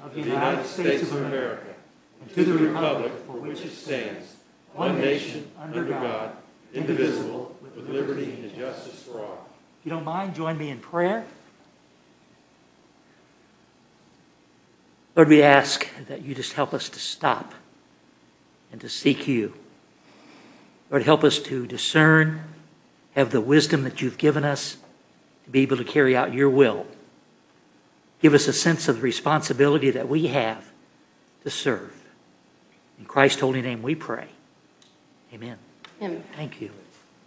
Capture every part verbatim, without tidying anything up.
of the United States of America and to the republic for which it stands, one nation, under God, indivisible, with liberty and justice for all. If you don't mind, join me in prayer. Lord, we ask that you just help us to stop and to seek you. Lord, help us to discern, have the wisdom that you've given us to be able to carry out your will. Give us a sense of the responsibility that we have to serve. In Christ's holy name we pray. Amen. Amen. Thank you.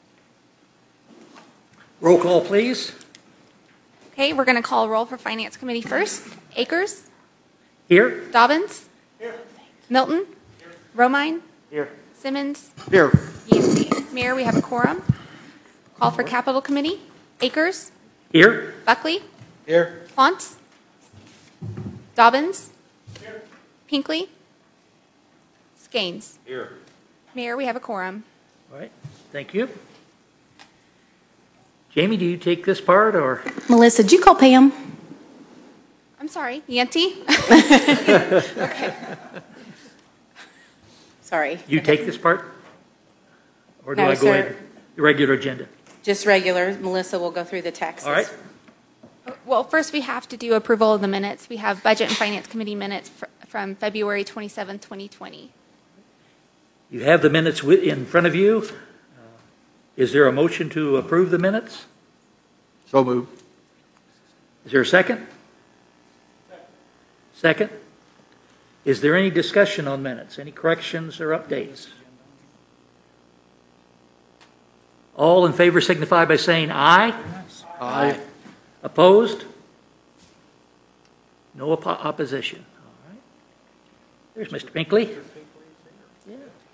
Roll call, please. Okay, we're going to call roll for Finance Committee first. Akers? Here. Dobbins? Here. Milton? Here. Romine? Here. Simmons? Here. Yancey. Mayor, we have a quorum. Call for Capital Committee. Akers? Here. Buckley? Here. Font? Dobbins? Here. Pinkley? Skanes? Here. Mayor, we have a quorum. All right. Thank you. Jamie, do you take this part or? Melissa, did you call Pam? I'm sorry, Yancey? Okay. Sorry. You take this part? Or do No, I go sir. ahead? The regular agenda. Just regular. Melissa will go through the taxes. All right. Well, first we have to do approval of the minutes. We have Budget and Finance Committee minutes fr- from February twenty-seventh, twenty twenty. You have the minutes wi- in front of you. Uh, Is there a motion to approve the minutes? So moved. Is there a second? Second. Is there any discussion on minutes? Any corrections or updates? All in favor signify by saying aye. Aye. Opposed? No oppo- opposition. All right. There's Mister Pinkley. Yeah.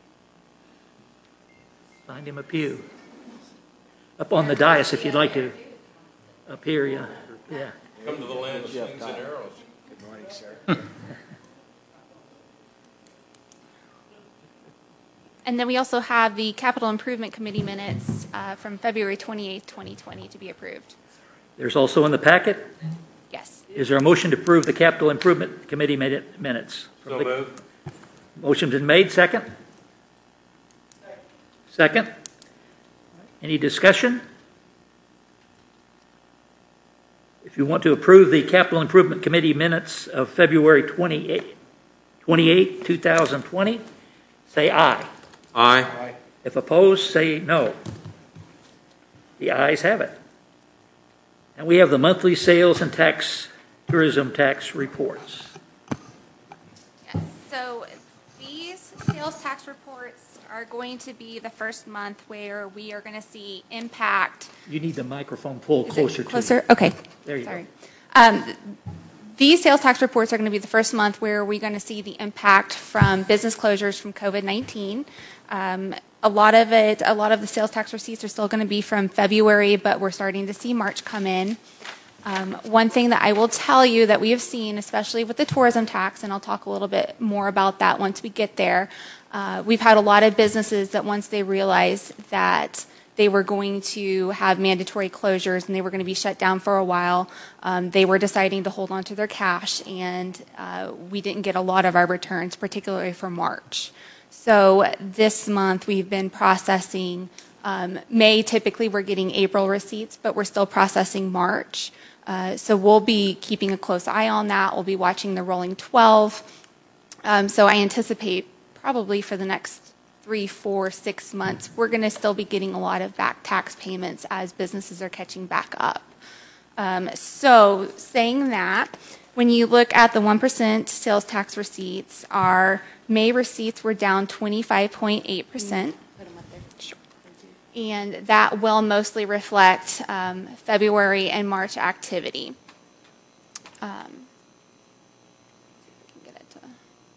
Find him a pew. Up on the dais if you'd like to. Up here, yeah. Yeah. Come to the land of slings and arrows. Good morning, sir. And then we also have the Capital Improvement Committee minutes uh, from February twenty-eighth, twenty twenty to be approved. There's also in the packet. Yes. Is there a motion to approve the Capital Improvement Committee minute- minutes? So moved. Motion's been made. Second? Second. Any discussion? If you want to approve the Capital Improvement Committee minutes of February twenty-eighth, twenty-eighth, two thousand twenty, say aye. Aye. If opposed, say no. The ayes have it. And we have the monthly sales and tax, tourism tax reports. Yes. So these sales tax reports are going to be the first month where we are going to see impact. You need the microphone pulled Is it closer to you. Closer? Okay. There you Sorry. go. Um, these sales tax reports are going to be the first month where we're going to see the impact from business closures from COVID nineteen. Um, a lot of it, a lot of the sales tax receipts are still going to be from February, but we're starting to see March come in. Um, one thing that I will tell you that we have seen, especially with the tourism tax, and I'll talk a little bit more about that once we get there, uh, we've had a lot of businesses that once they realized that they were going to have mandatory closures and they were going to be shut down for a while, um, they were deciding to hold on to their cash, and uh, we didn't get a lot of our returns, particularly for March. So this month we've been processing um, May. Typically we're getting April receipts, but we're still processing March. Uh, so we'll be keeping a close eye on that. We'll be watching the rolling twelve. Um, so I anticipate probably for the next three, four, six months, we're going to still be getting a lot of back tax payments as businesses are catching back up. Um, so saying that, when you look at the one percent sales tax receipts, our May receipts were down twenty-five point eight percent. Put them up there. Sure. And that will mostly reflect um, February and March activity. Um, see if we can get it to...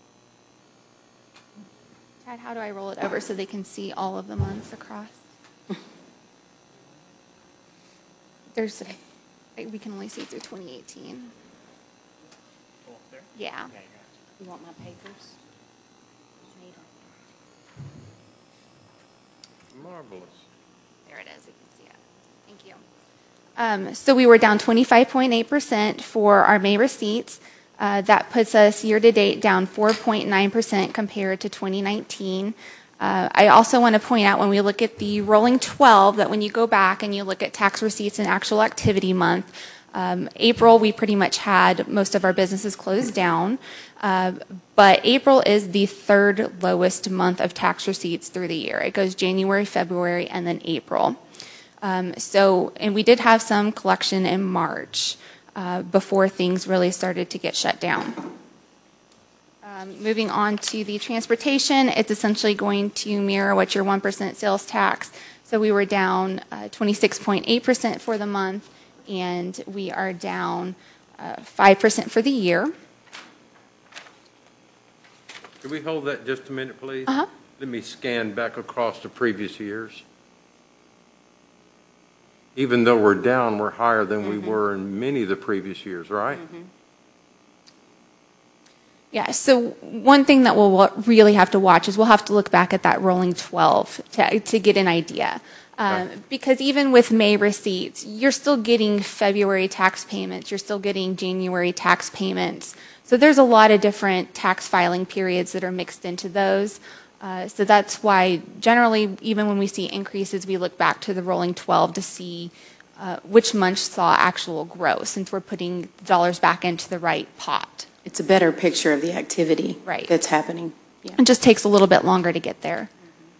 Chad, how do I roll it over so they can see all of the months across? There's, a, we can only see through twenty eighteen. Yeah. You want my papers? Need 'em. Marvelous. There it is. You can see it. Thank you. Um, so we were down twenty-five point eight percent for our May receipts. Uh, that puts us year-to-date down four point nine percent compared to twenty nineteen. Uh, I also want to point out when we look at the rolling twelve that when you go back and you look at tax receipts and actual activity month, um, April we pretty much had most of our businesses closed down, uh, but April is the third lowest month of tax receipts through the year. It goes January, February, and then April. Um, so, and we did have some collection in March uh, before things really started to get shut down. Um, moving on to the transportation, it's essentially going to mirror what your one percent sales tax. So we were down uh, twenty-six point eight percent for the month, and we are down uh, five percent for the year. Can we hold that just a minute, please? Uh-huh. Let me scan back across the previous years. Even though we're down, we're higher than we were in many of the previous years, right? Mm-hmm. Yeah, so one thing that we'll really have to watch is we'll have to look back at that rolling twelve to, to get an idea. Um, Okay. Because even with May receipts, you're still getting February tax payments, you're still getting January tax payments. So there's a lot of different tax filing periods that are mixed into those. Uh, so that's why generally, even when we see increases, we look back to the rolling twelve to see uh, which months saw actual growth, since we're putting dollars back into the right pot. It's a better picture of the activity Right. that's happening. Yeah. It just takes a little bit longer to get there.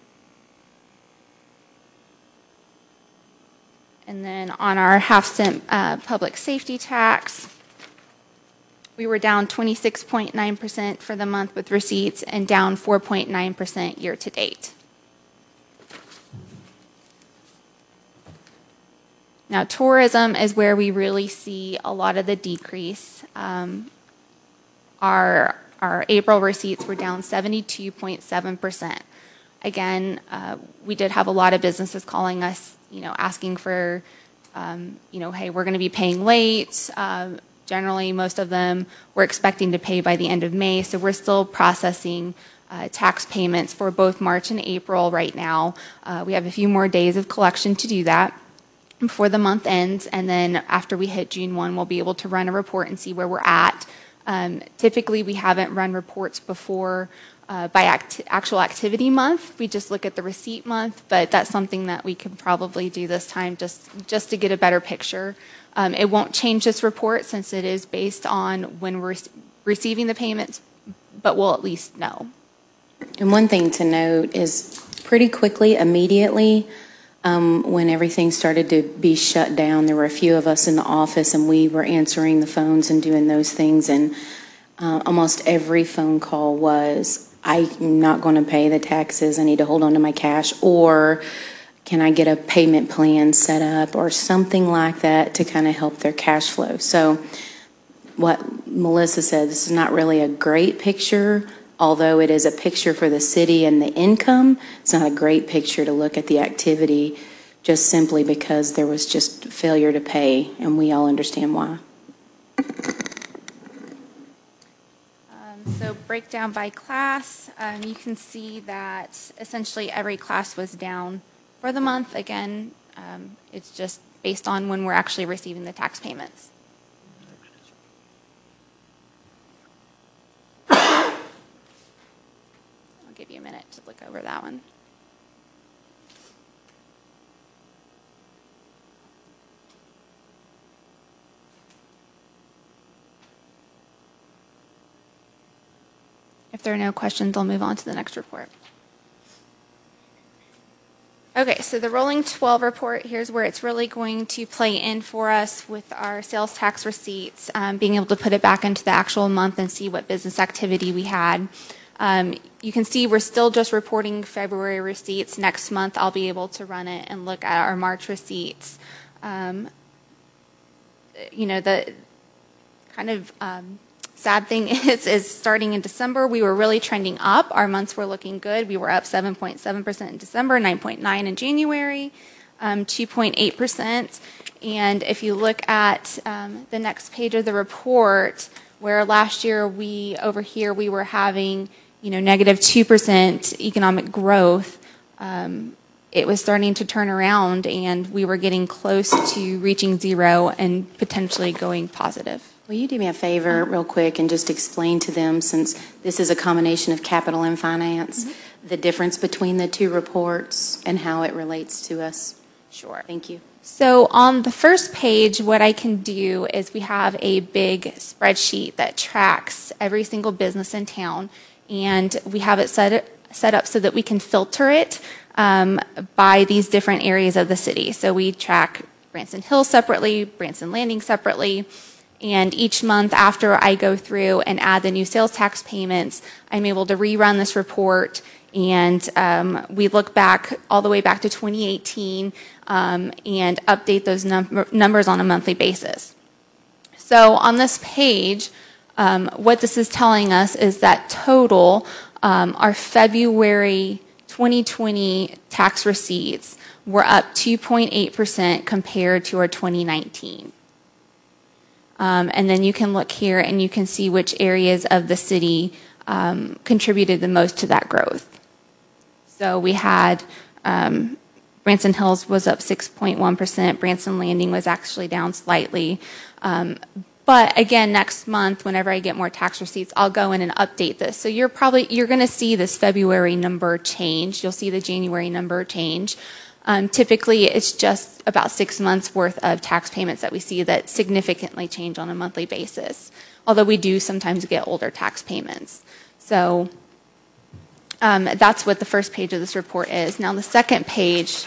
And then on our half cent uh, public safety tax, we were down twenty-six point nine percent for the month with receipts and down four point nine percent year to date. Now, tourism is where we really see a lot of the decrease. Um, our, our April receipts were down seventy-two point seven percent. Again, uh, we did have a lot of businesses calling us, you know, asking for, um, you know, hey, we're going to be paying late. Um, generally, most of them were expecting to pay by the end of May, so we're still processing uh, tax payments for both March and April right now. Uh, we have a few more days of collection to do that before the month ends, and then after we hit June first, we'll be able to run a report and see where we're at. Um, typically, we haven't run reports before uh, by act- actual activity month. We just look at the receipt month, but that's something that we can probably do this time just, just to get a better picture. Um, it won't change this report since it is based on when we're receiving the payments, but we'll at least know. And one thing to note is pretty quickly, immediately, um, when everything started to be shut down, there were a few of us in the office and we were answering the phones and doing those things. And uh, almost every phone call was, I'm not going to pay the taxes. I need to hold on to my cash, or can I get a payment plan set up or something like that to kind of help their cash flow. So what Melissa said, this is not really a great picture. Although it is a picture for the city and the income, it's not a great picture to look at the activity just simply because there was just failure to pay, and we all understand why. Um, so breakdown by class, um, you can see that essentially every class was down for the month. Again, um, it's just based on when we're actually receiving the tax payments. Give you a minute to look over that one. If there are no questions, I'll move on to the next report. Okay, so the rolling twelve report, here's where it's really going to play in for us with our sales tax receipts, um, being able to put it back into the actual month and see what business activity we had. Um, you can see we're still just reporting February receipts. Next month, I'll be able to run it and look at our March receipts. Um, you know, the kind of um, sad thing is, is starting in December, we were really trending up. Our months were looking good. We were up seven point seven percent in December, nine point nine in January, um, two point eight percent. And if you look at um, the next page of the report, where last year we, over here, we were having you know, negative two percent economic growth, um, it was starting to turn around and we were getting close to reaching zero and potentially going positive. Will you do me a favor real quick and just explain to them, since this is a combination of capital and finance, Mm-hmm. the difference between the two reports and how it relates to us? Sure. Thank you. So on the first page, what I can do is we have a big spreadsheet that tracks every single business in town, and we have it set, set up so that we can filter it um, by these different areas of the city. So we track Branson Hills separately, Branson Landing separately, and each month after I go through and add the new sales tax payments, I'm able to rerun this report, and um, we look back all the way back to twenty eighteen um, and update those num- numbers on a monthly basis. So on this page, um, what this is telling us is that total, um, our February twenty twenty tax receipts were up two point eight percent compared to our twenty nineteen. Um, and then you can look here and you can see which areas of the city um, contributed the most to that growth. So we had um, Branson Hills was up six point one percent. Branson Landing was actually down slightly. Um, but again, next month, whenever I get more tax receipts, I'll go in and update this. So you're probably, you're going to see this February number change. You'll see the January number change. Um, typically, it's just about six months worth of tax payments that we see that significantly change on a monthly basis, although we do sometimes get older tax payments. So um, that's what the first page of this report is. Now, the second page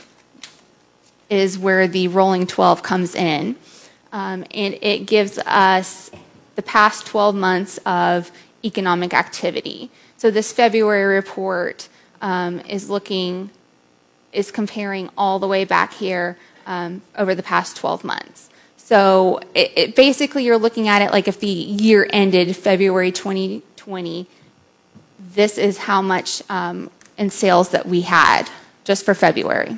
is where the rolling twelve comes in, um, and it gives us the past twelve months of economic activity. So this February report um, is looking is comparing all the way back here um, over the past twelve months. So it, it basically you're looking at it like if the year ended February twenty twenty, this is how much um, in sales that we had just for February.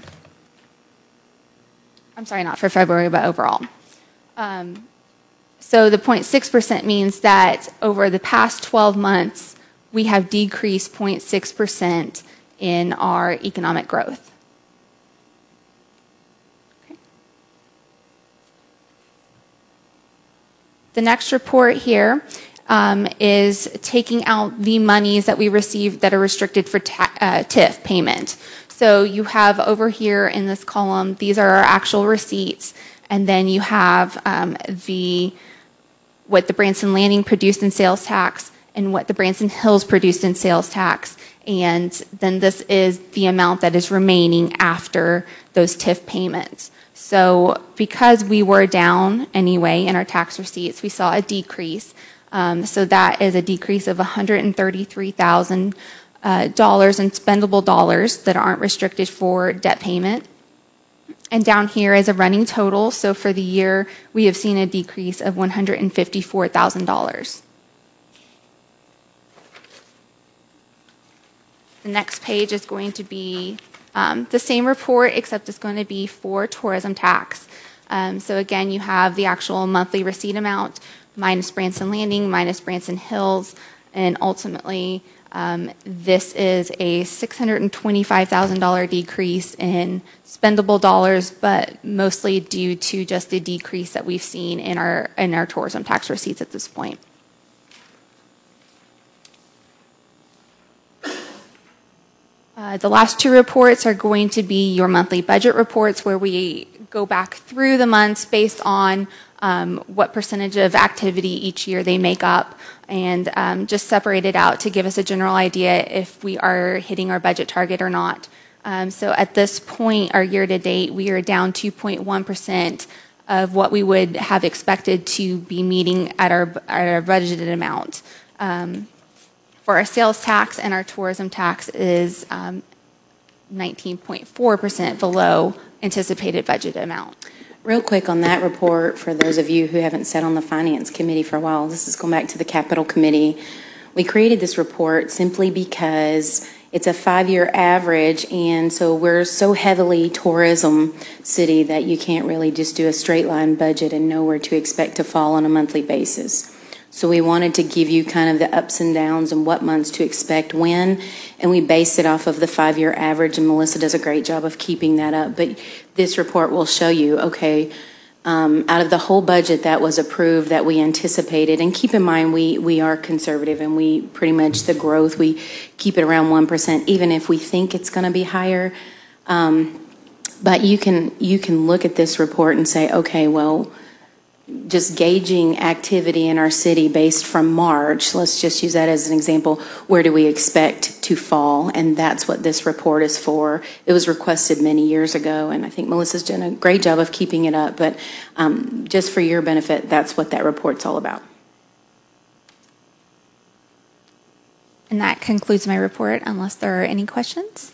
I'm sorry, not for February, but overall. Um, so the zero point six percent means that over the past twelve months, we have decreased zero point six percent in our economic growth. The next report here um, is taking out the monies that we receive that are restricted for ta- uh, T I F payment. So you have over here in this column, these are our actual receipts, and then you have um, the what the Branson Landing produced in sales tax and what the Branson Hills produced in sales tax, and then this is the amount that is remaining after those T I F payments. So because we were down anyway in our tax receipts, we saw a decrease. Um, so that is a decrease of one hundred thirty-three thousand dollars uh, in spendable dollars that aren't restricted for debt payment. And down here is a running total. So for the year, we have seen a decrease of one hundred fifty-four thousand dollars. The next page is going to be Um, the same report, except it's going to be for tourism tax. Um, so again, you have the actual monthly receipt amount minus Branson Landing, minus Branson Hills, and ultimately um, this is a six hundred twenty-five thousand dollars decrease in spendable dollars, but mostly due to just the decrease that we've seen in our in our tourism tax receipts at this point. Uh, the last two reports are going to be your monthly budget reports, where we go back through the months based on um, what percentage of activity each year they make up, and um, just separate it out to give us a general idea if we are hitting our budget target or not. Um, so at this point, our year to date, we are down two point one percent of what we would have expected to be meeting at our, at our budgeted amount. Um, For our sales tax and our tourism tax is um, nineteen point four percent below anticipated budget amount. Real quick on that report, for those of you who haven't sat on the Finance Committee for a while, this is going back to the Capital Committee. We created this report simply because it's a five-year average, and so we're so heavily tourism city that you can't really just do a straight line budget and know where to expect to fall on a monthly basis. So we wanted to give you kind of the ups and downs and what months to expect when, and we based it off of the five-year average, and Melissa does a great job of keeping that up. But this report will show you, okay, Um, out of the whole budget that was approved that we anticipated, and keep in mind, we, we are conservative and we pretty much the growth, we keep it around one percent, even if we think it's going to be higher. Um, but you can, you can look at this report and say, okay, well, just gauging activity in our city based from March, let's just use that as an example, where do we expect to fall? And that's what this report is for. It was requested many years ago, and I think Melissa's done a great job of keeping it up, but um, just for your benefit, that's what that report's all about. And that concludes my report, unless there are any questions.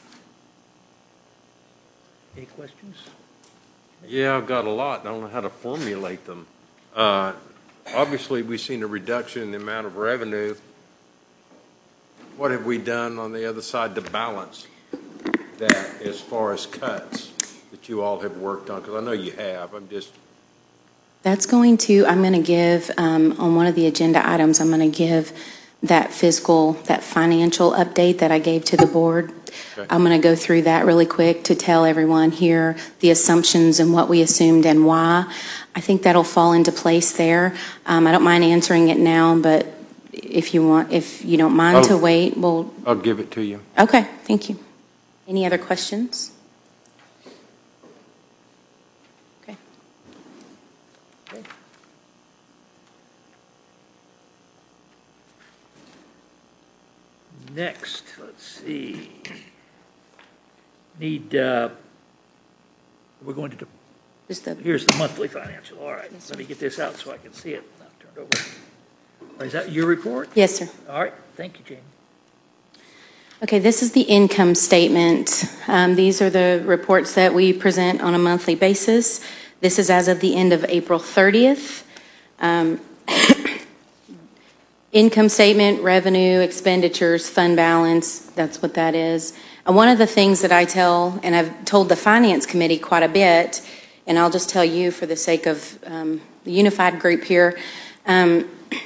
Any questions? Yeah, I've got a lot. I don't know how to formulate them. Uh, Obviously, we've seen a reduction in the amount of revenue. What have we done on the other side to balance that as far as cuts that you all have worked on? Because I know you have. I'm just... That's going to, I'm going to give, um, on one of the agenda items, I'm going to give that fiscal, that financial update that I gave to the board. Okay. I'm going to go through that really quick to tell everyone here the assumptions and what we assumed and why. I think that'll fall into place there. Um, I don't mind answering it now, but if you want, if you don't mind Oh. to wait, we'll. I'll give it to you. Okay, thank you. Any other questions? Okay. Next, let's see. Need, uh, we're going to, de- Just the, here's the monthly financial. All right, let me get this out so I can see it. Now turn it over. All right, is that your report? yes, sir. All right, thank you, Jamie. Okay, this is the income statement. Um, these are the reports that we present on a monthly basis. This is as of the end of April thirtieth. Um, income statement, revenue, expenditures, fund balance, that's what that is. And one of the things that I tell, and I've told the Finance Committee quite a bit, and I'll just tell you for the sake of um, the unified group here, um,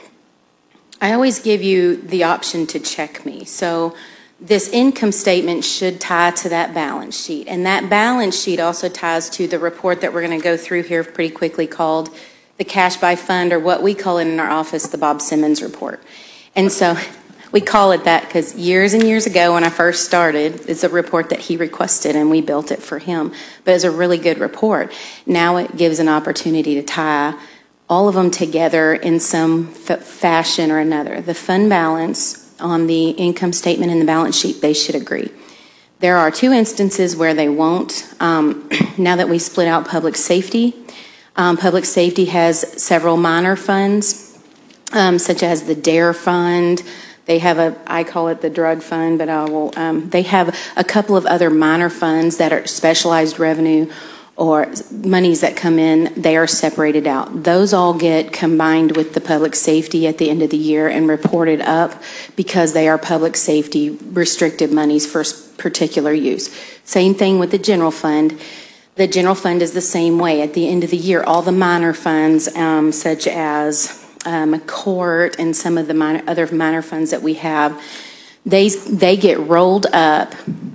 I always give you the option to check me. So this income statement should tie to that balance sheet. And that balance sheet also ties to the report that we're going to go through here pretty quickly called the cash by fund, or what we call it in our office, the Bob Simmons report. And so we call it that because years and years ago when I first started, it's a report that he requested and we built it for him. But it's a really good report. Now it gives an opportunity to tie all of them together in some f- fashion or another. The fund balance on the income statement and the balance sheet, they should agree. There are two instances where they won't. Um, now that we split out public safety, um, public safety has several minor funds, um, such as the DARE fund. They have a, I call it the drug fund, but I will, um, they have a couple of other minor funds that are specialized revenue or monies that come in, they are separated out. Those all get combined with the public safety at the end of the year and reported up because they are public safety restricted monies for particular use. Same thing with the general fund. The general fund is the same way. At the end of the year, all the minor funds, um, such as um, court and some of the minor, other minor funds that we have, they, they get rolled up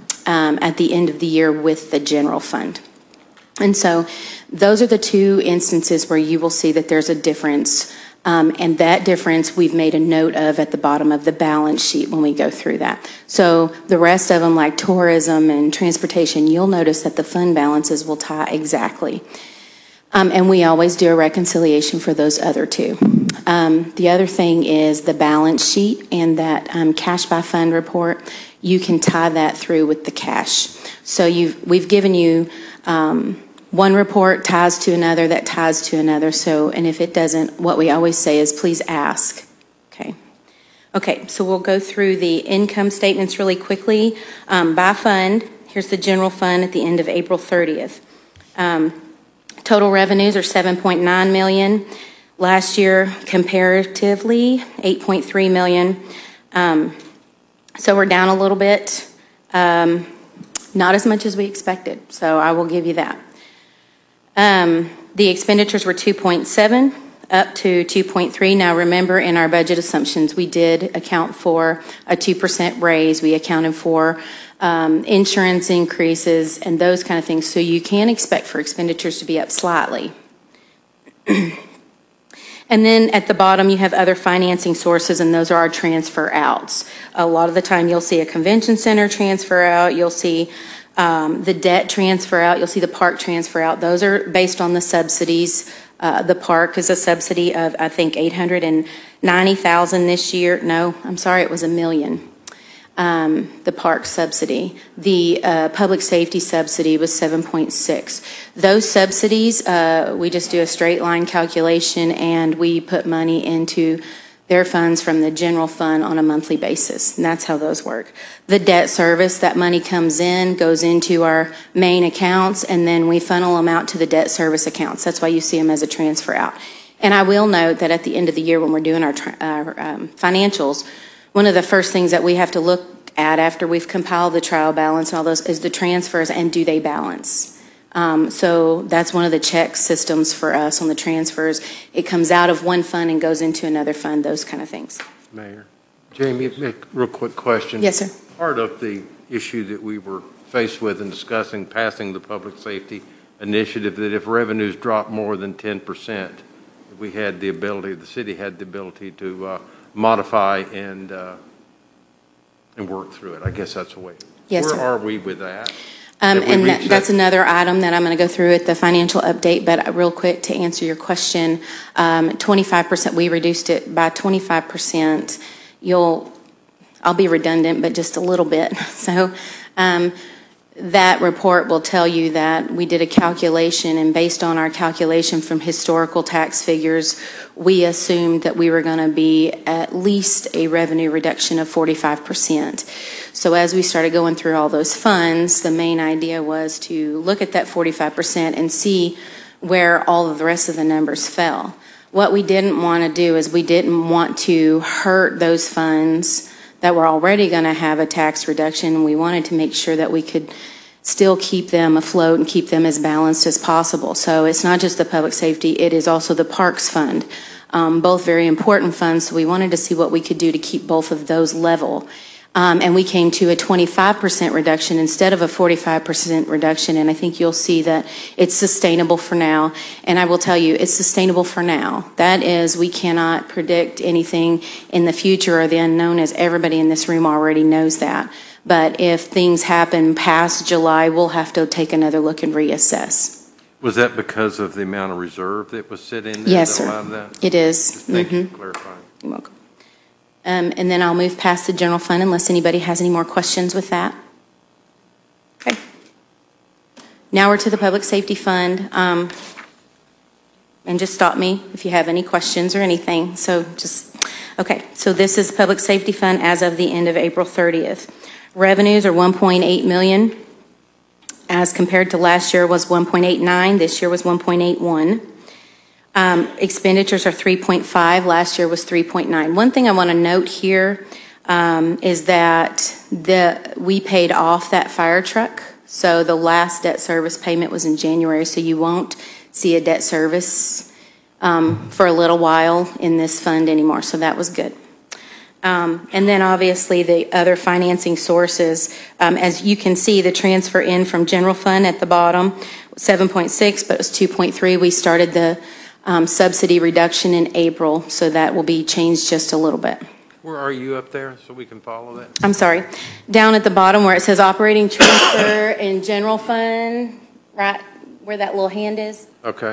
um, at the end of the year with the general fund. And so those are the two instances where you will see that there's a difference. Um, and that difference we've made a note of at the bottom of the balance sheet when we go through that. So the rest of them, like tourism and transportation, you'll notice that the fund balances will tie exactly. Um, and we always do a reconciliation for those other two. Um, the other thing is the balance sheet and that um, cash by fund report. You can tie that through with the cash. So you've, we've given you um, one report ties to another that ties to another. So, and if it doesn't, what we always say is please ask. Okay. Okay, so we'll go through the income statements really quickly. Um, by fund, here's the general fund at the end of April thirtieth. Um, total revenues are seven point nine million dollars. Last year, comparatively, eight point three million dollars. Um, so we're down a little bit. Um, not as much as we expected, so I will give you that. Um, the expenditures were two point seven up to two point three. Now remember, in our budget assumptions, we did account for a two percent raise. We accounted for um, insurance increases and those kind of things. So you can expect for expenditures to be up slightly. And then at the bottom, you have other financing sources, and those are our transfer outs. A lot of the time, you'll see a convention center transfer out. You'll see um, the debt transfer out. You'll see the park transfer out. Those are based on the subsidies. Uh, the park is a subsidy of, I think, eight hundred ninety thousand dollars this year. No, I'm sorry, it was a million. Um, the park subsidy. The uh, public safety subsidy was seven point six. Those subsidies, uh, we just do a straight line calculation and we put money into their funds from the general fund on a monthly basis. And that's how those work. The debt service, that money comes in, goes into our main accounts, and then we funnel them out to the debt service accounts. That's why you see them as a transfer out. And I will note that at the end of the year when we're doing our, our um, financials, one of the first things that we have to look at after we've compiled the trial balance and all those is the transfers and do they balance. Um, so that's one of the check systems for us on the transfers. It comes out of one fund and goes into another fund, those kind of things. Mayor. Jamie, a real quick question. Yes, sir. Part of the issue that we were faced with in discussing passing the public safety initiative, that if revenues drop more than ten percent, we had the ability, the city had the ability to uh, modify and uh, and work through it. I guess that's the way. Yes, Where sir. are we with that? Um, Have we and that, reached that's that? another item that I'm going to go through at the financial update, but real quick to answer your question, um, twenty-five percent, we reduced it by twenty-five percent. You'll, I'll be redundant, but just a little bit. So um, that report will tell you that we did a calculation, and based on our calculation from historical tax figures, we assumed that we were going to be at least a revenue reduction of forty-five percent. So as we started going through all those funds, the main idea was to look at that forty-five percent and see where all of the rest of the numbers fell. What we didn't want to do is we didn't want to hurt those funds that were already going to have a tax reduction. We wanted to make sure that we could still keep them afloat and keep them as balanced as possible. So it's not just the public safety, it is also the parks fund. Um, both very important funds, so we wanted to see what we could do to keep both of those level. Um, and we came to a twenty-five percent reduction instead of a forty-five percent reduction, and I think you'll see that it's sustainable for now. And I will tell you, it's sustainable for now. That is, we cannot predict anything in the future or the unknown, as everybody in this room already knows that. But if things happen past July, we'll have to take another look and reassess. Was that because of the amount of reserve that was sitting there? Yes, that sir. allowed that? It is. Thank you Mhm. for clarifying. You're welcome. Um, and then I'll move past the general fund unless anybody has any more questions with that. Okay. Now we're to the public safety fund. Um, and just stop me if you have any questions or anything. So just, okay. So this is public safety fund as of the end of April thirtieth. Revenues are one point eight million dollars. As compared to last year was one point eight nine. This year was one point eight one. Um, expenditures are three point five. Last year was three point nine. One thing I want to note here um, is that the we paid off that fire truck. So the last debt service payment was in January, so you won't see a debt service um, for a little while in this fund anymore. So that was good. Um, and then obviously the other financing sources, um, as you can see, the transfer in from general fund at the bottom, seven point six, but it was two point three. We started the um, subsidy reduction in April, so that will be changed just a little bit. Where are you up there so we can follow that? I'm sorry. Down at the bottom where it says operating transfer and general fund, right where that little hand is. Okay.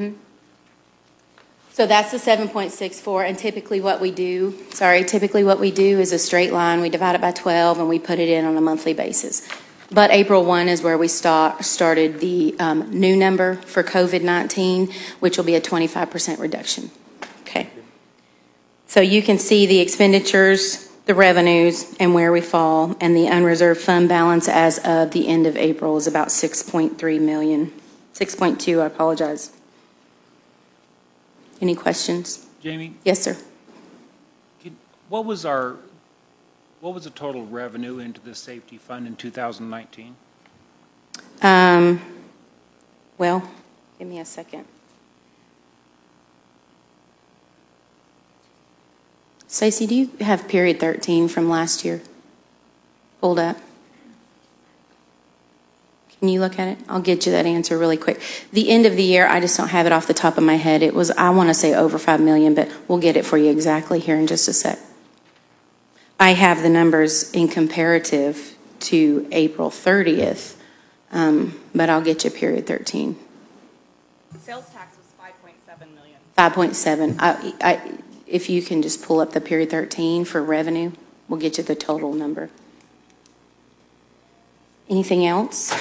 So that's the seven point six four, and typically what we do, sorry, typically what we do is a straight line. We divide it by twelve, and we put it in on a monthly basis. But April first is where we start, started the um, new number for COVID nineteen, which will be a twenty-five percent reduction. Okay. So you can see the expenditures, the revenues, and where we fall, and the unreserved fund balance as of the end of April is about six point three million. six point two, I apologize. Any questions? Jamie, Yes, sir. could- what was our, what was the total revenue into the safety fund in two thousand nineteen? Um, well, give me a second. Stacy, do you have period thirteen from last year pulled up? Can Can you look at it? I'll get you that answer really quick. The end of the year, I just don't have it off the top of my head. It was, I want to say over five million, but we'll get it for you exactly here in just a sec. I have the numbers in comparative to April thirtieth, um, but I'll get you period thirteen. Sales tax was five point seven million. five point seven. I, I, if you can just pull up the period thirteen for revenue, we'll get you the total number. Anything else?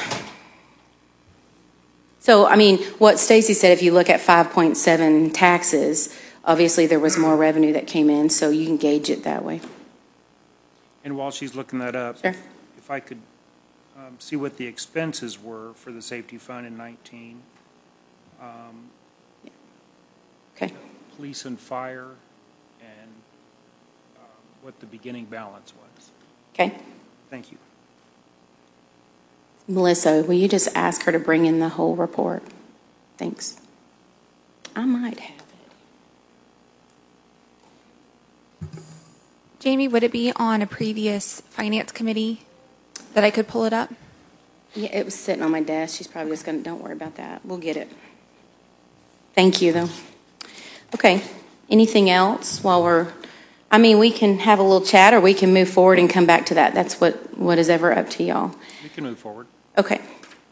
So, I mean, what Stacy said, if you look at five point seven taxes, obviously there was more revenue that came in, so you can gauge it that way. And while she's looking that up, Sure. if I could um, see what the expenses were for the safety fund in nineteen, um, Okay. police and fire, and um, what the beginning balance was. Okay. Thank you. Melissa, will you just ask her to bring in the whole report? Thanks. I might have it. Jamie, would it be on a previous finance committee that I could pull it up? Yeah, it was sitting on my desk. She's probably just going to, don't worry about that. We'll get it. Thank you, though. Okay. Anything else while we're, I mean, we can have a little chat or we can move forward and come back to that. That's what, what is ever up to y'all. We can move forward. Okay.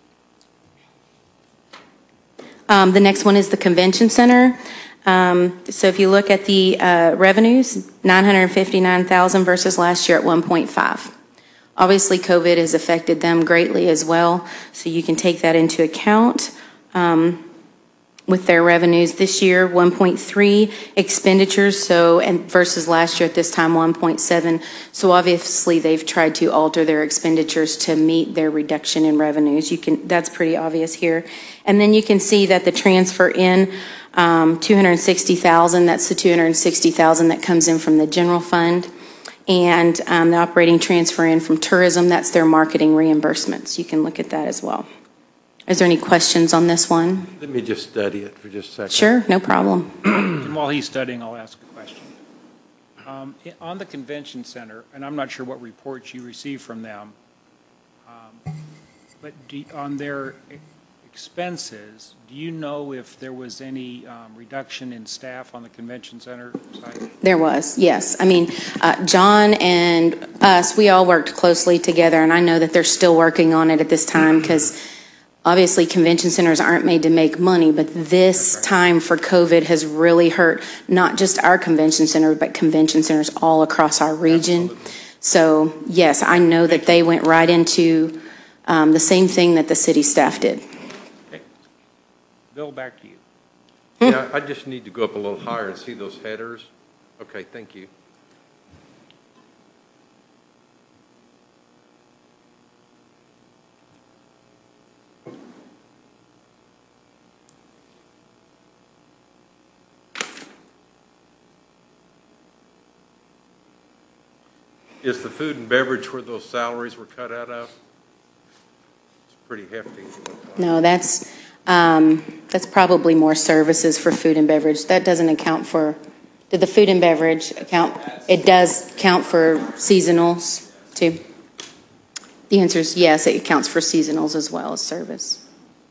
Um, the next one is the convention center. Um, so if you look at the uh, revenues, nine hundred fifty-nine thousand versus last year at one point five. Obviously, COVID has affected them greatly as well, so you can take that into account. Um, with their revenues this year, one point three expenditures, so and versus last year at this time, one point seven. So obviously, they've tried to alter their expenditures to meet their reduction in revenues. You can, that's pretty obvious here. And then you can see that the transfer in um, two hundred sixty thousand. That's the two hundred sixty thousand that comes in from the general fund, and um, the operating transfer in from tourism. That's their marketing reimbursements. You can look at that as well. Is there any questions on this one? Let me just study it for just a second. Sure, no problem. And while he's studying, I'll ask a question. Um, i- On the convention center, and I'm not sure what reports you received from them, um, but do, on their e- expenses, do you know if there was any um, reduction in staff on the convention center side? There was, yes. I mean, uh, John and us, we all worked closely together, and I know that they're still working on it at this time because obviously convention centers aren't made to make money, but this time for COVID has really hurt not just our convention center, but convention centers all across our region. Absolutely. So, yes, I know that they went right into um, the same thing that the city staff did. Okay. Bill, back to you. Yeah, I just need to go up a little higher and see those headers. Okay, thank you. Is the food and beverage where those salaries were cut out of? It's pretty hefty. No, that's um, that's probably more services for food and beverage. That doesn't account for. Did the food and beverage account? It does count for seasonals too. The answer is yes. It accounts for seasonals as well as service.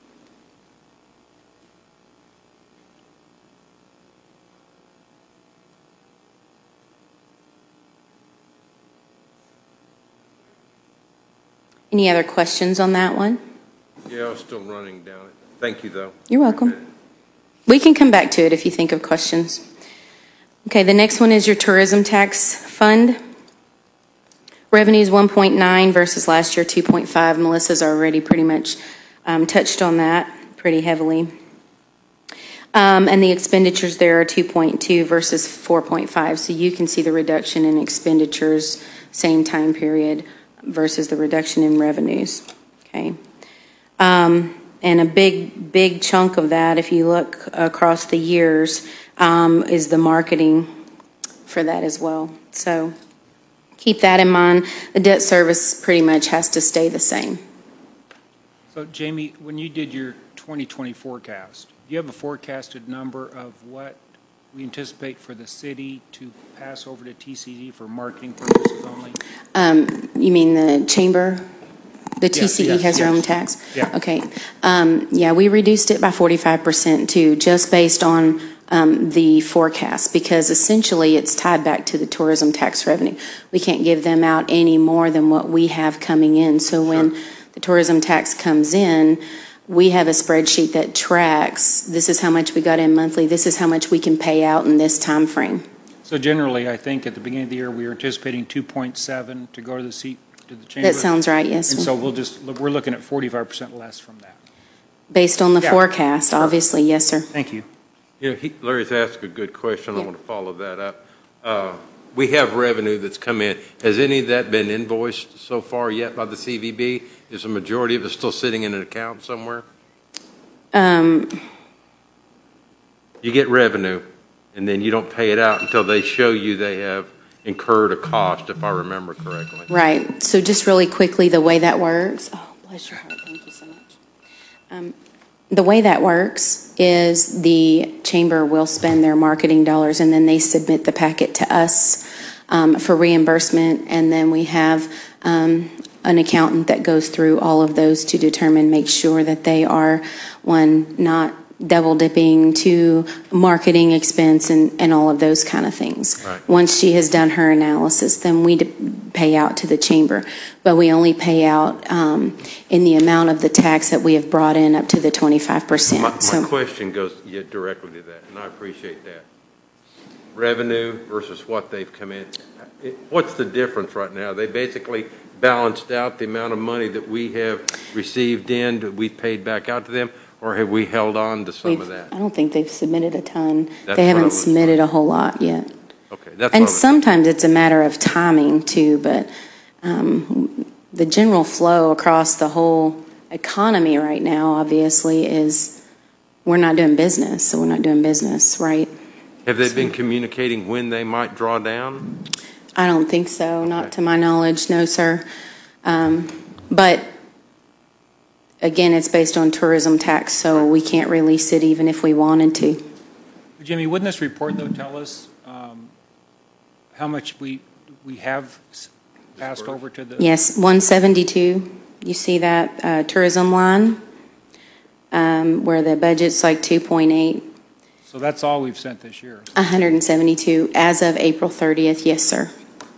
Any other questions on that one? Yeah, I was still running down it. Thank you, though. You're welcome. We can come back to it if you think of questions. Okay, the next one is your tourism tax fund. Revenue is one point nine versus last year two point five. Melissa's already pretty much um, touched on that pretty heavily. Um, and the expenditures there are two point two versus four point five. So you can see the reduction in expenditures, same time period, versus the reduction in revenues. Okay. Um, and a big, big chunk of that, if you look across the years, um, is the marketing for that as well. So keep that in mind. The debt service pretty much has to stay the same. So Jamie, when you did your twenty twenty forecast, do you have a forecasted number of what we anticipate for the city to pass over to T C D for marketing purposes only? Um, you mean the chamber? The T C E yes, has their own yes. tax? Yeah. Okay. Um, yeah, we reduced it by forty-five percent too, just based on um, the forecast, because essentially it's tied back to the tourism tax revenue. We can't give them out any more than what we have coming in. So when the tourism tax comes in, we have a spreadsheet that tracks, this is how much we got in monthly, this is how much we can pay out in this time frame. So generally, I think at the beginning of the year, we were anticipating two point seven to go to the seat, to the chamber. That sounds right, yes. And so we'll just, we're looking at forty-five percent less from that. Based on the Yeah. forecast, obviously, yes, sir. Thank you. You know, he- Larry's asked a good question. I Yeah. want to follow that up. Uh, We have revenue that's come in. Has any of that been invoiced so far yet by the C V B? Is the majority of it still sitting in an account somewhere? Um, You get revenue, and then you don't pay it out until they show you they have incurred a cost, if I remember correctly. Right. So just really quickly, the way that works, oh, bless your heart, thank you so much. Um, the way that works is the chamber will spend their marketing dollars and then they submit the packet to us um, for reimbursement. And then we have um, an accountant that goes through all of those to determine, make sure that they are, one, not double dipping, to marketing expense and, and all of those kind of things. Right. Once she has done her analysis, then we d- pay out to the chamber. But we only pay out um, in the amount of the tax that we have brought in up to the twenty-five percent. My, my So question goes yeah, directly to that, and I appreciate that. Revenue versus what they've come in. It- What's the difference right now? They basically balanced out the amount of money that we have received in, that we paid back out to them, or have we held on to some we've, of that? I don't think they've submitted a ton. That's They what I haven't was- submitted a whole lot yet. Okay, that's what I And was- sometimes it's a matter of timing too, but um, the general flow across the whole economy right now, obviously, is we're not doing business, so we're not doing business, right? Have they been communicating when they might draw down? I don't think so, not Okay. to my knowledge, no, sir. Um, but again, it's based on tourism tax, so we can't release it even if we wanted to. Jimmy, wouldn't this report, though, tell us um, how much we, we have s- passed over to the? Yes, one seventy-two, you see that uh, tourism line, um, where the budget's like two point eight, So that's all we've sent this year. one hundred seventy-two as of April thirtieth, yes, sir.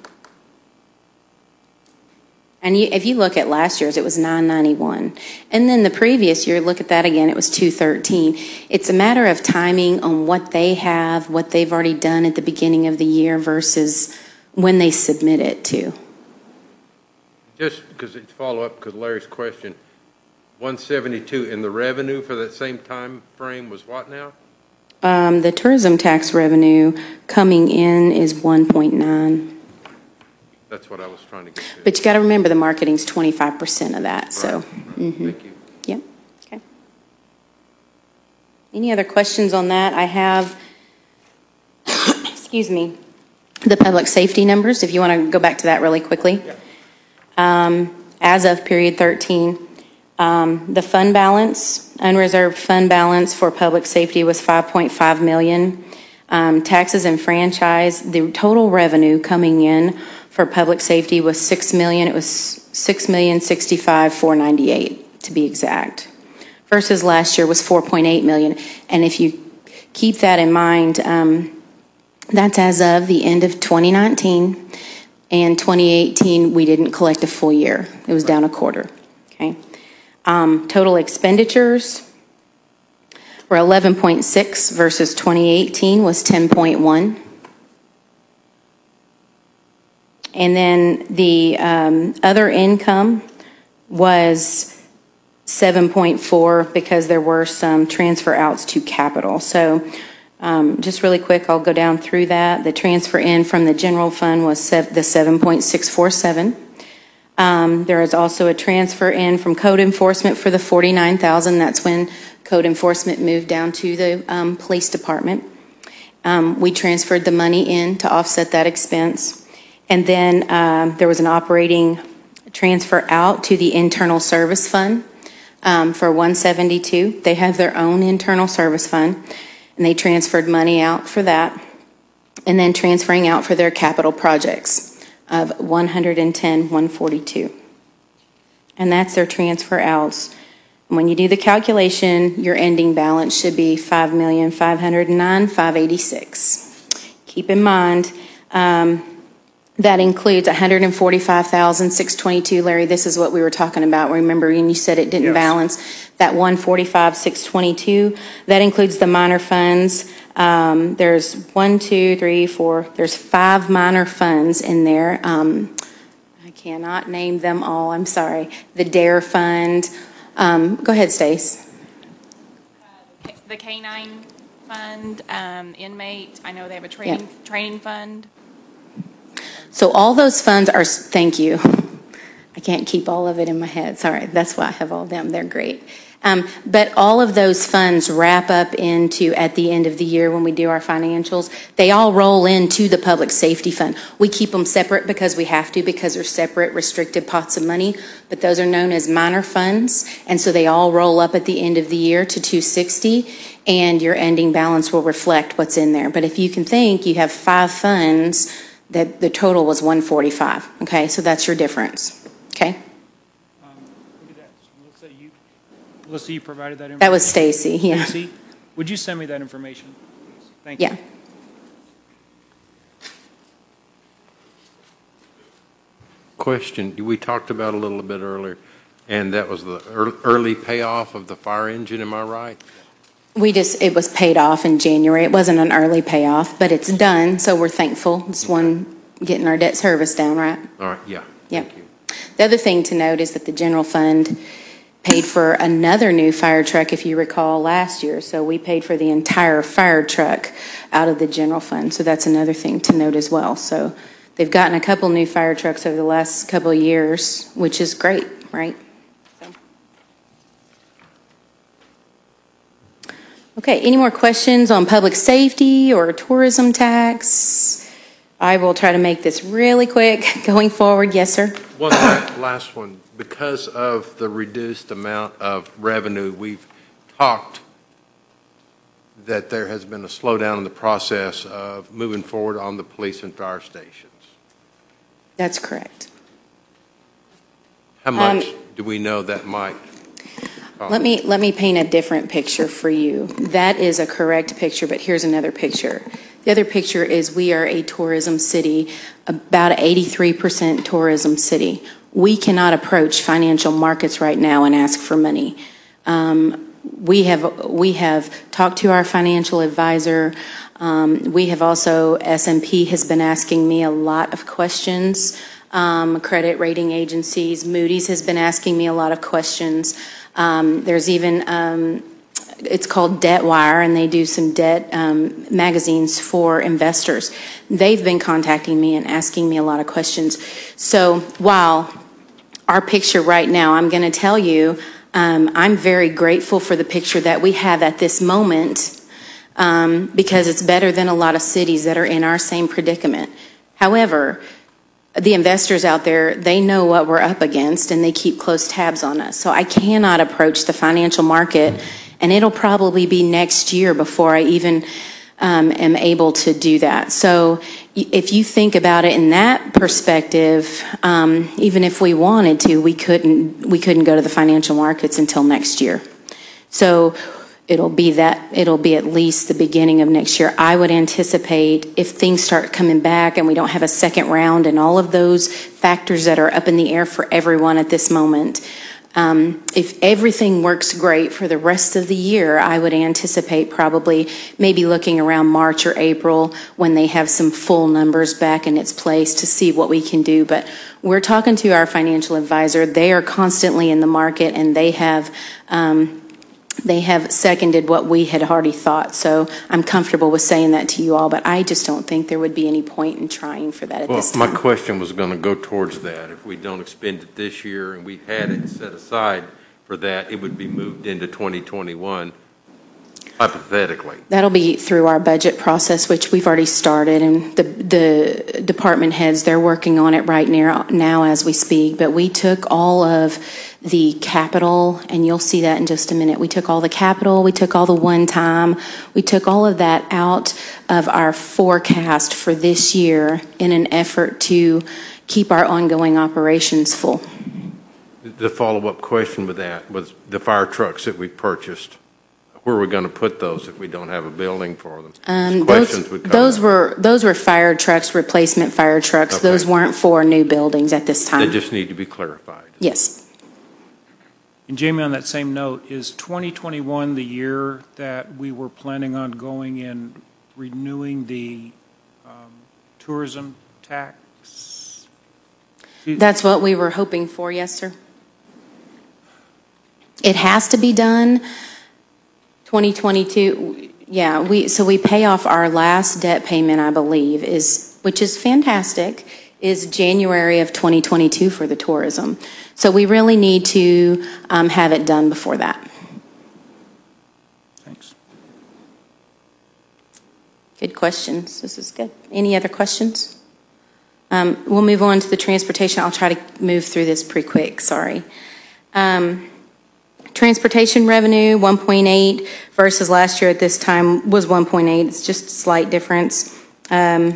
And you, if you look at last year's, it was nine ninety-one. And then the previous year, look at that again, it was two thirteen. It's a matter of timing on what they have, what they've already done at the beginning of the year versus when they submit it to. Just because it's follow up, because Larry's question, one seventy-two, and the revenue for that same time frame was what now? Um, the tourism tax revenue coming in is one point nine. That's what I was trying to get to. But you got to remember the marketing's twenty-five percent of that, so. Right. mhm. Thank you. Yep, okay. Any other questions on that? I have, excuse me, the public safety numbers, if you want to go back to that really quickly. Um, as of period thirteen, um, the fund balance, unreserved fund balance for public safety was five point five million. Um, taxes and franchise, the total revenue coming in for public safety was six million. It was six million sixty-five four ninety-eight to be exact. Versus last year was four point eight million. And if you keep that in mind, um, that's as of the end of twenty nineteen. And twenty eighteen, we didn't collect a full year. It was down a quarter. Okay. Um, total expenditures were eleven point six versus twenty eighteen was ten point one. And then the um, other income was seven point four because there were some transfer outs to capital. So um, just really quick, I'll go down through that. The transfer in from the general fund was sev- the seven point six four seven. Um, there is also a transfer in from code enforcement for the forty-nine thousand. That's when code enforcement moved down to the um, police department. Um, we transferred the money in to offset that expense. And then um, there was an operating transfer out to the internal service fund um, for one seventy-two. They have their own internal service fund, and they transferred money out for that. And then transferring out for their capital projects of one hundred ten one forty-two. and that's their transfer outs. When you do the calculation, your ending balance should be five million five hundred nine thousand five hundred eighty-six. Keep in mind, um, that includes one hundred forty-five thousand six hundred twenty-two. Larry, this is what we were talking about. Remember, when you said it didn't Yes. balance, that one hundred forty-five thousand six hundred twenty-two, that includes the minor funds. Um, there's one, two, three, four, there's five minor funds in there. Um, I cannot name them all, I'm sorry. The DARE fund. Um, go ahead, Stace. The K nine fund, um, inmate, I know they have a training, training fund. So all those funds are, thank you. I can't keep all of it in my head. Sorry. That's why I have all of them. They're great. Um, but all of those funds wrap up into, at the end of the year when we do our financials, they all roll into the public safety fund. We keep them separate because we have to, because they're separate restricted pots of money, but those are known as minor funds, and so they all roll up at the end of the year to two hundred sixty, and your ending balance will reflect what's in there. But if you can think, you have five funds, that the total was one hundred forty-five, okay? So that's your difference, okay? Look at that. Melissa, you, Melissa, you provided that information? That was Stacy, yeah. Stacy, would you send me that information, please? Thank you. Yeah. Question, we talked about a little bit earlier, and that was the ear- early payoff of the fire engine, am I right? We just, it was paid off in January. It wasn't an early payoff, but it's done, so we're thankful. It's one, getting our debt service down, right? All right, yeah. Yep. Thank you. The other thing to note is that the general fund paid for another new fire truck, if you recall, last year. So we paid for the entire fire truck out of the general fund. So that's another thing to note as well. So they've gotten a couple new fire trucks over the last couple of years, which is great, right? So. Okay, any more questions on public safety or tourism tax? I will try to make this really quick going forward. Yes, sir? One la- last one. Because of the reduced amount of revenue, we've talked that there has been a slowdown in the process of moving forward on the police and fire stations. That's correct. How much Um, do we know that might cost? Let me, let me paint a different picture for you. That is a correct picture, but here's another picture. The other picture is we are a tourism city, about an eighty-three percent tourism city. We cannot approach financial markets right now and ask for money. Um, we have we have talked to our financial advisor. Um, we have also, S and P has been asking me a lot of questions. Um, credit rating agencies, Moody's has been asking me a lot of questions. Um, there's even, um, it's called DebtWire, and they do some debt um, magazines for investors. They've been contacting me and asking me a lot of questions. So while our picture right now, I'm going to tell you, um, I'm very grateful for the picture that we have at this moment, um, because it's better than a lot of cities that are in our same predicament. However, the investors out there, they know what we're up against, and they keep close tabs on us. So I cannot approach the financial market, and it'll probably be next year before I even um, am able to do that. So if you think about it in that perspective, um, even if we wanted to, we couldn't, we couldn't go to the financial markets until next year. So it'll be that, it'll be at least the beginning of next year. I would anticipate if things start coming back and we don't have a second round and all of those factors that are up in the air for everyone at this moment, um, if everything works great for the rest of the year, I would anticipate probably maybe looking around March or April when they have some full numbers back in its place to see what we can do. But we're talking to our financial advisor. They are constantly in the market, and they have um, they have seconded what we had already thought. So I'm comfortable with saying that to you all, but I just don't think there would be any point in trying for that at Well, this my time. question was going to go towards that. If we don't expend it this year and we had it set aside for that, it would be moved into twenty twenty-one, hypothetically. That'll be through our budget process, which we've already started, and the, the department heads, they're working on it right now, now as we speak. But we took all of the capital, and you'll see that in just a minute. We took all the capital, we took all the one-time, we took all of that out of our forecast for this year in an effort to keep our ongoing operations full. The follow-up question with that was the fire trucks that we purchased. Where are we going to put those if we don't have a building for them? Um, Questions those, would come those up. were those were fire trucks, replacement fire trucks. Okay. Those weren't for new buildings at this time. They just need to be clarified. Yes. And Jamie, on that same note, is twenty twenty-one the year that we were planning on going and renewing the um, tourism tax? That's what we were hoping for, yes, sir. It has to be done. twenty twenty-two, yeah, we, so we pay off our last debt payment, I believe, is, which is fantastic, is January of twenty twenty-two for the tourism. So we really need to um, have it done before that. Thanks. Good questions. This is good. Any other questions? Um, we'll move on to the transportation. I'll try to move through this pretty quick, sorry. Um, Transportation revenue, one point eight versus last year at this time was one point eight. It's just a slight difference. Um,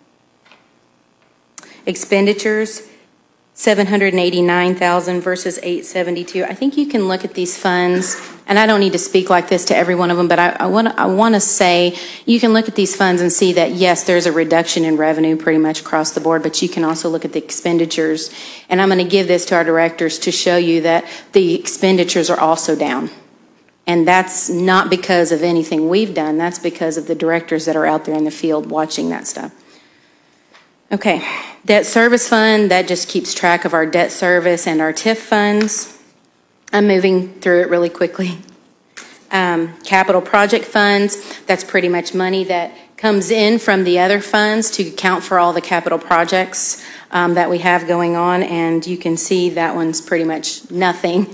expenditures, seven hundred eighty-nine thousand versus eight seventy-two. I think you can look at these funds, and I don't need to speak like this to every one of them, but I, I want I want to say you can look at these funds and see that, yes, there's a reduction in revenue pretty much across the board, but you can also look at the expenditures. And I'm going to give this to our directors to show you that the expenditures are also down. And that's not because of anything we've done. That's because of the directors that are out there in the field watching that stuff. Okay, debt service fund, that just keeps track of our debt service and our T I F funds. I'm moving through it really quickly. Um, capital project funds, that's pretty much money that comes in from the other funds to account for all the capital projects um, that we have going on, and you can see that one's pretty much nothing.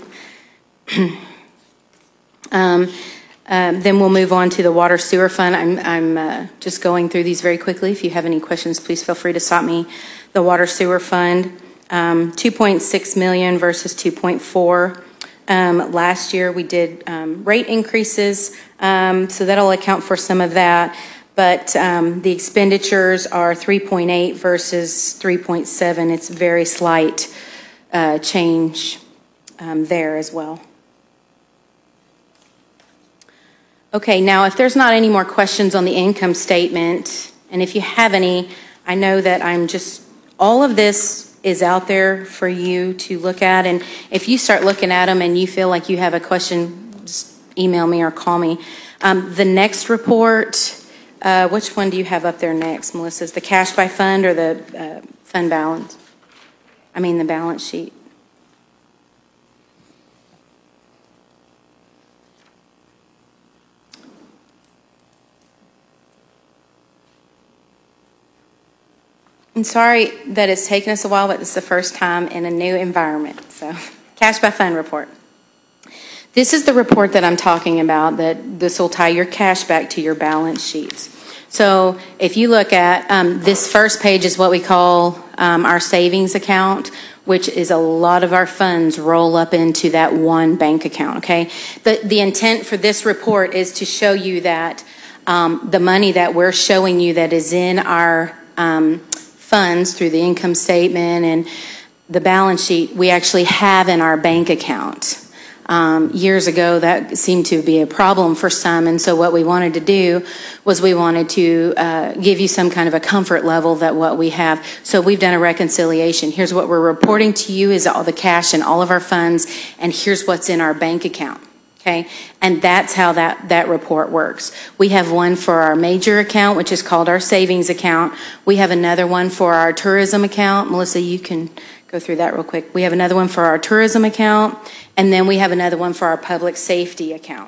um, Um, then we'll move on to the water sewer fund. I'm, I'm uh, just going through these very quickly. If you have any questions, please feel free to stop me. The water sewer fund, um, two point six million versus two point four. Um, last year we did um, rate increases, um, so that'll account for some of that. But um, the expenditures are three point eight versus three point seven. It's a very slight uh, change um, there as well. Okay, now if there's not any more questions on the income statement, and if you have any, I know that I'm just, all of this is out there for you to look at, and if you start looking at them and you feel like you have a question, just email me or call me. Um, the next report, uh, which one do you have up there next, Melissa? Is the cash by fund or the uh, fund balance? I mean the balance sheet. I'm sorry that it's taken us a while, but it's the first time in a new environment. So, cash by fund report. This is the report that I'm talking about, that this will tie your cash back to your balance sheets. So, if you look at um, this first page is what we call um, our savings account, which is a lot of our funds roll up into that one bank account, okay? The, the intent for this report is to show you that um, the money that we're showing you that is in our um, funds through the income statement and the balance sheet, we actually have in our bank account. Um, years ago, that seemed to be a problem for some, and so what we wanted to do was we wanted to uh, give you some kind of a comfort level that what we have. So we've done a reconciliation. Here's what we're reporting to you is all the cash and all of our funds, and here's what's in our bank account. Okay, and that's how that, that report works. We have one for our major account, which is called our savings account. We have another one for our tourism account. Melissa, you can go through that real quick. We have another one for our tourism account, and then we have another one for our public safety account.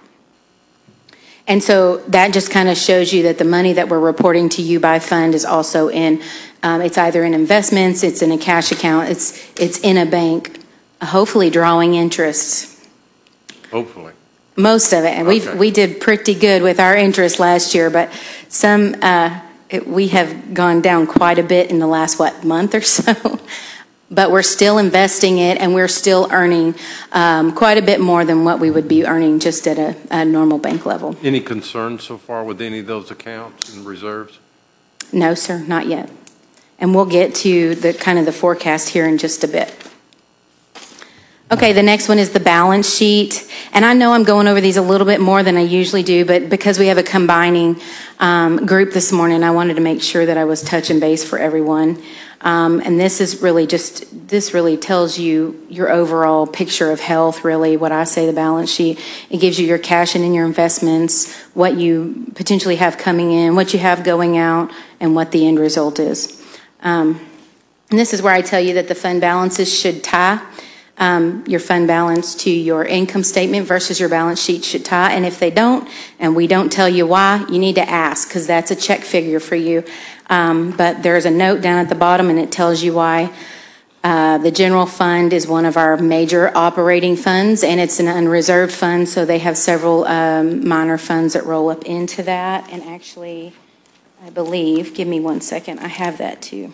And so that just kind of shows you that the money that we're reporting to you by fund is also in, um, it's either in investments, it's in a cash account, it's, it's in a bank, hopefully drawing interest. Hopefully. Most of it, and we Okay. we did pretty good with our interest last year, but some uh, it, we have gone down quite a bit in the last what month or so. But we're still investing it, and we're still earning um, quite a bit more than what we would be earning just at a, a normal bank level. Any concerns so far with any of those accounts and reserves? No, sir, not yet. And we'll get to the kind of the forecast here in just a bit. Okay, the next one is the balance sheet. And I know I'm going over these a little bit more than I usually do, but because we have a combining um, group this morning, I wanted to make sure that I was touching base for everyone. Um, and this is really just, this really tells you your overall picture of health, really, what I say the balance sheet. It gives you your cash and in your investments, what you potentially have coming in, what you have going out, and what the end result is. Um, and this is where I tell you that the fund balances should tie. Um, your fund balance to your income statement versus your balance sheet should tie. And if they don't, and we don't tell you why, you need to ask, because that's a check figure for you. Um, but there's a note down at the bottom, and it tells you why. Uh, the general fund is one of our major operating funds, and it's an unreserved fund, so they have several um, minor funds that roll up into that. And actually, I believe, give me one second, I have that too.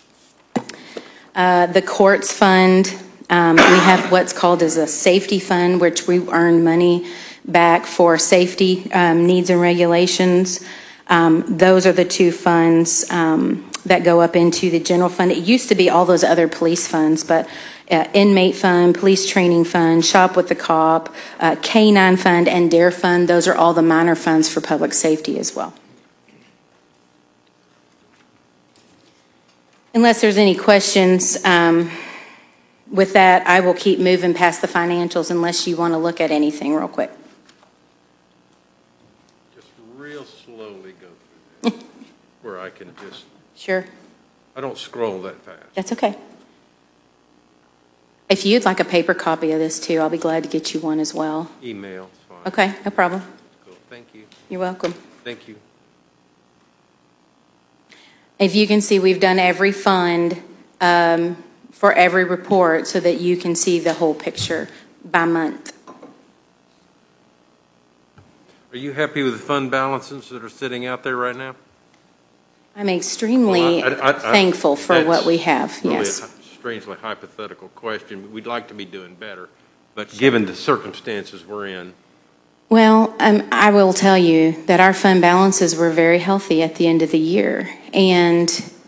Uh, the courts fund. Um, we have what's called as a safety fund, which we earn money back for safety um, needs and regulations. Um, those are the two funds um, that go up into the general fund. It used to be all those other police funds, but uh, inmate fund, police training fund, shop with the cop, uh, K nine fund, and DARE fund, those are all the minor funds for public safety as well. Unless there's any questions, um, with that, I will keep moving past the financials unless you want to look at anything real quick. Just real slowly go through this, where I can just, Sure, I don't scroll that fast. that's okay. If you'd like a paper copy of this too, I'll be glad to get you one as well. Email, fine. Okay, no problem. Cool, thank you, You're welcome. thank you. If you can see, we've done every fund um, for every report so that you can see the whole picture by month. Are you happy with the fund balances that are sitting out there right now? I'm extremely Well, I- I- I- thankful for that's what we have, really yes. a strangely hypothetical question. We'd like to be doing better, but given the circumstances we're in, Well, um, I will tell you that our fund balances were very healthy at the end of the year, and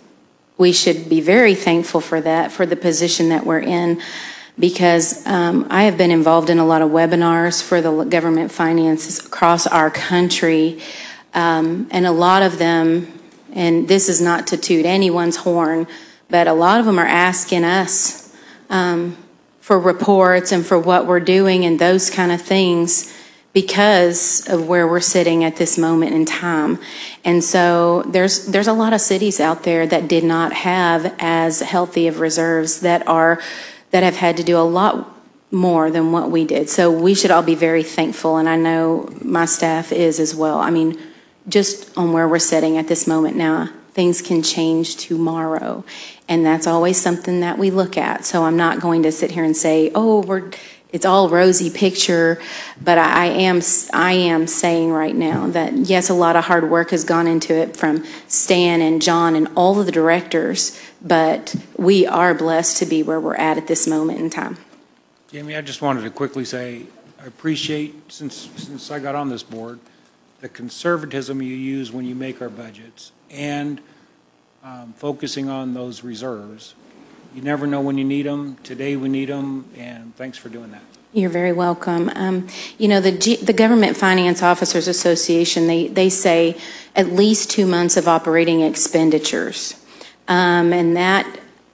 we should be very thankful for that, for the position that we're in, because um, I have been involved in a lot of webinars for the government finances across our country, um, and a lot of them, and this is not to toot anyone's horn, but a lot of them are asking us um, for reports and for what we're doing and those kind of things, because of where we're sitting at this moment in time. And so there's there's a lot of cities out there that did not have as healthy of reserves that are that have had to do a lot more than what we did. So we should all be very thankful, and I know my staff is as well. I mean, just on where we're sitting at this moment now, things can change tomorrow, and that's always something that we look at. So I'm not going to sit here and say, oh, we're it's all rosy picture, but I am I am saying right now that yes, a lot of hard work has gone into it from Stan and John and all of the directors, but we are blessed to be where we're at at this moment in time. Jamie, I just wanted to quickly say, I appreciate, since, since I got on this board, the conservatism you use when you make our budgets and um, focusing on those reserves. You never know when you need them. Today we need them, and thanks for doing that. You're very welcome. Um, you know, the G- the Government Finance Officers Association, they, they say at least two months of operating expenditures. Um, and that,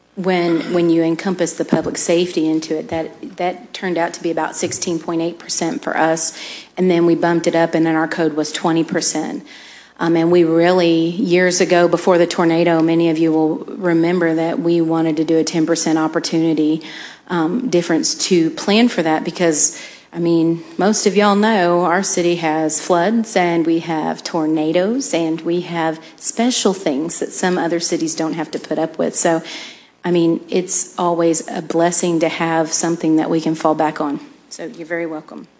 when when you encompass the public safety into it, that, that turned out to be about sixteen point eight percent for us. And then we bumped it up, and then our code was twenty percent. Um, and we really, years ago, before the tornado, many of you will remember that we wanted to do a ten percent opportunity um, difference to plan for that because, I mean, most of y'all know our city has floods and we have tornadoes and we have special things that some other cities don't have to put up with. So, I mean, it's always a blessing to have something that we can fall back on. So you're very welcome.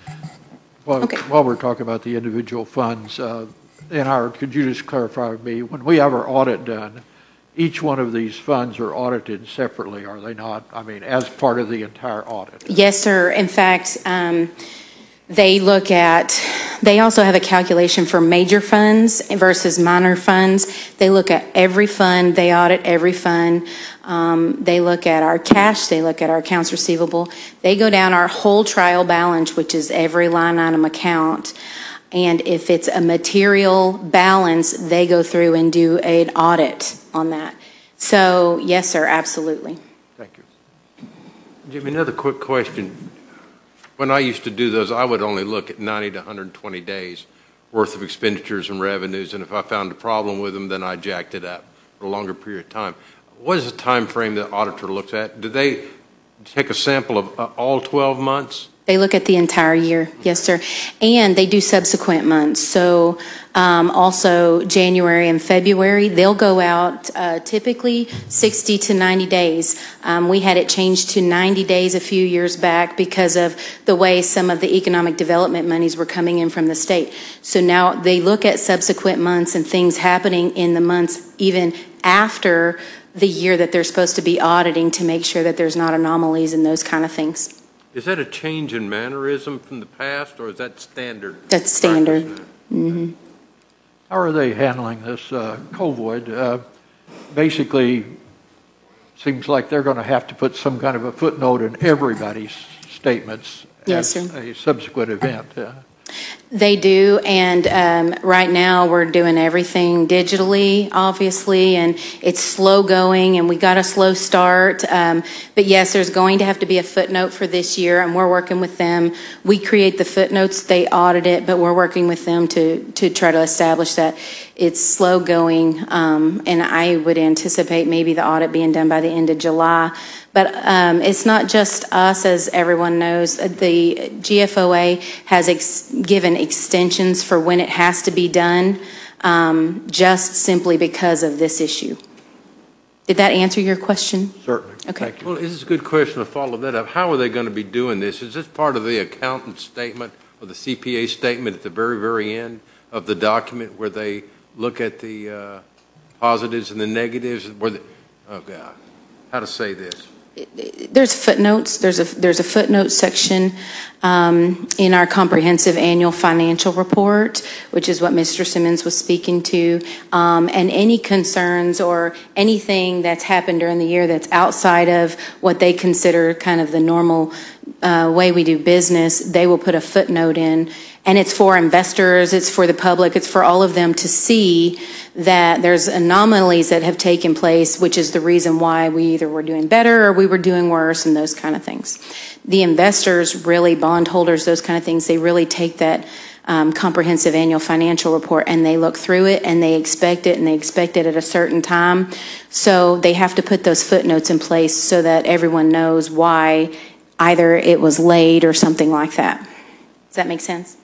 Well, Okay. while we're talking about the individual funds, uh, in our, could you just clarify with me, when we have our audit done, each one of these funds are audited separately, are they not? I mean, as part of the entire audit? Yes, sir. In fact, um, they look at They also have a calculation for major funds versus minor funds. They look at every fund, they audit every fund. Um, they look at our cash, they look at our accounts receivable. They go down our whole trial balance, which is every line item account. And if it's a material balance, they go through and do an audit on that. So, yes, sir, absolutely. Thank you. Jimmy, another quick question. When I used to do those, I would only look at ninety to one hundred twenty days worth of expenditures and revenues, and if I found a problem with them, then I jacked it up for a longer period of time. What is the time frame the auditor looks at? Do they take a sample of uh, all twelve months? They look at the entire year, yes, sir. And they do subsequent months. So um, also January and February, they'll go out uh, typically sixty to ninety days. Um, we had it changed to ninety days a few years back because of the way some of the economic development monies were coming in from the state. So now they look at subsequent months and things happening in the months even after the year that they're supposed to be auditing to make sure that there's not anomalies and those kind of things. Is that a change in mannerism from the past, or is that standard? That's standard. Mm-hmm. How are they handling this uh, COVID? Uh, basically, seems like they're going to have to put some kind of a footnote in everybody's statements Yes, as sir. a subsequent event. Uh, They do, and um, right now we're doing everything digitally, obviously, and it's slow going, and we got a slow start. Um, but yes, there's going to have to be a footnote for this year, and we're working with them. We create the footnotes, they audit it, but we're working with them to to try to establish that it's slow going. Um, and I would anticipate maybe the audit being done by the end of July. But um, it's not just us, as everyone knows. The G F O A has ex- given extensions for when it has to be done, um, just simply because of this issue. Did that answer your question? certainly. Okay. Thank you. Well, this is a good question to follow that up. How are they going to be doing this? Is this part of the accountant's statement or the C P A statement at the very, very end of the document where they look at the uh, positives and the negatives? Where the, oh, God, how to say this? There's footnotes. There's a there's a footnote section um, in our comprehensive annual financial report, which is what Mister Simmons was speaking to, um, and any concerns or anything that's happened during the year that's outside of what they consider kind of the normal uh, way we do business, they will put a footnote in. And it's for investors, it's for the public, it's for all of them to see that there's anomalies that have taken place, which is the reason why we either were doing better or we were doing worse and those kind of things. The investors, really, bondholders, those kind of things, they really take that um, comprehensive annual financial report and they look through it and they expect it and they expect it at a certain time. So they have to put those footnotes in place so that everyone knows why either it was late or something like that. Does that make sense?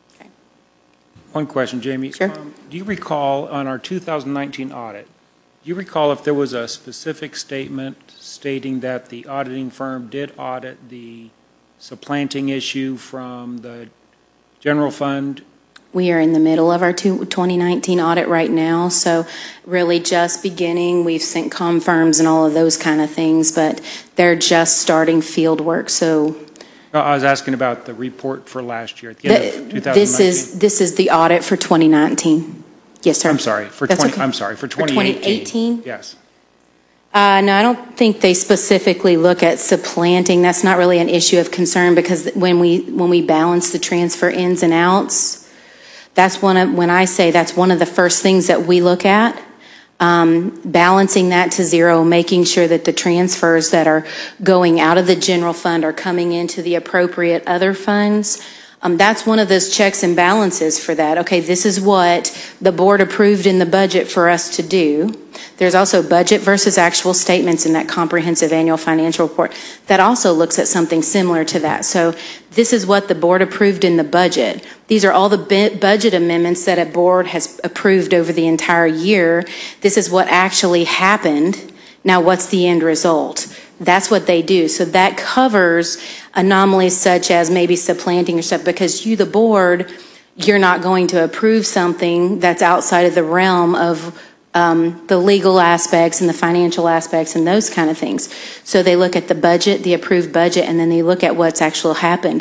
One question, Jamie. Sure. Um, do you recall on our two thousand nineteen audit, do you recall if there was a specific statement stating that the auditing firm did audit the supplanting issue from the general fund? We are in the middle of our two, twenty nineteen audit right now, so really just beginning. We've sent confirms and all of those kind of things, but they're just starting field work, so No, I was asking about the report for last year at the end of two thousand nineteen. this is this is the audit for twenty nineteen. Yes, sir. I'm sorry, for That's twenty, okay. I'm sorry, for For twenty eighteen. twenty eighteen? Yes. Uh, no, I don't think they specifically look at supplanting. That's not really an issue of concern because when we when we balance the transfer ins and outs, that's one of when I say that's one of the first things that we look at. Um, balancing that to zero, making sure that the transfers that are going out of the general fund are coming into the appropriate other funds. Um, that's one of those checks and balances for that. Okay, this is what the board approved in the budget for us to do. There's also budget versus actual statements in that comprehensive annual financial report that also looks at something similar to that. So this is what the board approved in the budget. These are all the budget amendments that a board has approved over the entire year. This is what actually happened. Now, what's the end result? That's what they do. So that covers anomalies such as maybe supplanting or stuff because you, the board, you're not going to approve something that's outside of the realm of um, the legal aspects and the financial aspects and those kind of things. So they look at the budget, the approved budget, and then they look at what's actually happened.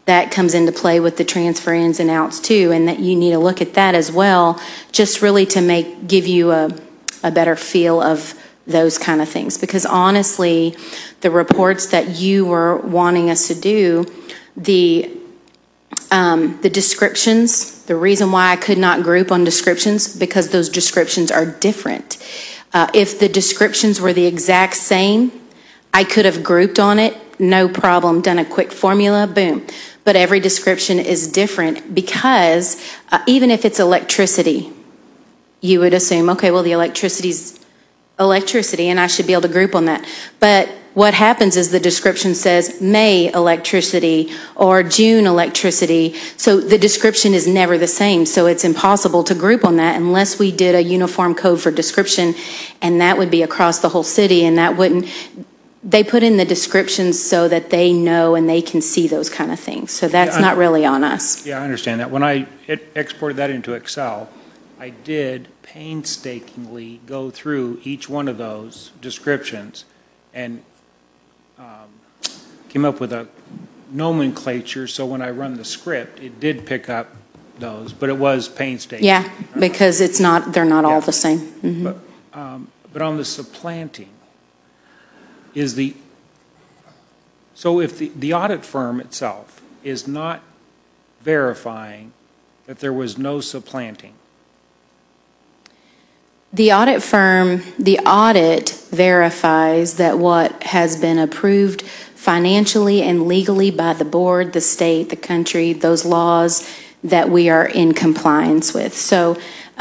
that comes into play with the transfer ins and outs too, and that you need to look at that as well, just really to make give you a, a better feel of those kind of things. Because honestly, the reports that you were wanting us to do, the um, the descriptions, the reason why I could not group on descriptions, because those descriptions are different. Uh, if the descriptions were the exact same, I could have grouped on it, no problem, done a quick formula, boom. But every description is different because uh, even if it's electricity, you would assume, okay, well, the electricity's electricity, and I should be able to group on that. But what happens is the description says May electricity or June electricity. So the description is never the same. So it's impossible to group on that unless we did a uniform code for description, and that would be across the whole city, and that wouldn't. They put in the descriptions so that they know and they can see those kind of things. So that's Yeah, not really on us. Yeah, I understand that. When I it exported that into Excel, I did painstakingly go through each one of those descriptions and um, came up with a nomenclature, so when I run the script, it did pick up those, but it was painstaking. Yeah, because it's not, they're not all Yeah. the same. Mhm. But, um, but on the supplanting, is the, so if the, the audit firm itself is not verifying that there was no supplanting, The audit firm, the audit verifies that what has been approved financially and legally by the board, the state, the country, those laws, that we are in compliance with. So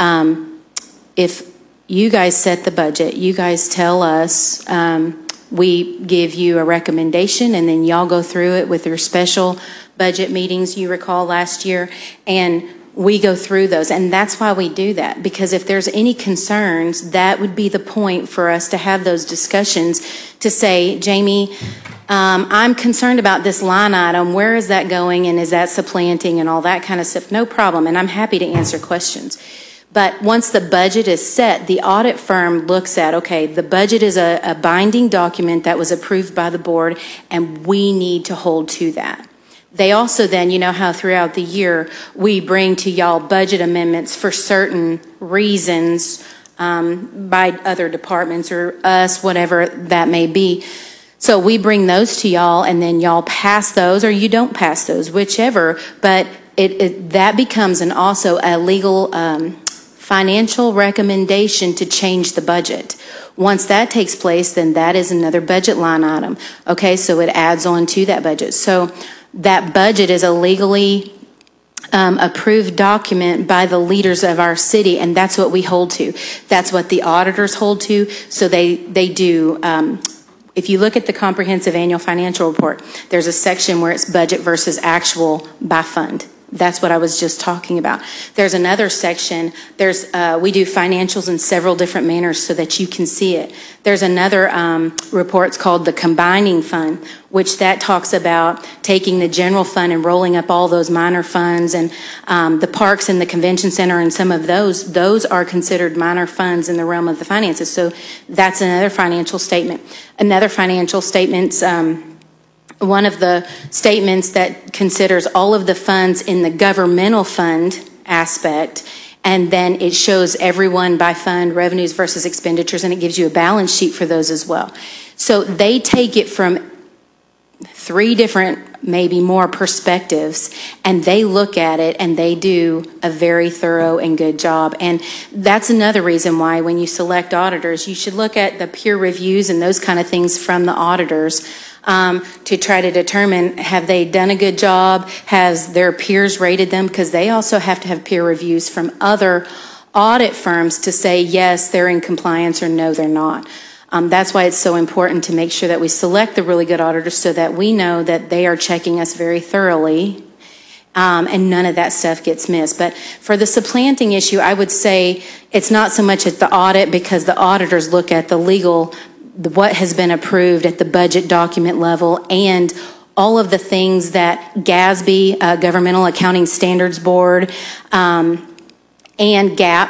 um, if you guys set the budget, you guys tell us, um, we give you a recommendation, and then y'all go through it with your special budget meetings you recall last year, and we go through those. And that's why we do that, because if there's any concerns, that would be the point for us to have those discussions to say, Jamie, um, I'm concerned about this line item. Where is that going, and is that supplanting and all that kind of stuff? No problem, and I'm happy to answer questions. But once the budget is set, the audit firm looks at, okay, the budget is a, a binding document that was approved by the board, and we need to hold to that. They also then, you know how throughout the year we bring to y'all budget amendments for certain reasons um, by other departments or us, whatever that may be. So we bring those to y'all, and then y'all pass those, or you don't pass those, whichever. But it, it that becomes an also a legal um, financial recommendation to change the budget. Once that takes place, then that is another budget line item. Okay, so it adds on to that budget. So that budget is a legally um, approved document by the leaders of our city, and that's what we hold to. That's what the auditors hold to. So they, they do, um, if you look at the comprehensive annual financial report, there's a section where it's budget versus actual by fund. That's what I was just talking about. There's another section. There's uh, we do financials in several different manners so that you can see it. There's another um, report. It's called the combining fund, which that talks about taking the general fund and rolling up all those minor funds, and um, the parks and the convention center and some of those. Those are considered minor funds in the realm of the finances. So that's another financial statement. Another financial statement's um, one of the statements that considers all of the funds in the governmental fund aspect, and then it shows everyone by fund, revenues versus expenditures, and it gives you a balance sheet for those as well. So they take it from three different, maybe more perspectives, and they look at it and they do a very thorough and good job. And that's another reason why when you select auditors, you should look at the peer reviews and those kind of things from the auditors. Um, to try to determine, have they done a good job? Has their peers rated them? Because they also have to have peer reviews from other audit firms to say, yes, they're in compliance, or no, they're not. Um, that's why it's so important to make sure that we select the really good auditors so that we know that they are checking us very thoroughly, um, and none of that stuff gets missed. But for the supplanting issue, I would say it's not so much at the audit, because the auditors look at the legal what has been approved at the budget document level, and all of the things that G A S B, uh, Governmental Accounting Standards Board, um, and G A A P,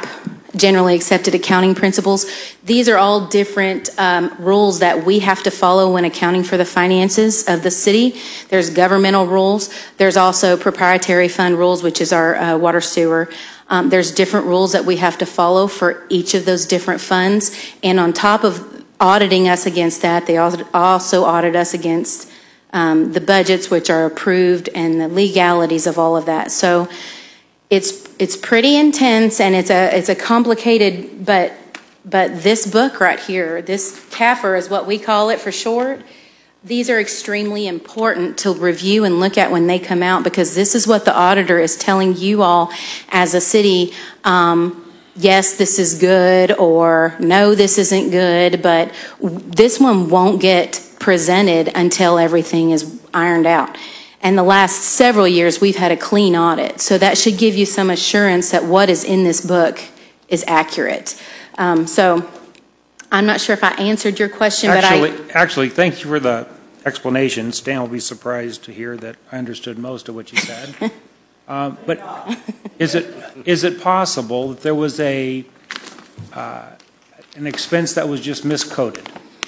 generally accepted accounting principles. These are all different um, rules that we have to follow when accounting for the finances of the city. There's governmental rules. There's also proprietary fund rules, which is our uh, water sewer. Um, there's different rules that we have to follow for each of those different funds. And on top of auditing us against that, they also audit us against um, the budgets, which are approved, and the legalities of all of that. So it's it's pretty intense, and it's a it's a complicated, but but this book right here, this C A F R is what we call it for short. These are extremely important to review and look at when they come out, because this is what the auditor is telling you all as a city. Um, yes, this is good, or no, this isn't good, but this one won't get presented until everything is ironed out. And the last several years, we've had a clean audit. So that should give you some assurance that what is in this book is accurate. Um, so I'm not sure if I answered your question, actually, but I... Actually, thank you for the explanation. Stan will be surprised to hear that I understood most of what you said. um, but is it is it possible that there was a uh, an expense that was just miscoded?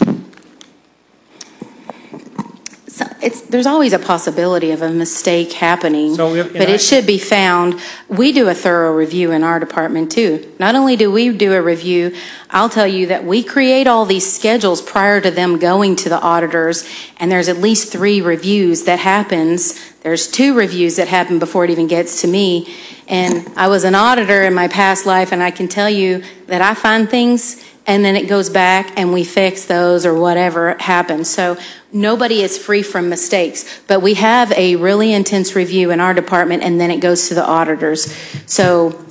So it's, there's always a possibility of a mistake happening, So if- but and I- it should be found. We do a thorough review in our department too. Not only do we do a review, I'll tell you that we create all these schedules prior to them going to the auditors, and there's at least three reviews that happens. There's two reviews that happen before it even gets to me. And I was an auditor in my past life, and I can tell you that I find things and then it goes back and we fix those or whatever happens. So nobody is free from mistakes, but we have a really intense review in our department, and then it goes to the auditors. So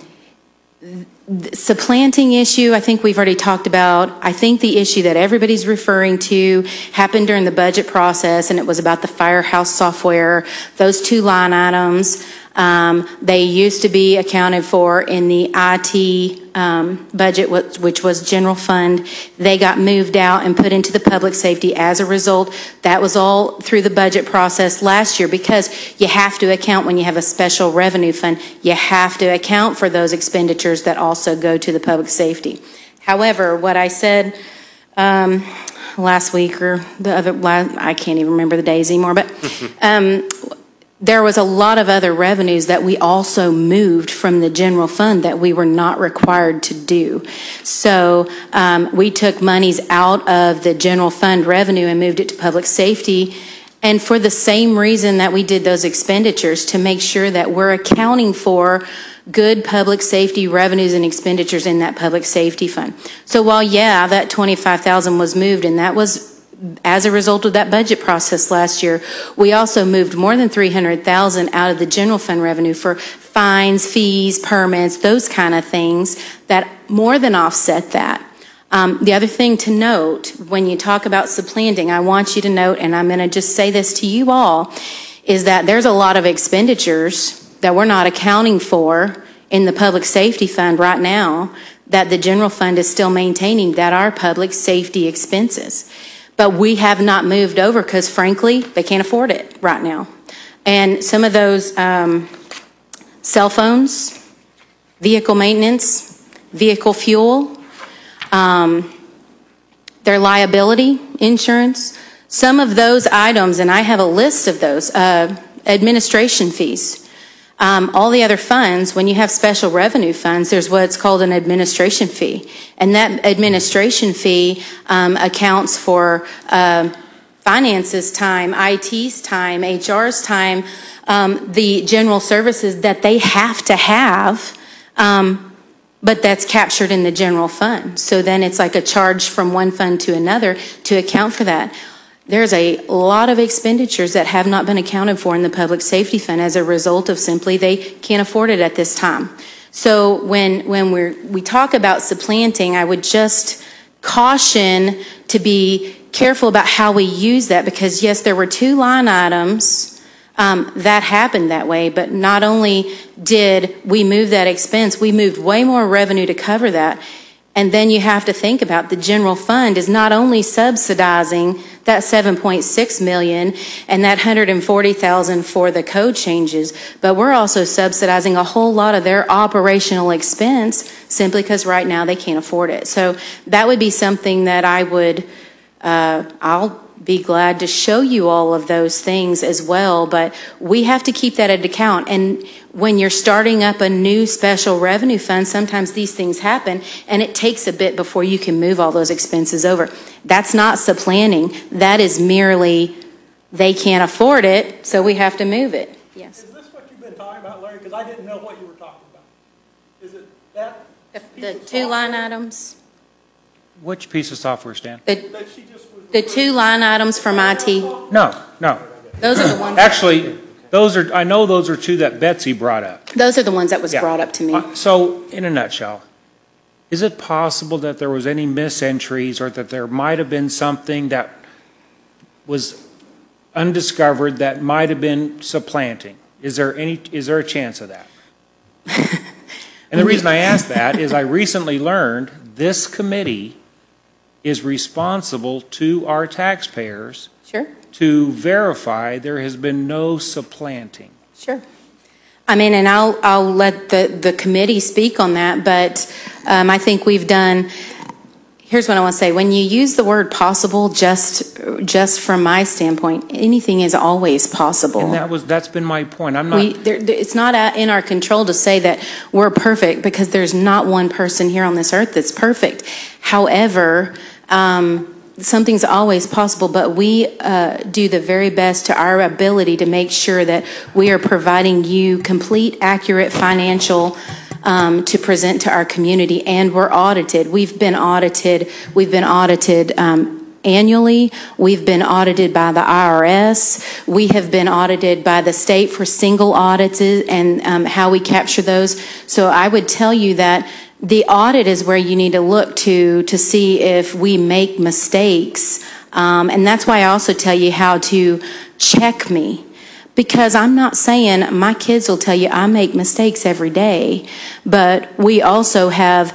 the supplanting issue, I think we've already talked about. I think the issue that everybody's referring to happened during the budget process, and it was about the Firehouse software, those two line items. Um, they used to be accounted for in the I T um, budget, which was general fund. They got moved out and put into the public safety as a result. That was all through the budget process last year, because you have to account when you have a special revenue fund. You have to account for those expenditures that also go to the public safety. However, what I said um, last week or the other, I can't even remember the days anymore, but um, there was a lot of other revenues that we also moved from the general fund that we were not required to do. So um, we took monies out of the general fund revenue and moved it to public safety, and for the same reason that we did those expenditures, to make sure that we're accounting for good public safety revenues and expenditures in that public safety fund. So while, yeah, that twenty-five thousand dollars was moved, and that was as a result of that budget process last year, we also moved more than three hundred thousand dollars out of the general fund revenue for fines, fees, permits, those kind of things that more than offset that. Um, the other thing to note, when you talk about supplanting, I want you to note, and I'm going to just say this to you all, is that there's a lot of expenditures that we're not accounting for in the public safety fund right now that the general fund is still maintaining, that are public safety expenses. But we have not moved over because, frankly, they can't afford it right now. And some of those um, cell phones, vehicle maintenance, vehicle fuel, um, their liability insurance, some of those items, and I have a list of those, uh, administration fees. Um, all the other funds, when you have special revenue funds, there's what's called an administration fee. And that administration fee um, accounts for uh, finances time, I T's time, H R's time, um, the general services that they have to have, um, but that's captured in the general fund. So then it's like a charge from one fund to another to account for that. There's a lot of expenditures that have not been accounted for in the public safety fund as a result of simply they can't afford it at this time. So when when we we talk about supplanting, I would just caution to be careful about how we use that, because yes, there were two line items um, that happened that way, but not only did we move that expense, we moved way more revenue to cover that. And then you have to think about the general fund is not only subsidizing that seven point six million and that one hundred forty thousand for the code changes, but we're also subsidizing a whole lot of their operational expense simply because right now they can't afford it. So that would be something that I would, uh, I'll be glad to show you all of those things as well, but we have to keep that at account. And when you're starting up a new special revenue fund, sometimes these things happen, and it takes a bit before you can move all those expenses over. That's not supplanting. That is merely they can't afford it, so we have to move it. Yes. Is this what you've been talking about, Larry? Because I didn't know what you were talking about. Is it that? The, the two line items, Which piece of software, Stan? the, That she just was the two line items from I T, No, no. those are the ones. Actually, those are, I know those are two that Betsy brought up. Those are the ones that was Yeah. brought up to me. Uh, So, in a nutshell, is it possible that there was any misentries or that there might have been something that was undiscovered that might have been supplanting? Is there any, is there a chance of that? And the reason I ask that is I recently learned this committee is responsible to our taxpayers Sure. to verify there has been no supplanting. Sure. I mean, and I'll, I'll let the, the committee speak on that, but um, I think we've done, here's what I want to say. When you use the word possible, just, just from my standpoint, anything is always possible. And that was, that's been my point. I'm not. We, there, there- it's not uh, in our control to say that we're perfect because there's not one person here on this earth that's perfect. However, um, something's always possible, but we uh, do the very best to our ability to make sure that we are providing you complete, accurate financial um, to present to our community, and we're audited. We've been audited. We've been audited um, annually. We've been audited by the I R S. We have been audited by the state for single audits and um, how we capture those. So I would tell you that the audit is where you need to look to to see if we make mistakes. Um, and that's why I also tell you how to check me. Because I'm not saying, my kids will tell you I make mistakes every day, but we also have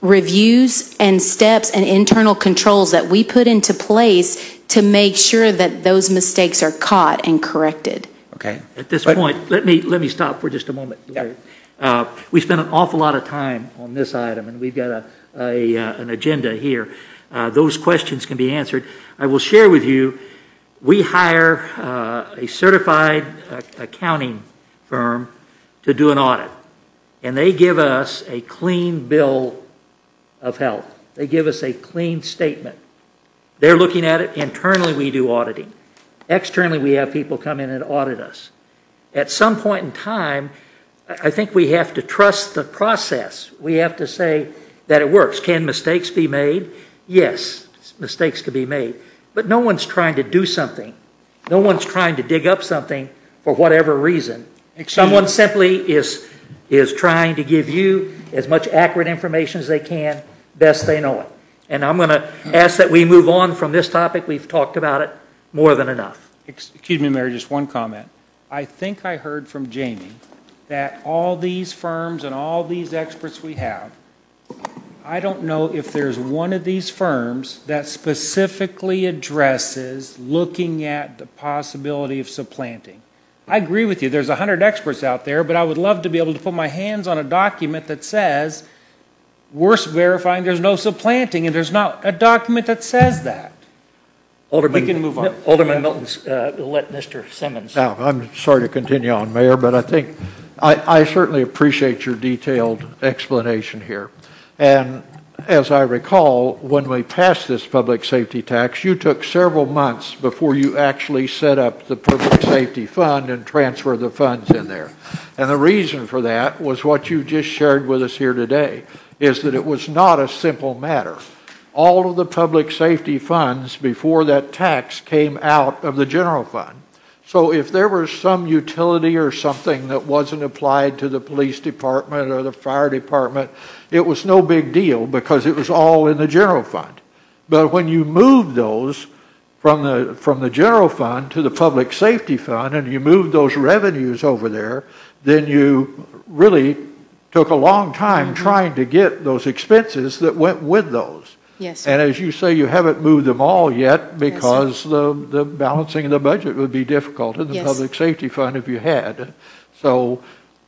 reviews and steps and internal controls that we put into place to make sure that those mistakes are caught and corrected. Okay. At this But- point, let me, let me stop for just a moment, Larry. Uh, we spent an awful lot of time on this item, and we've got a, a uh, an agenda here. Uh, those questions can be answered. I will share with you, we hire uh, a certified uh, accounting firm to do an audit, and they give us a clean bill of health. They give us a clean statement. They're looking at it. Internally, we do auditing. Externally, we have people come in and audit us. At some point in time, I think we have to trust the process. We have to say that it works. Can mistakes be made? Yes, mistakes can be made. But no one's trying to do something. No one's trying to dig up something for whatever reason. Excuse Someone me. simply is, is trying to give you as much accurate information as they can, best they know it. And I'm going to ask that we move on from this topic. We've talked about it more than enough. Excuse me, Mayor, just one comment. I think I heard from Jamie that all these firms and all these experts we have, I don't know if there's one of these firms that specifically addresses looking at the possibility of supplanting. I agree with you. There's a hundred experts out there, but I would love to be able to put my hands on a document that says we're verifying there's no supplanting, and there's not a document that says that. Alderman, We can move on. Alderman Milton's, uh, will let Mister Simmons. Now, I'm sorry to continue on, Mayor, but I think, I, I certainly appreciate your detailed explanation here. And as I recall, when we passed this public safety tax, you took several months before you actually set up the public safety fund and transfer the funds in there. And the reason for that was what you just shared with us here today, is that it was not a simple matter. All of the public safety funds before that tax came out of the general fund. So if there was some utility or something that wasn't applied to the police department or the fire department, it was no big deal because it was all in the general fund. But when you moved those from the, from the general fund to the public safety fund and you moved those revenues over there, then you really took a long time Mm-hmm. trying to get those expenses that went with those. Yes, sir. And as you say, you haven't moved them all yet sir. because the, the balancing of the budget would be difficult in the Yes. public safety fund if you had. So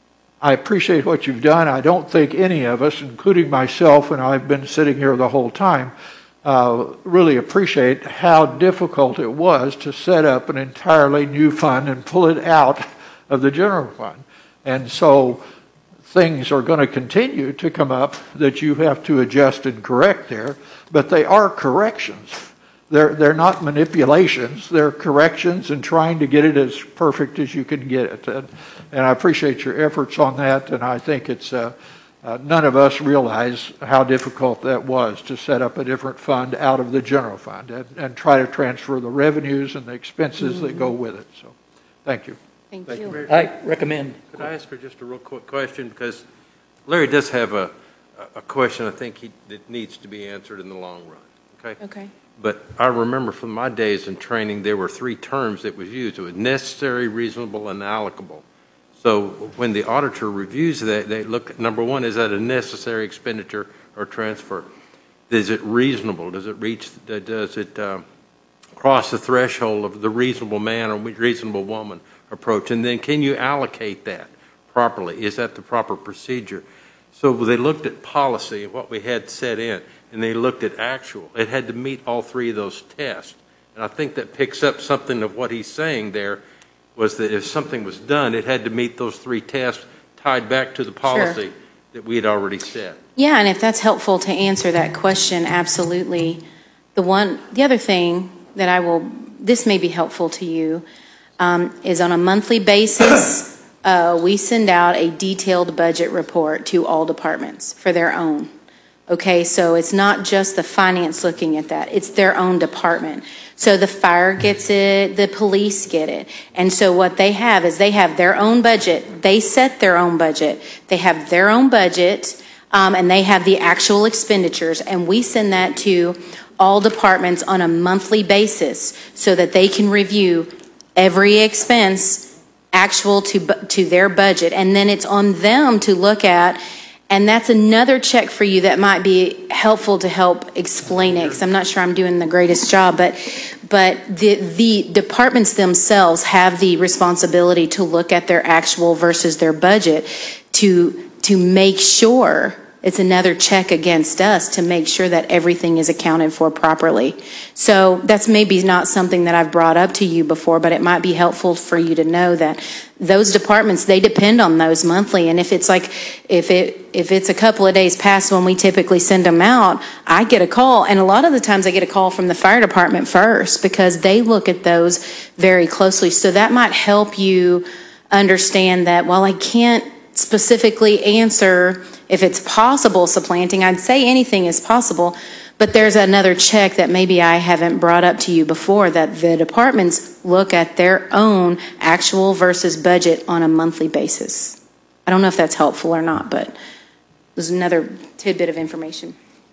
I appreciate what you've done. I don't think any of us, including myself, and I've been sitting here the whole time, uh, really appreciate how difficult it was to set up an entirely new fund and pull it out of the general fund. And so things are going to continue to come up that you have to adjust and correct there, but they are corrections. They're, they're not manipulations. They're corrections and trying to get it as perfect as you can get it. And, and I appreciate your efforts on that, and I think it's uh, uh, none of us realize how difficult that was to set up a different fund out of the general fund and, and try to transfer the revenues and the expenses mm-hmm. that go with it. So thank you. Thank, Thank you. you. I recommend. Could I ask her just a real quick question? Because Larry does have a, a question I think he, that needs to be answered in the long run, okay? Okay. But I remember from my days in training, there were three terms that was used. It was necessary, reasonable, and allocable. So when the auditor reviews that, they look at, number one, is that a necessary expenditure or transfer? Is it reasonable? Does it reach, does it uh, cross the threshold of the reasonable man or reasonable woman approach? And then can you allocate that properly? Is that the proper procedure? So they looked at policy and what we had set in, and they looked at actual. It had to meet all three of those tests. And I think that picks up something of what he's saying there, was that if something was done, it had to meet those three tests tied back to the policy Sure. that we had already set. Yeah, and if that's helpful to answer that question, absolutely. The one, the other thing that I will, this may be helpful to you, um, is on a monthly basis, uh, we send out a detailed budget report to all departments for their own. Okay, so it's not just the finance looking at that, it's their own department. So the fire gets it, the police get it. And so what they have is they have their own budget. They set their own budget. They have their own budget, um, and they have the actual expenditures. And we send that to all departments on a monthly basis so that they can review every expense actual to to their budget. And then it's on them to look at. And that's another check for you that might be helpful to help explain it, because I'm not sure I'm doing the greatest job, but but the the departments themselves have the responsibility to look at their actual versus their budget to to make sure. It's another check against us to make sure that everything is accounted for properly. So that's maybe not something that I've brought up to you before, but it might be helpful for you to know that those departments, they depend on those monthly. And if it's like, if it if it's a couple of days past when we typically send them out, I get a call. And a lot of the times I get a call from the fire department first because they look at those very closely. So that might help you understand that while I can't specifically answer if it's possible supplanting, I'd say anything is possible, but there's another check that maybe I haven't brought up to you before, that the departments look at their own actual versus budget on a monthly basis. I don't know if that's helpful or not, but there's another tidbit of information.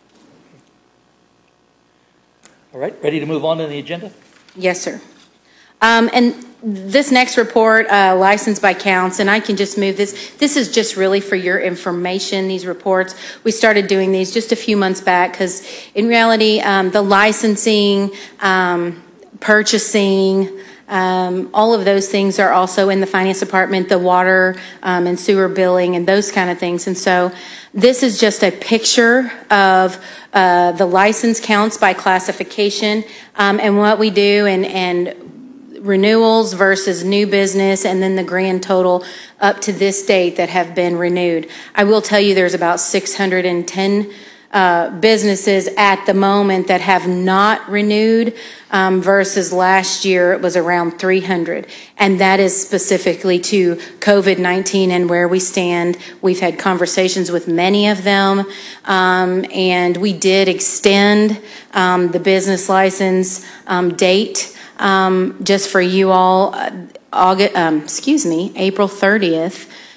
All right, ready to move on to the agenda? Yes, sir. Um, and this next report, uh, licensed by counts, and I can just move this. This is just really for your information, these reports. We started doing these just a few months back because in reality, um, the licensing, um, purchasing, um, all of those things are also in the finance department, the water um, and sewer billing and those kind of things. And so this is just a picture of uh, the license counts by classification um, and what we do and, and renewals versus new business, and then the grand total up to this date that have been renewed. I will tell you there's about six hundred ten uh, businesses at the moment that have not renewed um, versus last year it was around three hundred. And that is specifically to COVID nineteen and where we stand. We've had conversations with many of them, um, and we did extend um, the business license um, date Um, just for you all, uh, August, um, excuse me, April thirtieth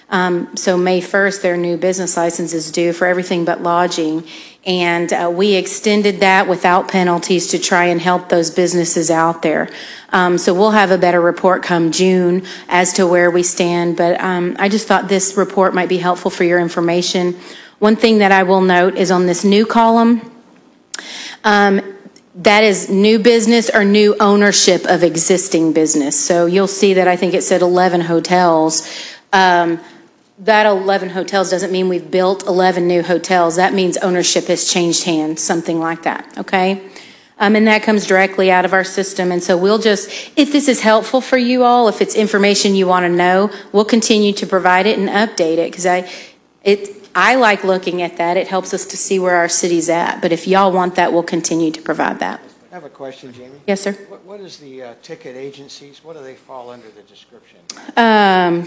Um, so May first, their new business license is due for everything but lodging. And uh, we extended that without penalties to try and help those businesses out there. Um, so we'll have a better report come June as to where we stand. But um, I just thought this report might be helpful for your information. One thing that I will note is on this new column, um, that is new business or new ownership of existing business. So you'll see that I think it said eleven hotels. Um, that eleven hotels doesn't mean we've built eleven new hotels. That means ownership has changed hands, something like that, okay? Um, and that comes directly out of our system. And so we'll just, if this is helpful for you all, if it's information you want to know, we'll continue to provide it and update it, because I, it, I like looking at that. It helps us to see where our city's at. But if y'all want that, we'll continue to provide that. I have a question, Jamie. Yes, sir. What, what is the uh, ticket agencies? What do they fall under the description? Um,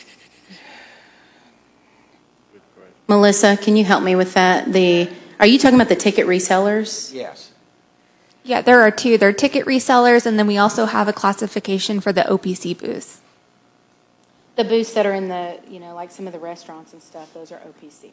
Melissa, can you help me with that? The Are you talking about the ticket resellers? Yes. Yeah, there are two. There are ticket resellers, and then we also have a classification for the O P C booths. The booths that are in the, you know, like some of the restaurants and stuff, those are O P C.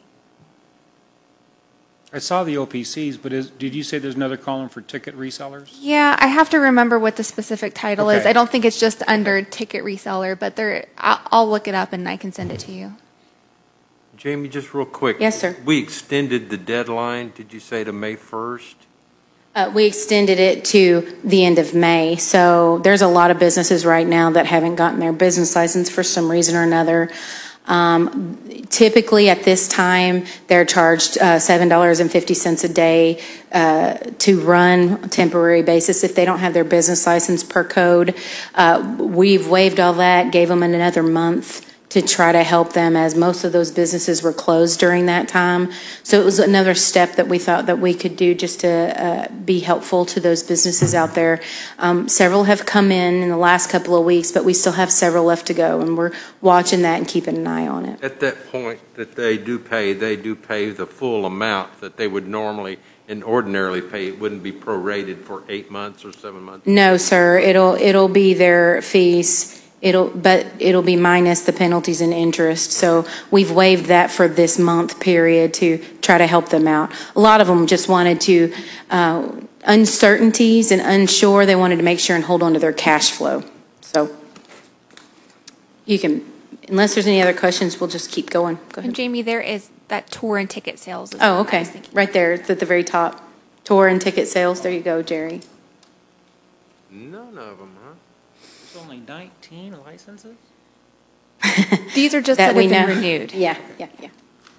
I saw the O P Cs, but is, did you say there's another column for ticket resellers? Yeah, I have to remember what the specific title is. Okay. I don't think it's just under ticket reseller, but there, I'll, I'll look it up and I can send it to you. Jamie, just real quick. Yes, sir. We extended the deadline, did you say, to May first? Uh, we extended it to the end of May. So there's a lot of businesses right now that haven't gotten their business license for some reason or another. Um, typically at this time, they're charged uh, seven dollars and fifty cents a day uh, to run a temporary basis if they don't have their business license per code. Uh, we've waived all that, gave them another month to try to help them, as most of those businesses were closed during that time. So it was another step that we thought that we could do just to uh, be helpful to those businesses out there. Um, several have come in in the last couple of weeks, but we still have several left to go, and we're watching that and keeping an eye on it. At that point that they do pay, they do pay the full amount that they would normally and ordinarily pay. It wouldn't be prorated for eight months or seven months? No, sir. It'll it'll be their fees. It'll, but it'll be minus the penalties and interest. So we've waived that for this month period to try to help them out. A lot of them just wanted to, uh, uncertainties and unsure, they wanted to make sure and hold on to their cash flow. So you can, unless there's any other questions, we'll just keep going. Go ahead. And Jamie, there is that tour and ticket sales. Is Oh, what I okay. was thinking. Right there, it's at the very top. Tour and ticket sales. There you go, Jerry. None of them, huh? There's only nineteen licenses? These are just That that, have we been know. renewed. Yeah, yeah, yeah.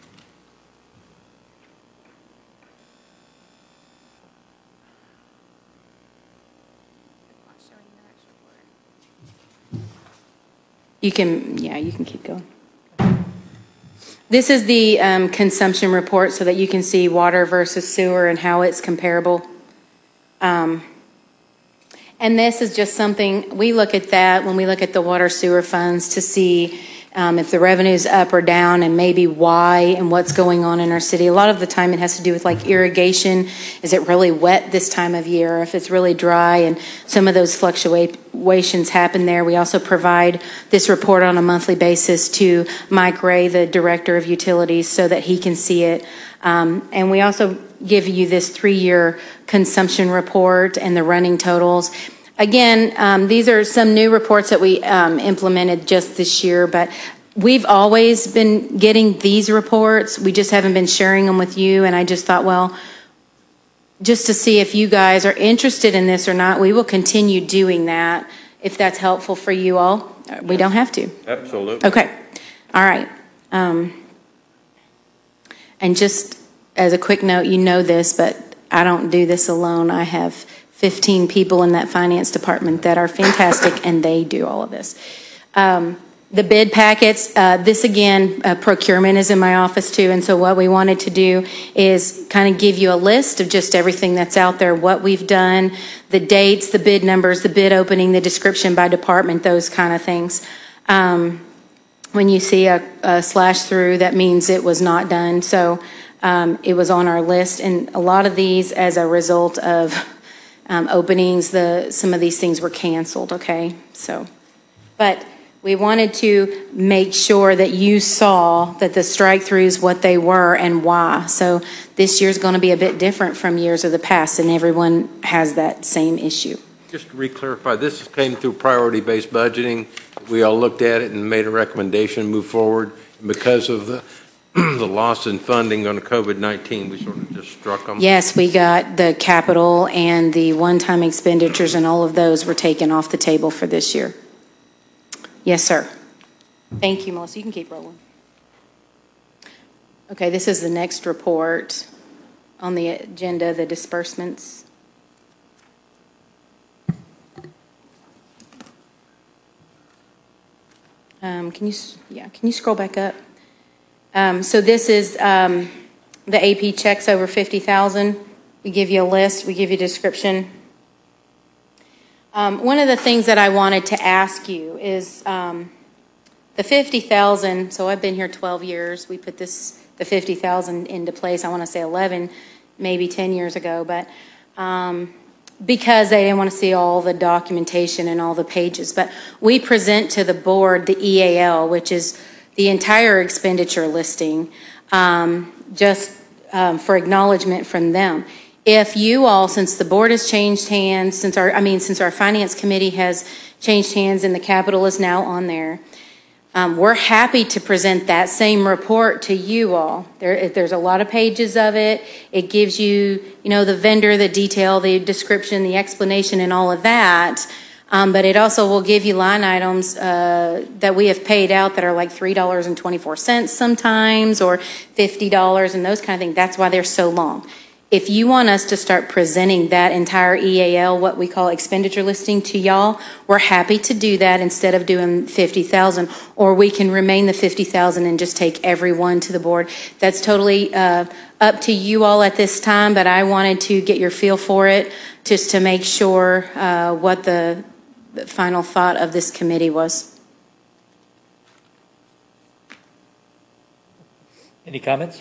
You can, yeah, you can keep going. This is the um, consumption report so that you can see water versus sewer and how it's comparable. Um, and this is just something, we look at that when we look at the water sewer funds to see um, if the revenue's up or down and maybe why and what's going on in our city. A lot of the time it has to do with like irrigation. Is it really wet this time of year? If it's really dry, and some of those fluctuations happen there. We also provide this report on a monthly basis to Mike Ray, the Director of Utilities, so that he can see it. Um, and we also give you this three-year consumption report and the running totals. Again, um, these are some new reports that we um, implemented just this year, but we've always been getting these reports. We just haven't been sharing them with you, and I just thought, well, just to see if you guys are interested in this or not, we will continue doing that if that's helpful for you all. We don't have to. Absolutely. Okay. All right. Um, and just as a quick note, you know this, but I don't do this alone. I have fifteen people in that finance department that are fantastic, and they do all of this. Um, the bid packets, uh, this again, uh, procurement is in my office too, and so what we wanted to do is kind of give you a list of just everything that's out there, what we've done, the dates, the bid numbers, the bid opening, the description by department, those kind of things. Um, when you see a, a slash through, that means it was not done, so um, it was on our list, and a lot of these as a result of Um, openings, the some of these things were canceled, okay? So, but We wanted to make sure that you saw that the strike-throughs, what they were and why. So this year's going to be a bit different from years of the past, and everyone has that same issue. Just to re-clarify, this came through priority-based budgeting. We all looked at it and made a recommendation, move forward. And because of the the loss in funding on the COVID nineteen, we sort of just struck them. Yes, we got the capital and the one-time expenditures, and all of those were taken off the table for this year. Yes, sir. Thank you, Melissa. You can keep rolling. Okay, this is the next report on the agenda, the disbursements. Um, can you, yeah, can you scroll back up? Um, so this is um, the A P checks over fifty thousand. We give you a list. We give you a description. Um, one of the things that I wanted to ask you is um, the fifty thousand. So I've been here twelve years. We put this the fifty thousand into place. I want to say eleven, maybe ten years ago, but um, because they didn't want to see all the documentation and all the pages. But we present to the board the E A L, which is the entire expenditure listing, um, just um, for acknowledgement from them. If you all, since the board has changed hands, since our, I mean, since our finance committee has changed hands and the capital is now on there, um, we're happy to present that same report to you all. There, there's a lot of pages of it. It gives you, you know, the vendor, the detail, the description, the explanation, and all of that. Um, but it also will give you line items uh, that we have paid out that are like three dollars and twenty-four cents sometimes, or fifty dollars, and those kind of things. That's why they're so long. If you want us to start presenting that entire E A L, what we call expenditure listing, to y'all, we're happy to do that instead of doing fifty thousand, or we can remain the fifty thousand and just take everyone to the board. That's totally uh, up to you all at this time, but I wanted to get your feel for it just to make sure uh, what the the final thought of this committee was. Any comments?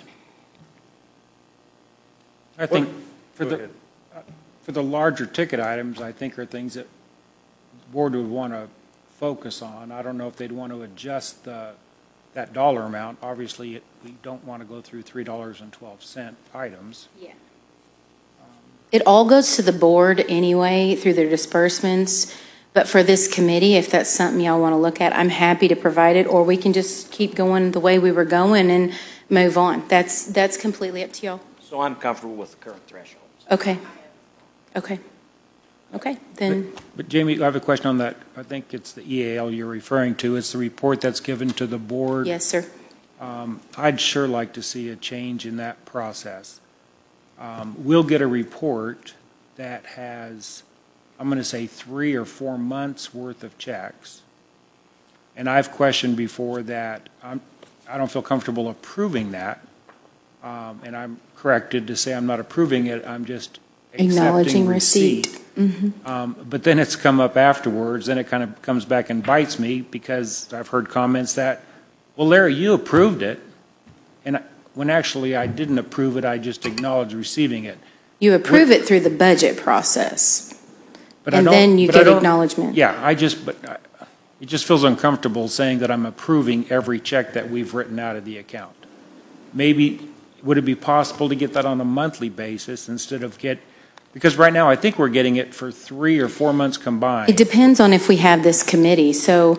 I think for Go the, ahead. uh, for the larger ticket items, I think are things that the board would want to focus on. I don't know if they'd want to adjust the, that dollar amount. Obviously, it, we don't want to go through three dollars and twelve cent items. Yeah. It all goes to the board anyway through their disbursements. But for this committee, if that's something y'all want to look at, I'm happy to provide it, or we can just keep going the way we were going and move on. That's that's completely up to y'all. So I'm comfortable with the current thresholds. Okay. Okay. Okay, then. But, but Jamie, I have a question on that. I think it's the E A L you're referring to. It's the report that's given to the board. Yes, sir. Um, I'd sure like to see a change in that process. Um, we'll get a report that has, I'm going to say, three or four months worth of checks. And I've questioned before that I'm, I don't feel comfortable approving that. Um, and I'm corrected to say I'm not approving it. I'm just Acknowledging accepting receipt. receipt. Mm-hmm. Um, but then it's come up afterwards, then it kind of comes back and bites me because I've heard comments that, well, Larry, you approved it. And when actually I didn't approve it, I just acknowledged receiving it. You approve it through the budget process. But I And don't- then you but I get don't- acknowledgement. Yeah, I just, but I- it just feels uncomfortable saying that I'm approving every check that we've written out of the account. Maybe, would it be possible to get that on a monthly basis instead of get, because right now I think we're getting it for three or four months combined. It depends on if we have this committee. So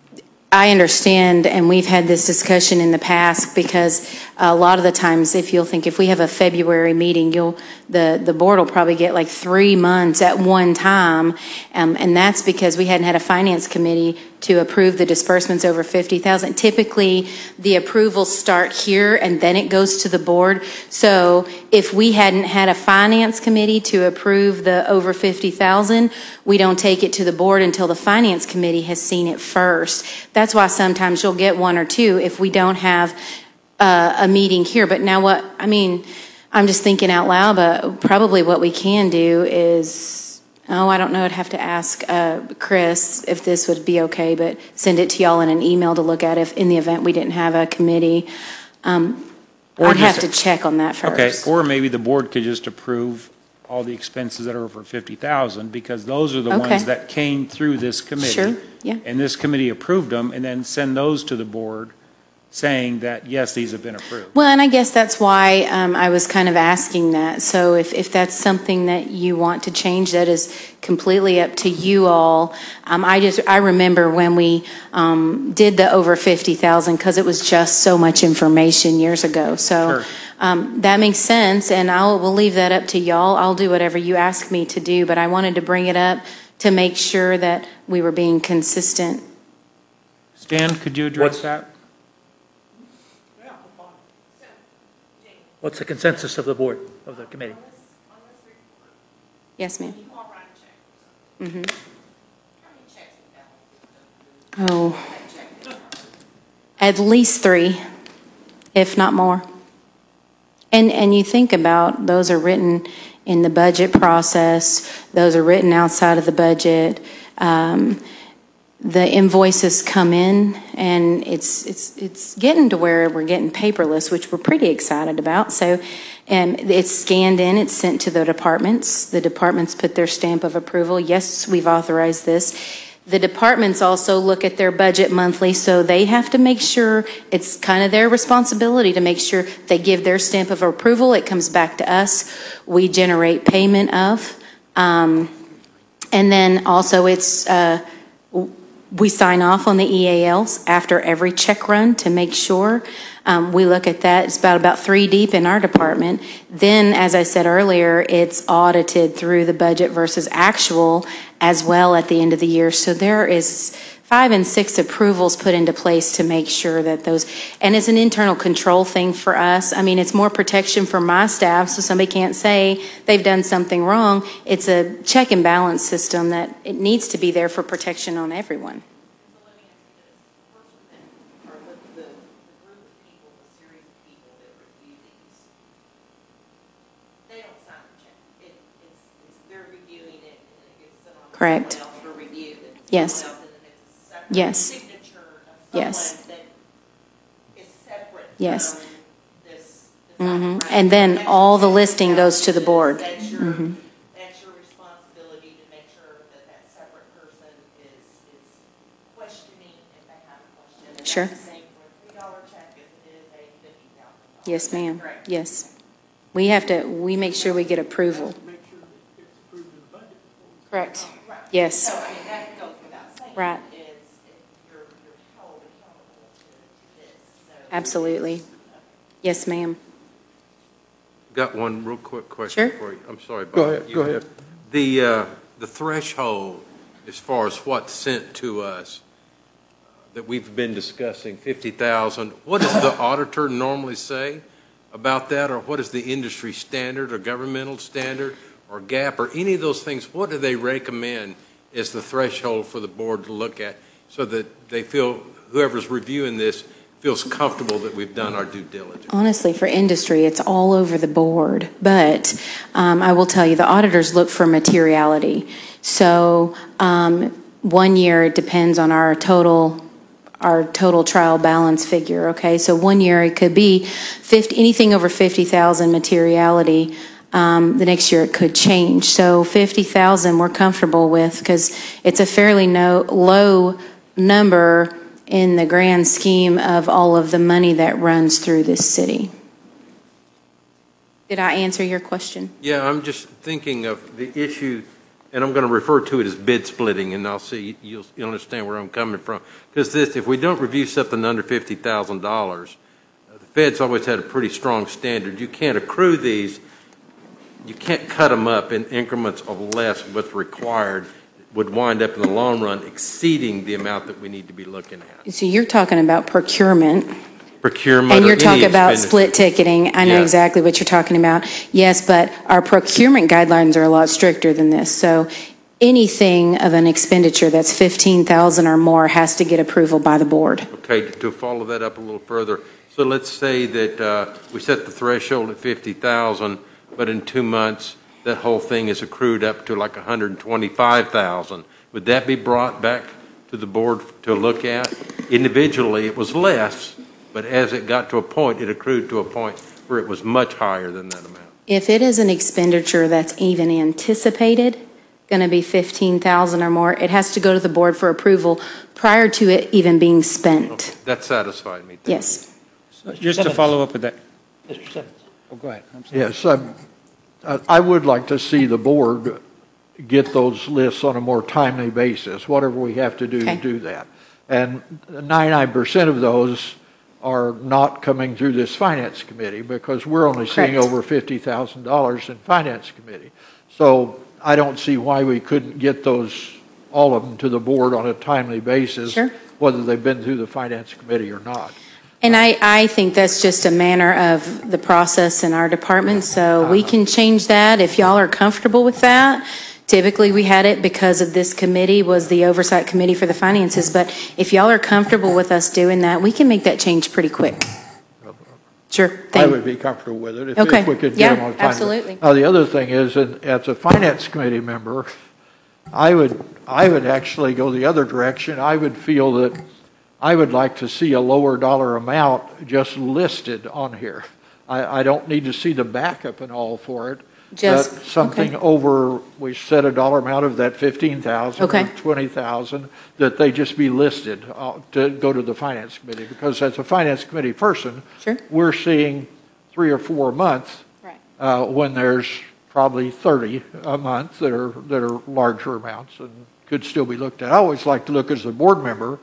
I understand, and we've had this discussion in the past, because a lot of the times, if you'll think, if we have a February meeting, you'll the the board will probably get like three months at one time, um, and that's because we hadn't had a finance committee to approve the disbursements over fifty thousand. Typically, the approvals start here and then it goes to the board. So if we hadn't had a finance committee to approve the over fifty thousand, we don't take it to the board until the finance committee has seen it first. That's why sometimes you'll get one or two if we don't have uh, a meeting here. But now what, I mean, I'm just thinking out loud, but probably what we can do is, oh, I don't know, I'd have to ask uh, Chris if this would be okay, but send it to y'all in an email to look at if in the event we didn't have a committee. Um, Or I'd have just- to check on that first. Okay, or maybe the board could just approve all the expenses that are over fifty thousand, because those are the Okay. ones that came through this committee. Sure, yeah. And this committee approved them, and then send those to the board saying that, yes, these have been approved. Well, and I guess that's why um, I was kind of asking that. So if, if that's something that you want to change, that is completely up to you all. Um, I just, I remember when we um, did the over fifty thousand, because it was just so much information years ago. So Sure. um, that makes sense, and I'll, we'll leave that up to y'all. I'll do whatever you ask me to do, but I wanted to bring it up to make sure that we were being consistent. Stan, could you address What's- that? What's the consensus of the board, of the committee? Yes, ma'am. Mm-hmm. Oh, at least three, if not more. And and you think about, those are written in the budget process. Those are written outside of the budget. Um, the invoices come in, and it's it's it's getting to where we're getting paperless, which we're pretty excited about. So, and it's scanned in, it's sent to the departments. The departments put their stamp of approval. Yes, we've authorized this. The departments also look at their budget monthly, so they have to make sure, it's kind of their responsibility to make sure they give their stamp of approval. It comes back to us. We generate payment of. Um, and then also it's, uh, we sign off on the E A Ls after every check run to make sure. Um, we look at that. It's about about three deep in our department. Then, as I said earlier, it's audited through the budget versus actual as well at the end of the year. So there is five and six approvals put into place to make sure that those, and it's an internal control thing for us. I mean, it's more protection for my staff, so somebody can't say they've done something wrong. It's a check and balance system that it needs to be there for protection on everyone. Correct. Yes. Yes. Yes. Yes. Mm-hmm. And then all the listing goes to the board. Mm-hmm. That's your responsibility to make sure that that separate person is, is questioning if they have a question. And Sure. that's the same for a three dollar check as it is a fifty thousand dollar. Yes, ma'am. Correct. Yes. We have to, we make sure we get approval. Make sure that it gets approved in the budget. Correct. Right. Yes. So, I mean, that goes without saying. Right. Is if you're, you're held accountable to, to this. So Absolutely. Yes, ma'am. Got one real quick question Sure. for you. I'm sorry, Bob. Go ahead, You- go ahead. The, uh, the threshold, as far as what's sent to us, that we've been discussing, fifty thousand, what does the auditor normally say about that? Or what is the industry standard or governmental standard or gap or any of those things? What do they recommend as the threshold for the board to look at so that they feel, whoever's reviewing this feels comfortable that we've done our due diligence? Honestly, for industry, it's all over the board. But um, I will tell you, the auditors look for materiality. So um, one year, it depends on our total our total trial balance figure. Okay, so one year it could be fifty, anything over fifty thousand materiality. Um, the next year it could change. So fifty thousand we're comfortable with because it's a fairly no, low number in the grand scheme of all of the money that runs through this city. Did I answer your question? Yeah, I'm just thinking of the issue, and I'm going to refer to it as bid splitting, and I'll see, you'll, you'll understand where I'm coming from. Because this, if we don't review something under fifty thousand dollars, the Fed's always had a pretty strong standard. You can't accrue these, you can't cut them up in increments of less what's required, would wind up in the long run exceeding the amount that we need to be looking at. So you're talking about procurement. Procurement And or you're any talking about expenditure. split ticketing. I know Yeah. exactly what you're talking about. Yes, but our procurement guidelines are a lot stricter than this. So anything of an expenditure that's fifteen thousand or more has to get approval by the board. Okay, to follow that up a little further, so let's say that uh, we set the threshold at fifty thousand, but in two months, that whole thing is accrued up to like one hundred twenty-five thousand. Would that be brought back to the board to look at? Individually, it was less, but as it got to a point, it accrued to a point where it was much higher than that amount. If it is an expenditure that's even anticipated, going to be fifteen thousand or more, it has to go to the board for approval prior to it even being spent. That satisfied me. Thank Yes. So just to follow up with that. Mister Simmons. Oh, go ahead. I'm sorry. Yes, um, I I would like to see the board get those lists on a more timely basis, whatever we have to do to Okay. do that. And ninety-nine percent of those are not coming through this finance committee because we're only seeing Correct. over fifty thousand dollars in finance committee. So I don't see why we couldn't get those, all of them, to the board on a timely basis, Sure. whether they've been through the finance committee or not. And I, I think that's just a manner of the process in our department, so we can change that if y'all are comfortable with that. Typically, we had it because of this committee was the oversight committee for the finances, but if y'all are comfortable with us doing that, we can make that change pretty quick. Sure I thing. would be comfortable with it if, Okay. if we could Yeah, get them on time. absolutely. Now, the other thing is, and as a finance committee member, I would, I would actually go the other direction. I would feel that I would like to see a lower dollar amount just listed on here. I, I don't need to see the backup and all for it. Just- But something okay. over, we set a dollar amount of that fifteen thousand Okay. or twenty thousand, that they just be listed uh, to go to the finance committee. Because as a finance committee person, Sure. we're seeing three or four a month Right. uh, when there's probably thirty a month that are, that are larger amounts and could still be looked at. I always like to look as a board member.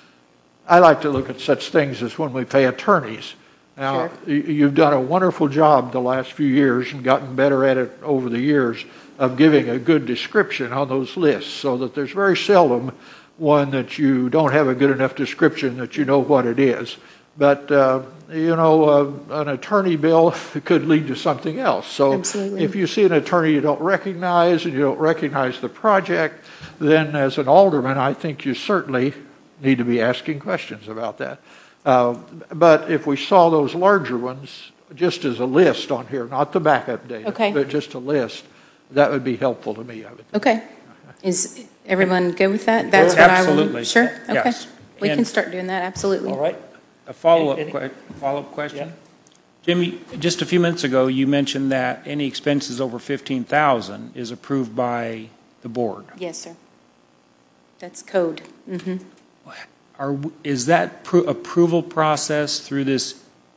I like to look at such things as when we pay attorneys. Now, Sure. you- you've done a wonderful job the last few years and gotten better at it over the years of giving a good description on those lists so that there's very seldom one that you don't have a good enough description that you know what it is. But, uh, you know, uh, an attorney bill could lead to something else. So Absolutely. if you see an attorney you don't recognize and you don't recognize the project, then as an alderman, I think you certainly need to be asking questions about that. Uh, but if we saw those larger ones, just as a list on here, not the backup data, Okay. but just a list, that would be helpful to me, I would think. Okay. Is everyone good with that? That's what I will. Absolutely. Sure, okay. Yes. We can And- start doing that, absolutely. All right. A follow-up, Any- que- follow-up question? Yeah. Jimmy, just a few minutes ago, you mentioned that any expenses over fifteen thousand is approved by the board. Yes, sir. That's code. Mm-hmm. Are, w- is that pro- approval process through this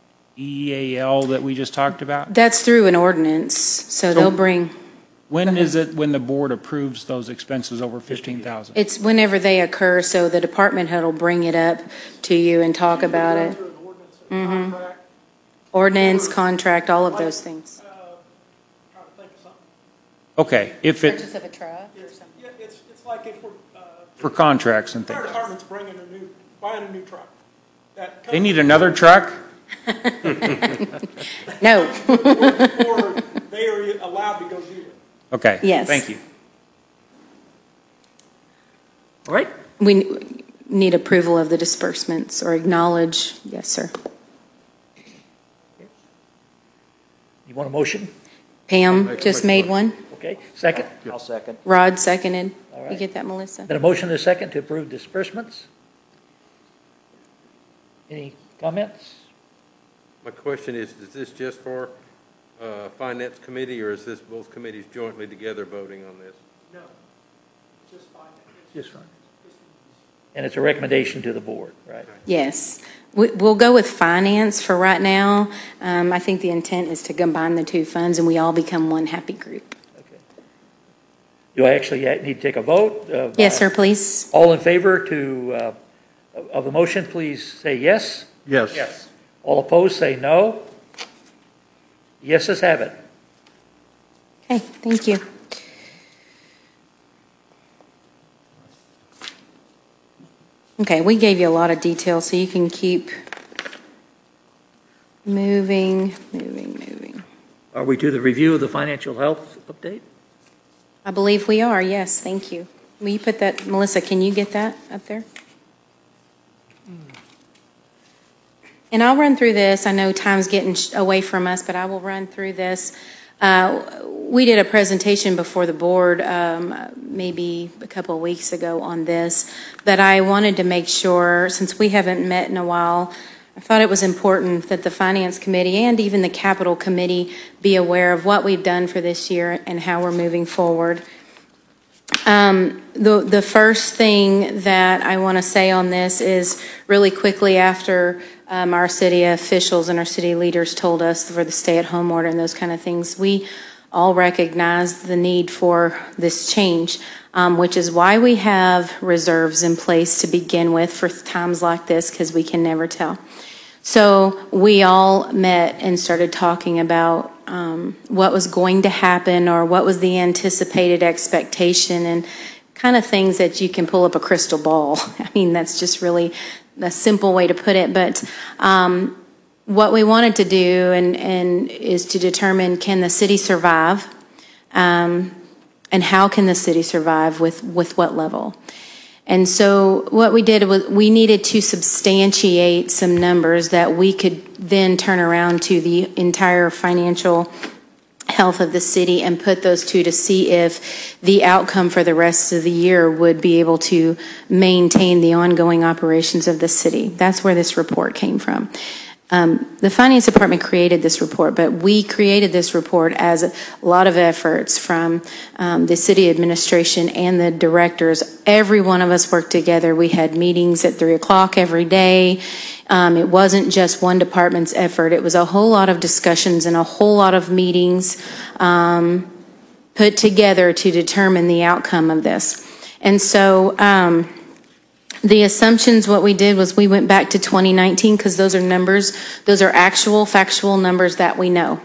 E A L that we just talked about? That's through an ordinance, so they'll bring, When is it when the board approves those expenses over fifteen thousand? it's whenever they occur, so the department head will bring it up to you and talk about it. Through an ordinance and Mhm. contract, Ordinance, contract, all of those things. uh, trying to think of something. Okay, if it, Purchase of a truck or It's, something. yeah, it's, it's like if we're, uh, for contracts and fire things. department's bringing a new, buying a new truck. That They need another truck? No. Or they are allowed to go do it. Okay. Yes. Thank you. All right. We need approval of the disbursements or acknowledge, yes, sir. You want a motion? Pam just made one. Okay. Second? I'll second. Rod seconded. All You right. get that, Melissa? Then a motion and a second to approve disbursements. Any comments? My question is, is this just for uh, Finance Committee, or is this both committees jointly together voting on this? No, just fine. Just fine. And it's a recommendation to the board, right? Yes. We- We'll go with finance for right now. Um, I think the intent is to combine the two funds and we all become one happy group. Okay. Do I actually need to take a vote? uh, Yes, by- sir, please. All in favor to, uh, of the motion, please say yes. Yes. All opposed, say no. Yeses have it. Okay, thank you. Okay, we gave you a lot of detail, so you can keep moving, moving, moving. Are we to the review of the financial health update? I believe we are, yes, thank you. Will you put that, Melissa, can you get that up there? And I'll run through this. I know time's getting sh- away from us, but I will run through this. Uh, we did a presentation before the board um, maybe a couple of weeks ago on this, that I wanted to make sure, since we haven't met in a while, I thought it was important that the Finance Committee and even the Capital Committee be aware of what we've done for this year and how we're moving forward. Um, the, the first thing that I want to say on this is really quickly after um, our city officials and our city leaders told us for the stay-at-home order and those kind of things, we all recognize the need for this change, um, which is why we have reserves in place to begin with for times like this, because we can never tell. So we all met and started talking about um, what was going to happen or what was the anticipated expectation and kind of things that you can pull up a crystal ball. I mean, that's just really a simple way to put it. But um, what we wanted to do and, and is to determine, can the city survive? Um, and how can the city survive with, with what level? And so what we did was we needed to substantiate some numbers that we could then turn around to the entire financial health of the city and put those two to see if the outcome for the rest of the year would be able to maintain the ongoing operations of the city. That's where this report came from. Um, the Finance Department created this report, but we created this report as a lot of efforts from um, the city administration and the directors. Every one of us worked together. We had meetings at three o'clock every day. Um, it wasn't just one department's effort. It was a whole lot of discussions and a whole lot of meetings um, put together to determine the outcome of this. And so um, the assumptions, what we did was we went back to twenty nineteen because those are numbers, those are actual factual numbers that we know.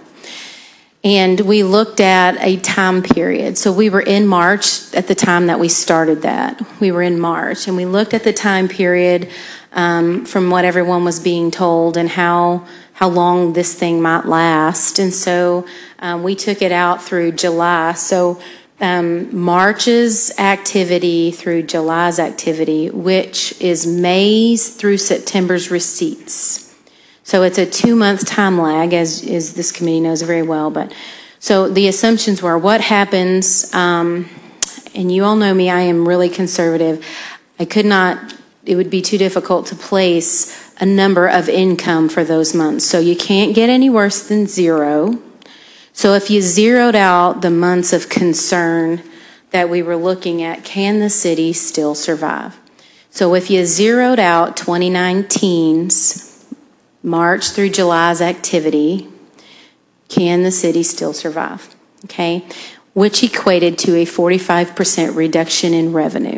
And we looked at a time period. So we were in March at the time that we started that. We were in March and we looked at the time period um, from what everyone was being told and how how long this thing might last. And so um, we took it out through July. So Um, March's activity through July's activity, which is May's through September's receipts. So it's a two-month time lag, as, as this committee knows very well. But so the assumptions were what happens, um, and you all know me, I am really conservative. I could not, it would be too difficult to place a number of income for those months. So you can't get any worse than zero. So if you zeroed out the months of concern that we were looking at, can the city still survive? So if you zeroed out twenty nineteen's March through July's activity, can the city still survive? Okay, which equated to a forty-five percent reduction in revenue.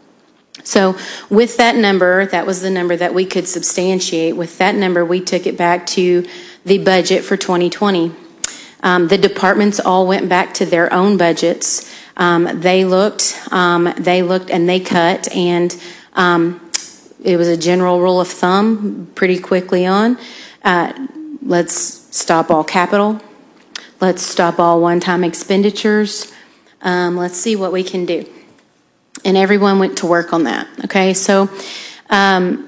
So with that number, that was the number that we could substantiate. With that number, we took it back to the budget for twenty twenty. Um, the departments all went back to their own budgets. Um, they looked, um, they looked and they cut, and um, it was a general rule of thumb pretty quickly on. Uh, let's stop all capital. Let's stop all one-time expenditures. Um, let's see what we can do. And everyone went to work on that. Okay, so um,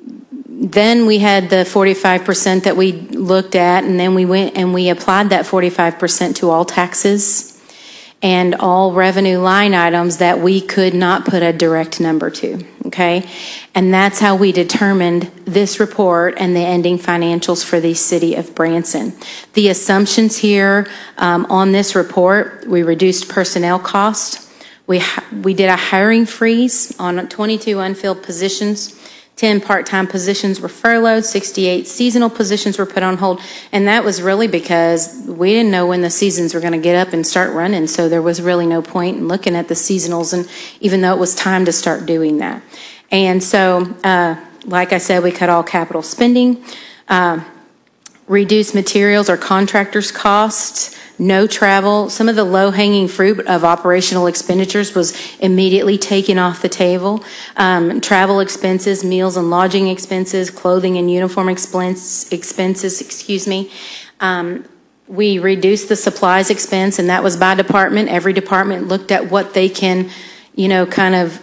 then we had the forty-five percent that we looked at, and then we went and we applied that forty-five percent to all taxes and all revenue line items that we could not put a direct number to, okay? And that's how we determined this report and the ending financials for the city of Branson. The assumptions here um, on this report, we reduced personnel costs. We, we did a hiring freeze on twenty-two unfilled positions. ten part-time positions were furloughed, sixty-eight seasonal positions were put on hold, and that was really because we didn't know when the seasons were going to get up and start running, so there was really no point in looking at the seasonals, and even though it was time to start doing that. And so, uh, like I said, we cut all capital spending, uh, reduced materials or contractors' costs, no travel. Some of the low-hanging fruit of operational expenditures was immediately taken off the table. Um, travel expenses, meals and lodging expenses, clothing and uniform expense, expenses, excuse me. Um, we reduced the supplies expense, and that was by department. Every department looked at what they can, you know, kind of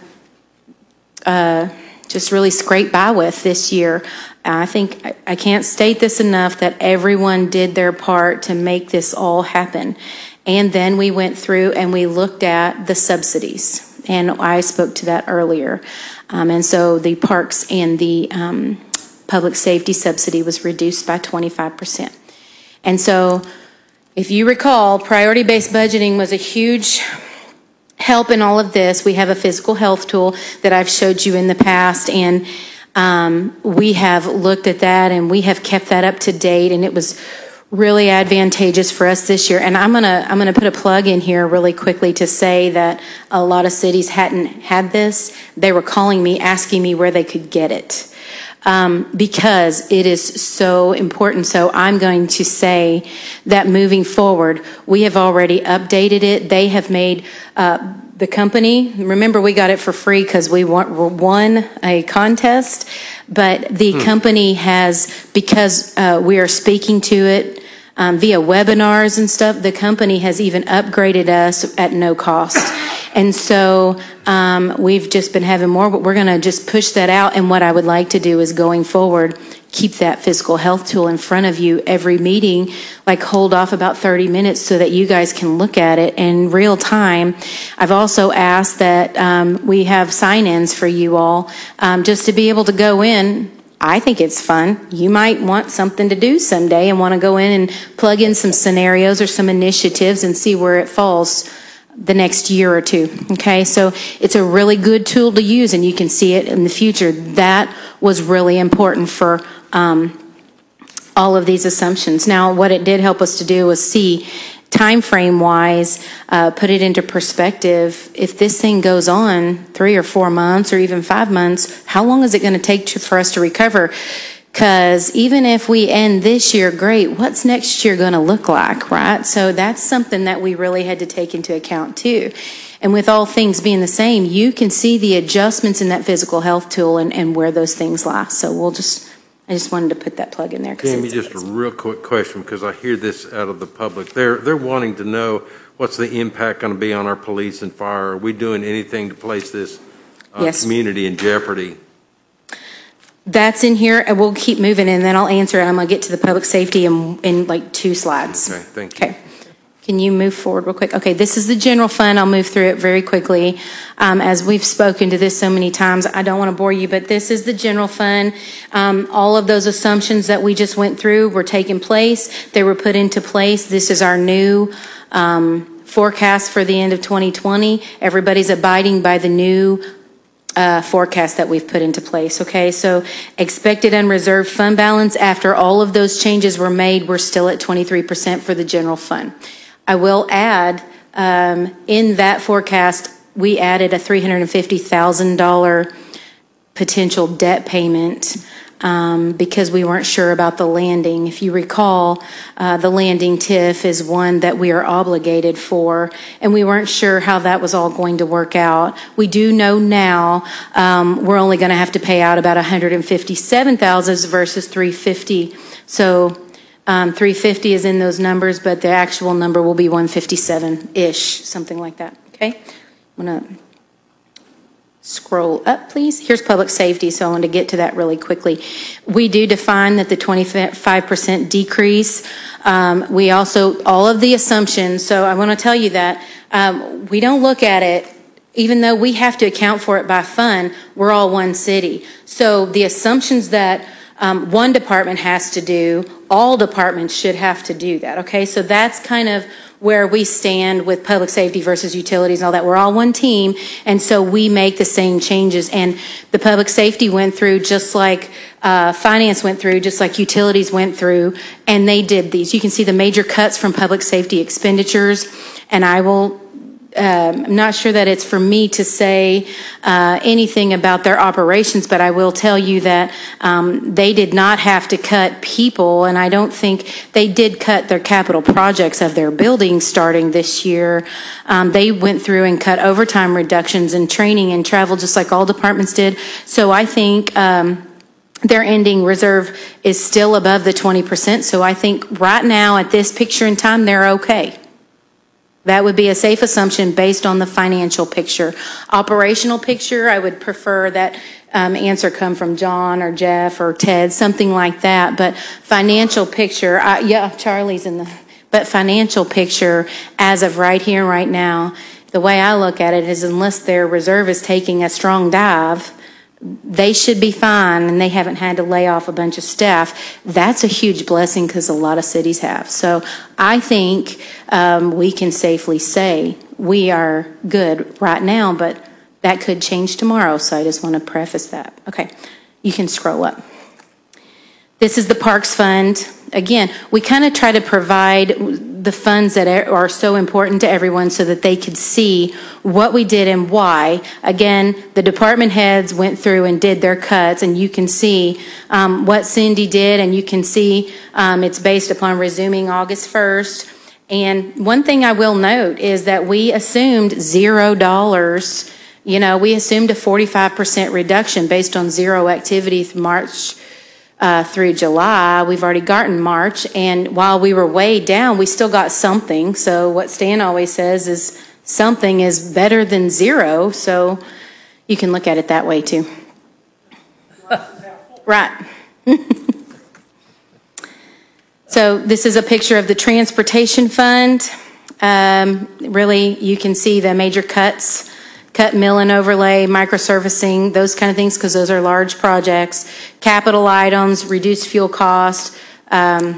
uh, just really scrape by with this year. I think I can't state this enough that everyone did their part to make this all happen. And then we went through and we looked at the subsidies. And I spoke to that earlier. Um, and so the parks and the um, public safety subsidy was reduced by twenty-five percent. And so, if you recall, priority-based budgeting was a huge help in all of this. We have a physical health tool that I've showed you in the past, and um, we have looked at that and we have kept that up to date, and it was really advantageous for us this year. And I'm gonna I'm gonna put a plug in here really quickly to say that a lot of cities hadn't had this. They were calling me, asking me where they could get it. Um, because it is so important. So I'm going to say that moving forward, we have already updated it. They have made uh, the company, remember we got it for free because we won a contest, but the hmm. company has, because uh, we are speaking to it um, via webinars and stuff, the company has even upgraded us at no cost. And so um, we've just been having more, but we're going to just push that out. And what I would like to do is going forward, keep that physical health tool in front of you every meeting, like hold off about thirty minutes so that you guys can look at it in real time. I've also asked that um, we have sign-ins for you all um, just to be able to go in. I think it's fun. You might want something to do someday and want to go in and plug in some scenarios or some initiatives and see where it falls the next year or two. Okay, so it's a really good tool to use, and you can see it in the future. That was really important for um, all of these assumptions. Now, what it did help us to do was see time frame wise, uh, put it into perspective. If this thing goes on three or four months or even five months, how long is it going to take to, for us to recover? Because even if we end this year, great, what's next year going to look like, right? So that's something that we really had to take into account too. And with all things being the same, you can see the adjustments in that physical health tool and, and where those things lie. So we'll just, I just wanted to put that plug in there. Jamie, just a real quick question, because I hear this out of the public. They're, they're wanting to know what's the impact going to be on our police and fire. Are we doing anything to place this uh, yes. community in jeopardy? That's in here, and we'll keep moving, and then I'll answer it. I'm going to get to the public safety in, in like two slides. Okay, thank you. Okay. Can you move forward real quick? Okay, this is the general fund. I'll move through it very quickly. Um, as we've spoken to this so many times, I don't want to bore you, but this is the general fund. Um, all of those assumptions that we just went through were taking place. They were put into place. This is our new um, forecast for the end of twenty twenty. Everybody's abiding by the new Uh, forecast that we've put into place. Okay, so expected unreserved fund balance after all of those changes were made, we're still at twenty-three percent for the general fund. I will add, um, in that forecast, we added a three hundred fifty thousand dollars potential debt payment um, because we weren't sure about the landing. If you recall, uh, the landing T I F is one that we are obligated for, and we weren't sure how that was all going to work out. We do know now um, we're only going to have to pay out about one hundred fifty-seven thousand dollars versus three hundred fifty thousand dollars. So um, three hundred fifty thousand dollars is in those numbers, but the actual number will be one hundred fifty-seven-ish, something like that. Okay, I'm going to scroll up, please. Here's public safety, so I want to get to that really quickly. We do define that the twenty-five percent decrease. Um, we also, all of the assumptions, so I want to tell you that um, we don't look at it, even though we have to account for it by fund, we're all one city. So the assumptions that um, one department has to do, all departments should have to do that, okay? So that's kind of where we stand with public safety versus utilities and all that. We're all one team, and so we make the same changes. And the public safety went through just like uh, finance went through, just like utilities went through, and they did these. You can see the major cuts from public safety expenditures, and I will Um, I'm not sure that it's for me to say uh, anything about their operations, but I will tell you that um, they did not have to cut people, and I don't think they did cut their capital projects of their buildings starting this year. Um, they went through and cut overtime reductions and training and travel just like all departments did. So I think um, their ending reserve is still above the twenty percent. So I think right now at this picture in time, they're okay. That would be a safe assumption based on the financial picture. Operational picture, I would prefer that um, answer come from John or Jeff or Ted, something like that. But financial picture, I, yeah, Charlie's in the, but financial picture as of right here, right now, the way I look at it is unless their reserve is taking a strong dive, they should be fine and they haven't had to lay off a bunch of staff. That's a huge blessing because a lot of cities have. So I think um, we can safely say we are good right now, but that could change tomorrow. So I just want to preface that. Okay, you can scroll up. This is the Parks Fund. Again, we kind of try to provide the funds that are so important to everyone so that they could see what we did and why. Again, the department heads went through and did their cuts, and you can see um, what Cindy did, and you can see um, it's based upon resuming August first. And one thing I will note is that we assumed zero dollars. You know, we assumed a forty-five percent reduction based on zero activity from March Uh, through July. We've already gotten March, and while we were way down, we still got something. So what Stan always says is something is better than zero, so you can look at it that way too. Right. So this is a picture of the transportation fund. Um, really, you can see the major cuts. Cut, mill, and overlay, microservicing, those kind of things, because those are large projects. Capital items, reduced fuel cost. Um,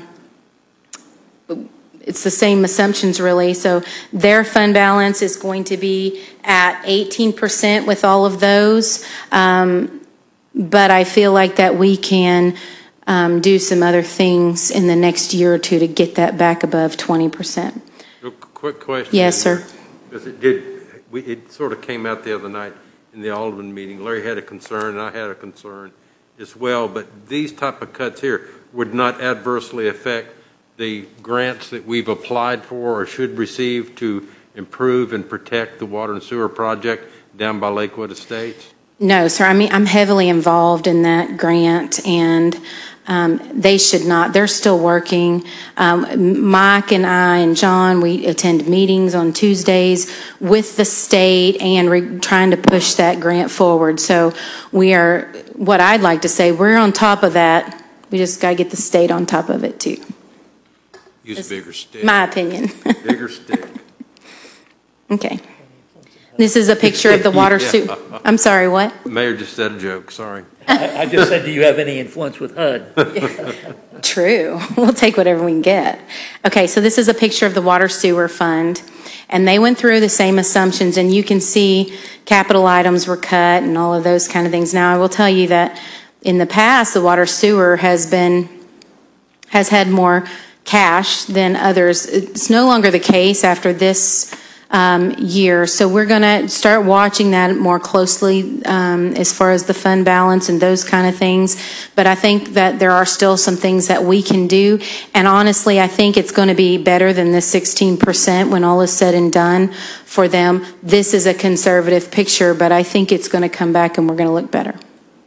it's the same assumptions, really. So their fund balance is going to be at eighteen percent with all of those. Um, but I feel like that we can um, do some other things in the next year or two to get that back above twenty percent. Real quick question. Yes, sir. Because it did. We, it sort of came out the other night in the Alderman meeting. Larry had a concern, and I had a concern as well. But these type of cuts here would not adversely affect the grants that we've applied for or should receive to improve and protect the water and sewer project down by Lakewood Estates? No, sir. I mean, I'm heavily involved in that grant, and um, they should not. They're still working. Um, Mike and I and John, we attend meetings on Tuesdays with the state and re- trying to push that grant forward. So we are, what I'd like to say, we're on top of that. We just got to get the state on top of it, too. Use That's a bigger stick. My opinion. Bigger stick. Okay. This is a picture of the water Yeah. sewer. I'm sorry, what? The mayor just said a joke, sorry. I, I just said, do you have any influence with H U D? True. We'll take whatever we can get. Okay, so this is a picture of the water sewer fund. And they went through the same assumptions, and you can see capital items were cut and all of those kind of things. Now, I will tell you that in the past, the water sewer has been, has had more cash than others. It's no longer the case after this Um, year. So we're going to start watching that more closely um, as far as the fund balance and those kind of things. But I think that there are still some things that we can do. And honestly, I think it's going to be better than the sixteen percent when all is said and done for them. This is a conservative picture, but I think it's going to come back and we're going to look better.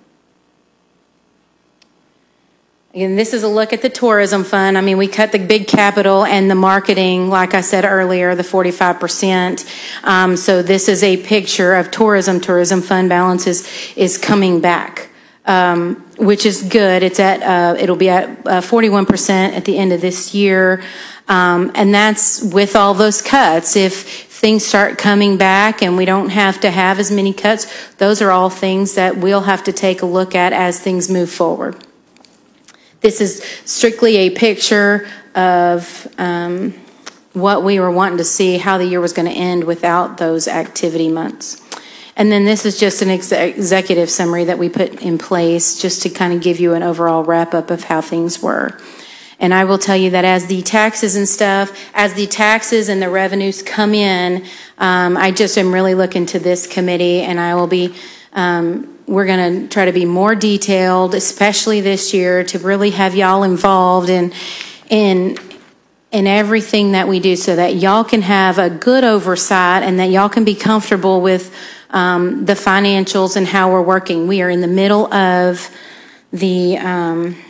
Again, this is a look at the tourism fund. I mean, we cut the big capital and the marketing, like I said earlier, the forty-five percent. Um, so this is a picture of tourism. Tourism fund balance is, is coming back, um, which is good. It's at, uh, it'll be at uh, forty-one percent at the end of this year. Um, and that's with all those cuts. If things start coming back and we don't have to have as many cuts, those are all things that we'll have to take a look at as things move forward. This is strictly a picture of um, what we were wanting to see, how the year was going to end without those activity months. And then this is just an ex- executive summary that we put in place just to kind of give you an overall wrap-up of how things were. And I will tell you that as the taxes and stuff, as the taxes and the revenues come in, um, I just am really looking to this committee, and I will be um, we're going to try to be more detailed, especially this year, to really have y'all involved in, in, in everything that we do so that y'all can have a good oversight and that y'all can be comfortable with um, the financials and how we're working. We are in the middle of the um,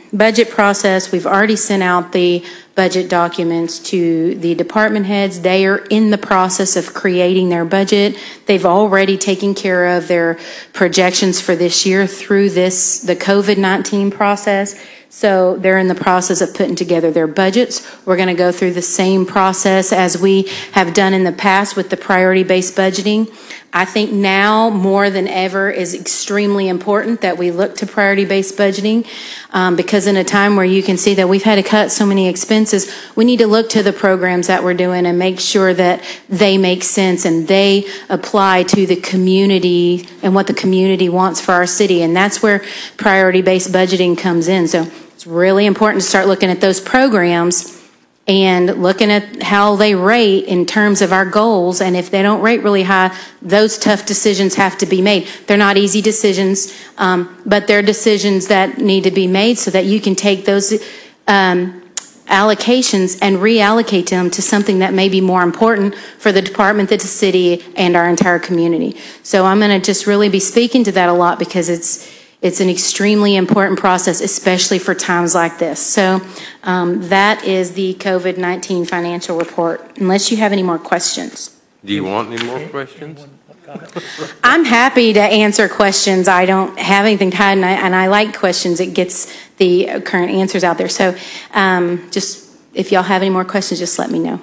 budget process. We've already sent out the budget documents to the department heads. They are in the process of creating their budget. They've already taken care of their projections for this year through this, the COVID nineteen process. So they're in the process of putting together their budgets. We're going to go through the same process as we have done in the past with the priority-based budgeting. I think now more than ever is extremely important that we look to priority-based budgeting um, because in a time where you can see that we've had to cut so many expenses, we need to look to the programs that we're doing and make sure that they make sense and they apply to the community and what the community wants for our city. And that's where priority-based budgeting comes in. So it's really important to start looking at those programs and looking at how they rate in terms of our goals. And if they don't rate really high, those tough decisions have to be made. They're not easy decisions, um, but they're decisions that need to be made so that you can take those um, allocations and reallocate them to something that may be more important for the department, the city, and our entire community. So I'm going to just really be speaking to that a lot because it's It's an extremely important process, especially for times like this. So um, that is the COVID nineteen financial report, unless you have any more questions. Do you want any more questions? I'm happy to answer questions. I don't have anything to hide, and I, and I like questions. It gets the current answers out there. So um, just if y'all have any more questions, just let me know.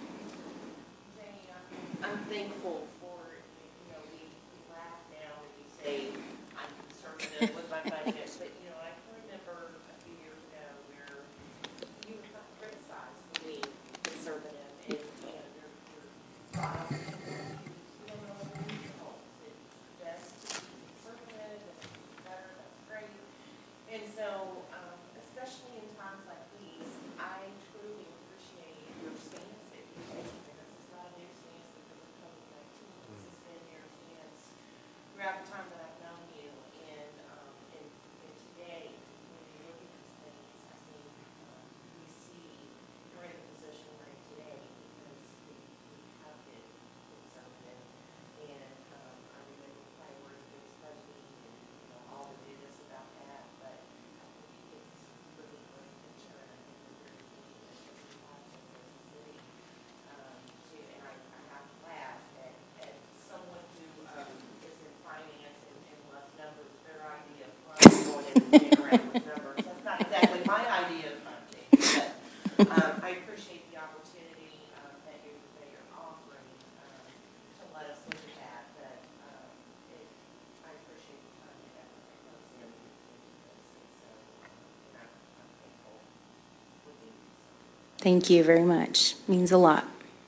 I'm thankful for, you know, we laugh now when you say I'm conservative with my budget, but, you know, I can remember a few years ago where you were not criticized for being conservative and, you know, your, your job, you don't know what the results. It's best to be conservative and it's better, that's great. And so, um, especially in times like these, I truly appreciate your stance that you take. And this is not a new stance because of COVID nineteen. This has been your stance throughout the time that I've known you. And, um, and, and today, when you look at these things, I think um, we see we're in the position we're in today because we, we have been conservative. And um, I remember priority-based budgeting and, you know, all the newness about that. But I think it's really a great picture, and I think we're very keen as a process as a city um, to, and I, I have to laugh at, at someone who um, is in finance and, and loves numbers, their idea of fun is going in and playing around with numbers. That's not exactly my idea of fun, but um, I appreciate the opportunity um, that you're, that you're offering um, to let us look at that, but um, it, I appreciate the time and effort that goes in into this, and so um, and I'm, I'm thankful for being conservative. Thank you very much. Means a lot.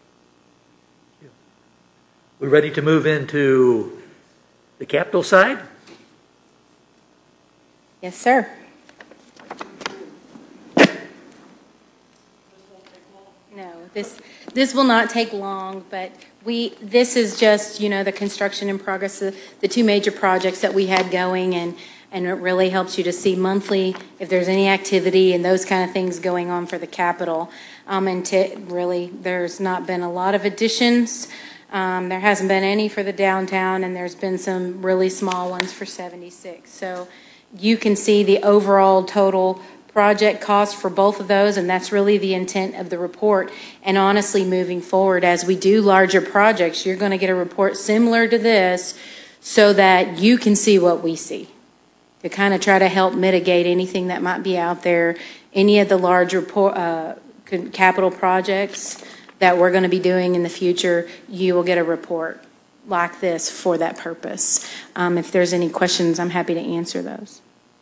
We're ready to move into the capital side? Yes, sir. No, this this will not take long, but we this is just, you know, the construction in progress, the, the two major projects that we had going, and and it really helps you to see monthly if there's any activity and those kind of things going on for the capital. Um, and to really, there's not been a lot of additions. Um, there hasn't been any for the downtown, and there's been some really small ones for seventy-six. So you can see the overall total project cost for both of those, and that's really the intent of the report. And honestly, moving forward, as we do larger projects, you're going to get a report similar to this so that you can see what we see, to kind of try to help mitigate anything that might be out there, any of the large report, uh, capital projects that we're going to be doing in the future. You will get a report like this for that purpose. Um, if there's any questions, I'm happy to answer those.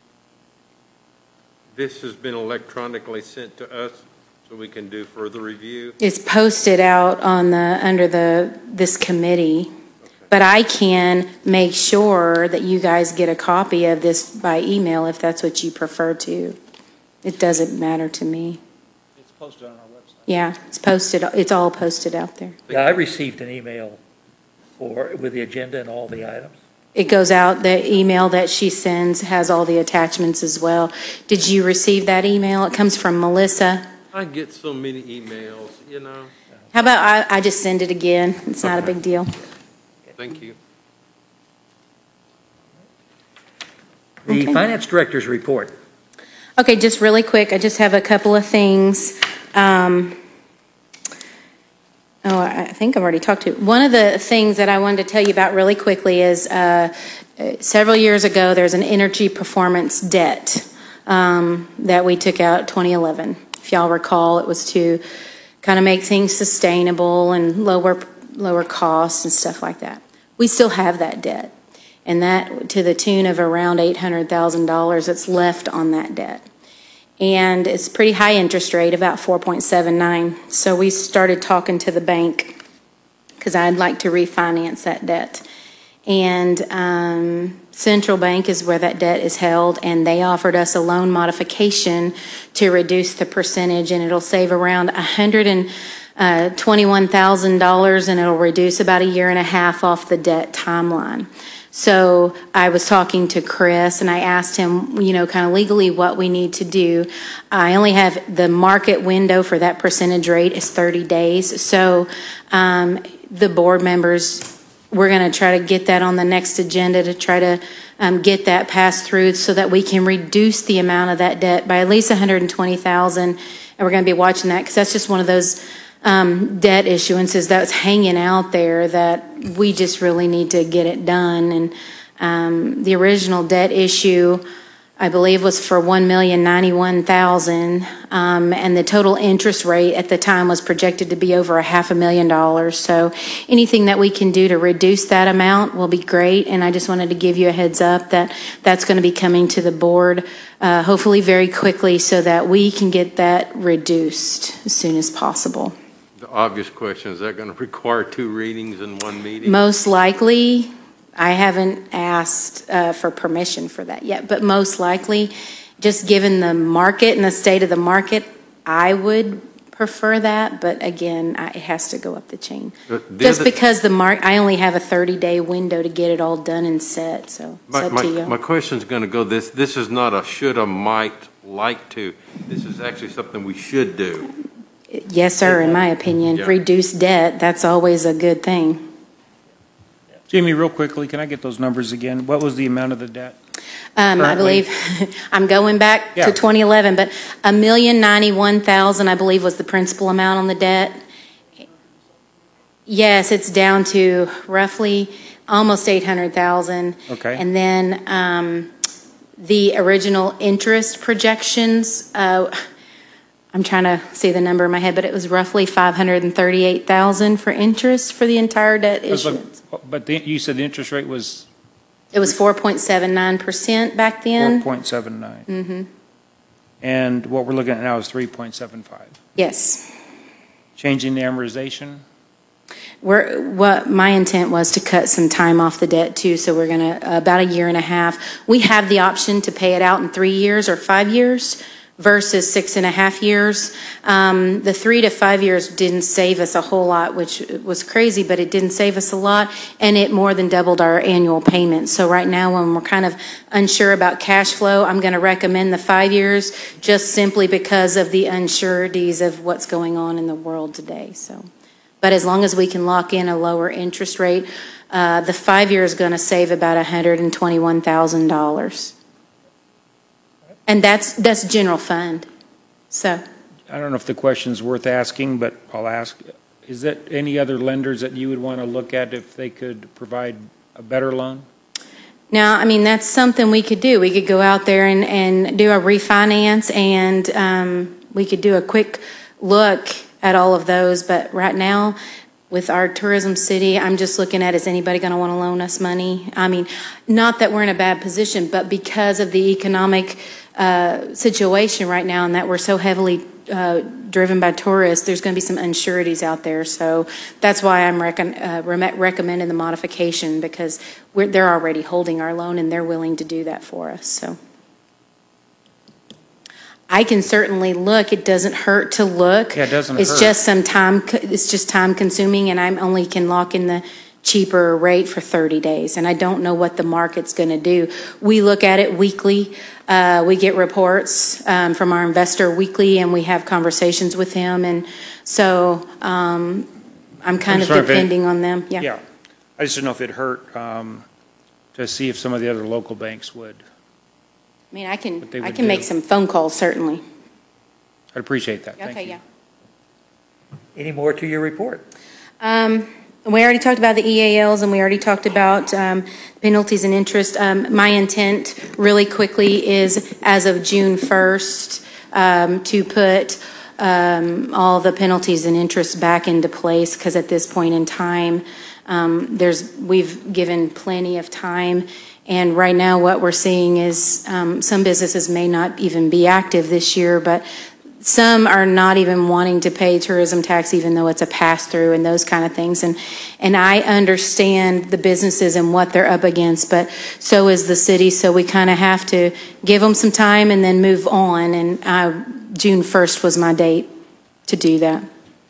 This has been electronically sent to us so we can do further review. It's posted out on the under the this committee, but I can make sure that you guys get a copy of this by email if that's what you prefer to. It doesn't matter to me. It's posted on our website. Yeah, it's posted. It's all posted out there. Yeah, I received an email for with the agenda and all the items. It goes out, the email that she sends has all the attachments as well. Did you receive that email? It comes from Melissa. I get so many emails, you know. How about I, I just send it again? It's not a big deal. Thank you. The Okay. finance director's report. Okay, just really quick, I just have a couple of things. Um, oh, I think I've already talked to. One of the things that I wanted to tell you about really quickly is uh, several years ago, there's an energy performance debt um, that we took out twenty eleven. If y'all recall, it was to kind of make things sustainable and lower lower costs and stuff like that. We still have that debt. And that to the tune of around eight hundred thousand dollars that's left on that debt. And it's pretty high interest rate, about four point seven nine. So we started talking to the bank because I'd like to refinance that debt. And um, Central Bank is where that debt is held, and they offered us a loan modification to reduce the percentage, and it'll save around one hundred twenty-one thousand dollars, and it'll reduce about a year and a half off the debt timeline. So I was talking to Chris, and I asked him, you know, kind of legally what we need to do. I only have the market window for that percentage rate is thirty days. So um, the board members, we're going to try to get that on the next agenda to try to um, get that passed through so that we can reduce the amount of that debt by at least one hundred twenty thousand dollars. And we're going to be watching that because that's just one of those Um, debt issuances that's hanging out there that we just really need to get it done. And um, the original debt issue, I believe, was for one million ninety-one thousand dollars, um, and the total interest rate at the time was projected to be over a half a million dollars. So anything that we can do to reduce that amount will be great. And I just wanted to give you a heads up that that's going to be coming to the board uh, hopefully very quickly so that we can get that reduced as soon as possible. The obvious question, is that going to require two readings in one meeting? Most likely, I haven't asked uh, for permission for that yet, but most likely, just given the market and the state of the market, I would prefer that, but again, I, it has to go up the chain. The Just other- because the mark, I only have a thirty-day window to get it all done and set, so it's My, up my, to you. my question's going to go this, this is not a shoulda, might, like to. This is actually something we should do. Yes, sir, in my opinion. Yeah. Reduce debt, that's always a good thing. Jamie, real quickly, can I get those numbers again? What was the amount of the debt? Um, I Currently? believe, I'm going back Yeah. to twenty eleven, but a million ninety-one thousand, I believe, was the principal amount on the debt. Yes, it's down to roughly almost eight hundred thousand. Okay. And then um, the original interest projections, uh, I'm trying to see the number in my head, but it was roughly five hundred thirty-eight thousand for interest for the entire debt It was like- issuance. But the- you said the interest rate was It was four point seven nine percent back four then. point seven nine. Mm-hmm. And what we're looking at now is three point seven five. Yes. Changing the amortization? We're, what my intent was to cut some time off the debt too, so we're going to, about a year and a half. We have the option to pay it out in three years or five years versus six and a half years. Um, the three to five years didn't save us a whole lot, which was crazy, but it didn't save us a lot, and it more than doubled our annual payments. So right now, when we're kind of unsure about cash flow, I'm going to recommend the five years just simply because of the unsureties of what's going on in the world today. So, but as long as we can lock in a lower interest rate, uh, the five year is going to save about one hundred twenty-one thousand dollars. And that's that's general fund. So I don't know if the question's worth asking, but I'll ask. Is there any other lenders that you would want to look at if they could provide a better loan? now, I mean, that's something we could do. We could go out there and, and do a refinance, and um, we could do a quick look at all of those. But right now, with our tourism city, I'm just looking at, is anybody going to want to loan us money? I mean, not that we're in a bad position, but because of the economic uh, situation right now and that we're so heavily uh, driven by tourists, there's going to be some unsureties out there. So that's why I'm recon- uh, re- recommending the modification, because we're, they're already holding our loan and they're willing to do that for us. So I can certainly look. It doesn't hurt to look. Yeah, it doesn't It's hurt. just some time. It's just time consuming, and I only can lock in the cheaper rate for thirty days. And I don't know what the market's going to do. We look at it weekly. Uh, we get reports um, from our investor weekly, and we have conversations with him. And so um, I'm kind I'm of sorry if it- depending on them. Yeah. Yeah. I just don't know if it hurt um, to see if some of the other local banks would. I mean, I can, what they I would can make do. some phone calls, certainly. I'd appreciate that. Thank Okay, you. yeah. Any more to your report? Um, we already talked about the E A Ls, and we already talked about um, penalties and interest. Um, my intent, really quickly, is as of June first um, to put um, all the penalties and interest back into place, because at this point in time, um, there's we've given plenty of time. And right now, what we're seeing is um, some businesses may not even be active this year, but some are not even wanting to pay tourism tax, even though it's a pass-through and those kind of things. And and I understand the businesses and what they're up against, but so is the city. So we kind of have to give them some time and then move on. And uh, June first was my date to do that.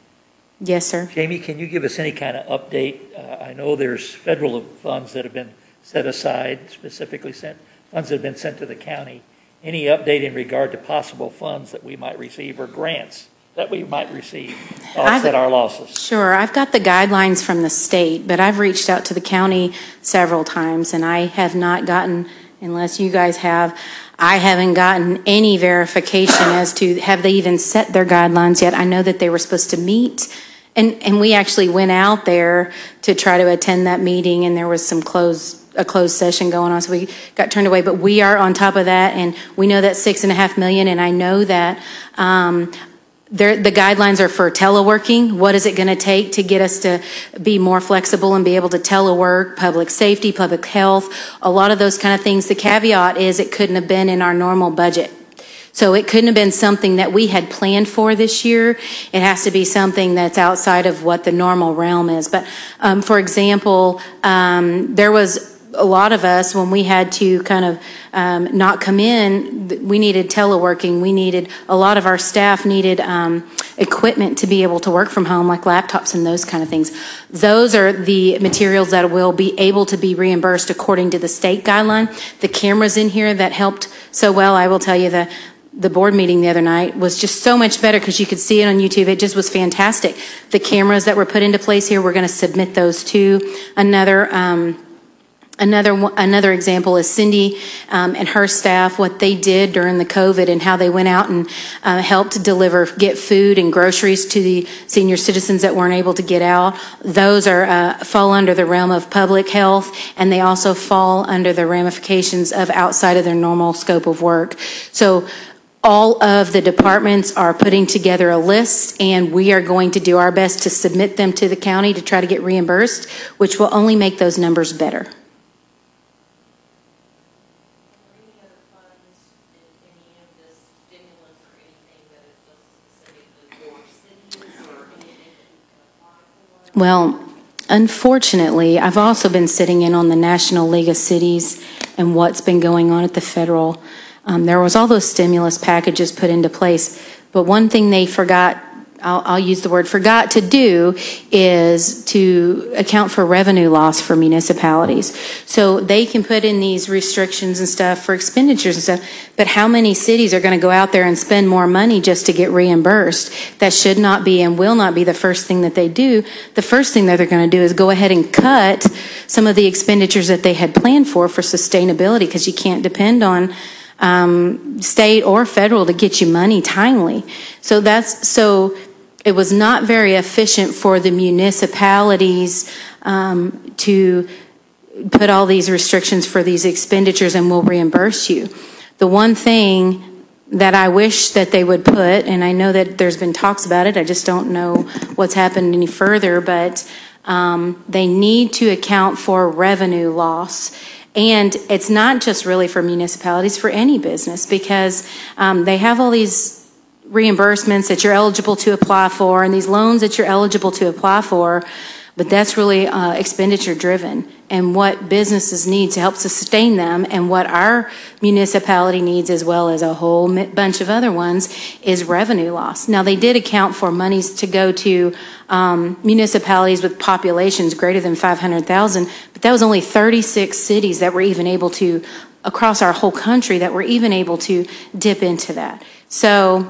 Yes, sir. Jamie, can you give us any kind of update? Uh, I know there's federal funds that have been set aside, specifically sent, funds that have been sent to the county. Any update in regard to possible funds that we might receive or grants that we might receive to offset our losses? Sure. I've got the guidelines from the state, but I've reached out to the county several times, and I have not gotten, unless you guys have, I haven't gotten any verification as to have they even set their guidelines yet. I know that they were supposed to meet, and, and we actually went out there to try to attend that meeting, and there was some closed a closed session going on, so we got turned away. But we are on top of that, and we know that six and a half million, and I know that um, there, the guidelines are for teleworking. What is it going to take to get us to be more flexible and be able to telework, public safety, public health, a lot of those kind of things. The caveat is it couldn't have been in our normal budget. So it couldn't have been something that we had planned for this year. It has to be something that's outside of what the normal realm is. But um, for example, um, there was a lot of us, when we had to kind of um, not come in, we needed teleworking. We needed, a lot of our staff needed um, equipment to be able to work from home, like laptops and those kind of things. Those are the materials that will be able to be reimbursed according to the state guideline. The cameras in here that helped so well, I will tell you, the the board meeting the other night was just so much better because you could see it on YouTube. It just was fantastic. The cameras that were put into place here, we're going to submit those to another um, Another another example is Cindy um, and her staff, what they did during the COVID and how they went out and uh, helped deliver, get food and groceries to the senior citizens that weren't able to get out. Those are uh, fall under the realm of public health, and they also fall under the ramifications of outside of their normal scope of work. So all of the departments are putting together a list, and we are going to do our best to submit them to the county to try to get reimbursed, which will only make those numbers better. Well, unfortunately, I've also been sitting in on the National League of Cities and what's been going on at the federal. Um, there was all those stimulus packages put into place, but one thing they forgot, I'll, I'll use the word forgot to do, is to account for revenue loss for municipalities. So they can put in these restrictions and stuff for expenditures and stuff, but how many cities are going to go out there and spend more money just to get reimbursed? That should not be and will not be the first thing that they do. The first thing that they're going to do is go ahead and cut some of the expenditures that they had planned for for sustainability, because you can't depend on um, state or federal to get you money timely. So that's so. It was not very efficient for the municipalities um, to put all these restrictions for these expenditures and we'll reimburse you. The one thing that I wish that they would put, and I know that there's been talks about it, I just don't know what's happened any further, but um, they need to account for revenue loss. And it's not just really for municipalities, for any business, because um, they have all these reimbursements that you're eligible to apply for and these loans that you're eligible to apply for, but that's really uh, expenditure driven, and what businesses need to help sustain them and what our municipality needs, as well as a whole bunch of other ones, is revenue loss. Now, they did account for monies to go to um, municipalities with populations greater than five hundred thousand, but that was only thirty-six cities that were even able to, across our whole country, that were even able to dip into that. So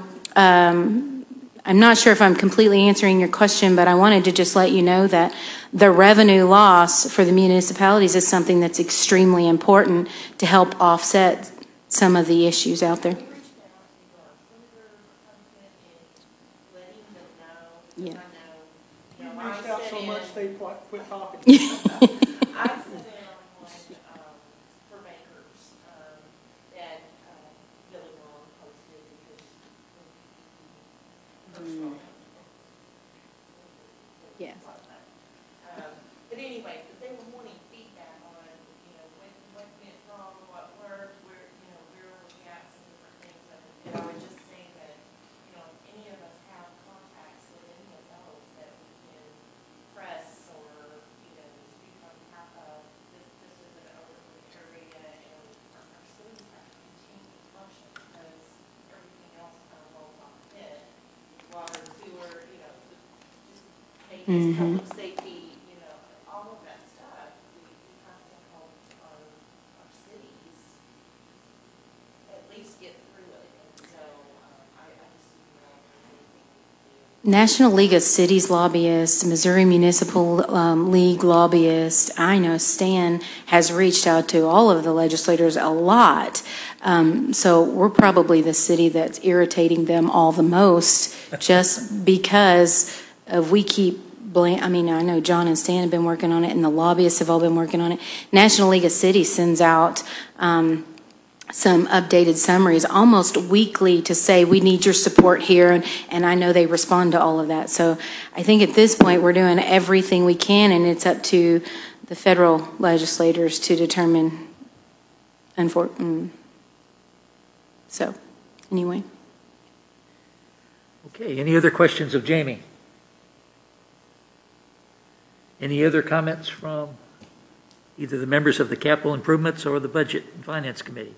Um, I'm not sure if I'm completely answering your question, but I wanted to just let you know that the revenue loss for the municipalities is something that's extremely important to help offset some of the issues out there. We reached out to our senator, Republican, and letting them know, because Yeah. I know, you You know, I reached out sent so in- much, they quit quit talking. I sent in on one, um, for bakers, um, that, uh, Billy Long posted because. Mm. Yeah. Um, but anyway, but they were wanting feedback on, you know, what, what went wrong, what worked, where, you know, where were we at, some different things. And and I would just say that, you know, if any of us have contacts with any of those that we can press or, you know, speak on behalf of, this, this is an overlooked area and our, our cities have to continue to function because everything else kind of rolls off the head. Water, sewer, you know, just maybe Mhm. public safety, you know, all of that stuff, we, we have to help our, our cities at least get through it. And so, um, I, I just, you know, if there's anything we can do. National League of Cities lobbyists, Missouri Municipal um, League lobbyists. I know Stan has reached out to all of the legislators a lot. Um, so we're probably the city that's irritating them all the most just because of we keep blame. I mean, I know John and Stan have been working on it and the lobbyists have all been working on it. National League of Cities sends out um, some updated summaries almost weekly to say we need your support here, and, and I know they respond to all of that. So I think at this point we're doing everything we can, and it's up to the federal legislators to determine. Unfor- mm. So anyway. Okay, any other questions of Jamie? Any other comments from either the members of the Capital Improvements or the Budget and Finance Committee?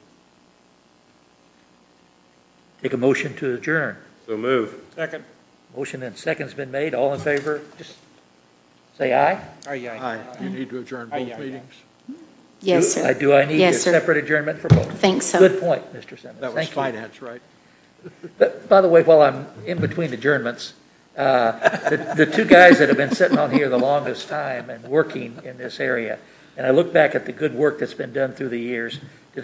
Take a motion to adjourn. So move. Second. Motion and second's been made. All in favor, just say aye. Aye, aye. Aye. You need to adjourn Aye, both aye, aye. meetings. Yes, Do- sir. I- Do I need a Yes, sir. separate adjournment for both? Think so. Good point, Mister Simmons. That was Thank you. finance, right? But, by the way, while I'm in between adjournments, uh, the, the two guys that have been sitting on here the longest time and working in this area, and I look back at the good work that's been done through the years,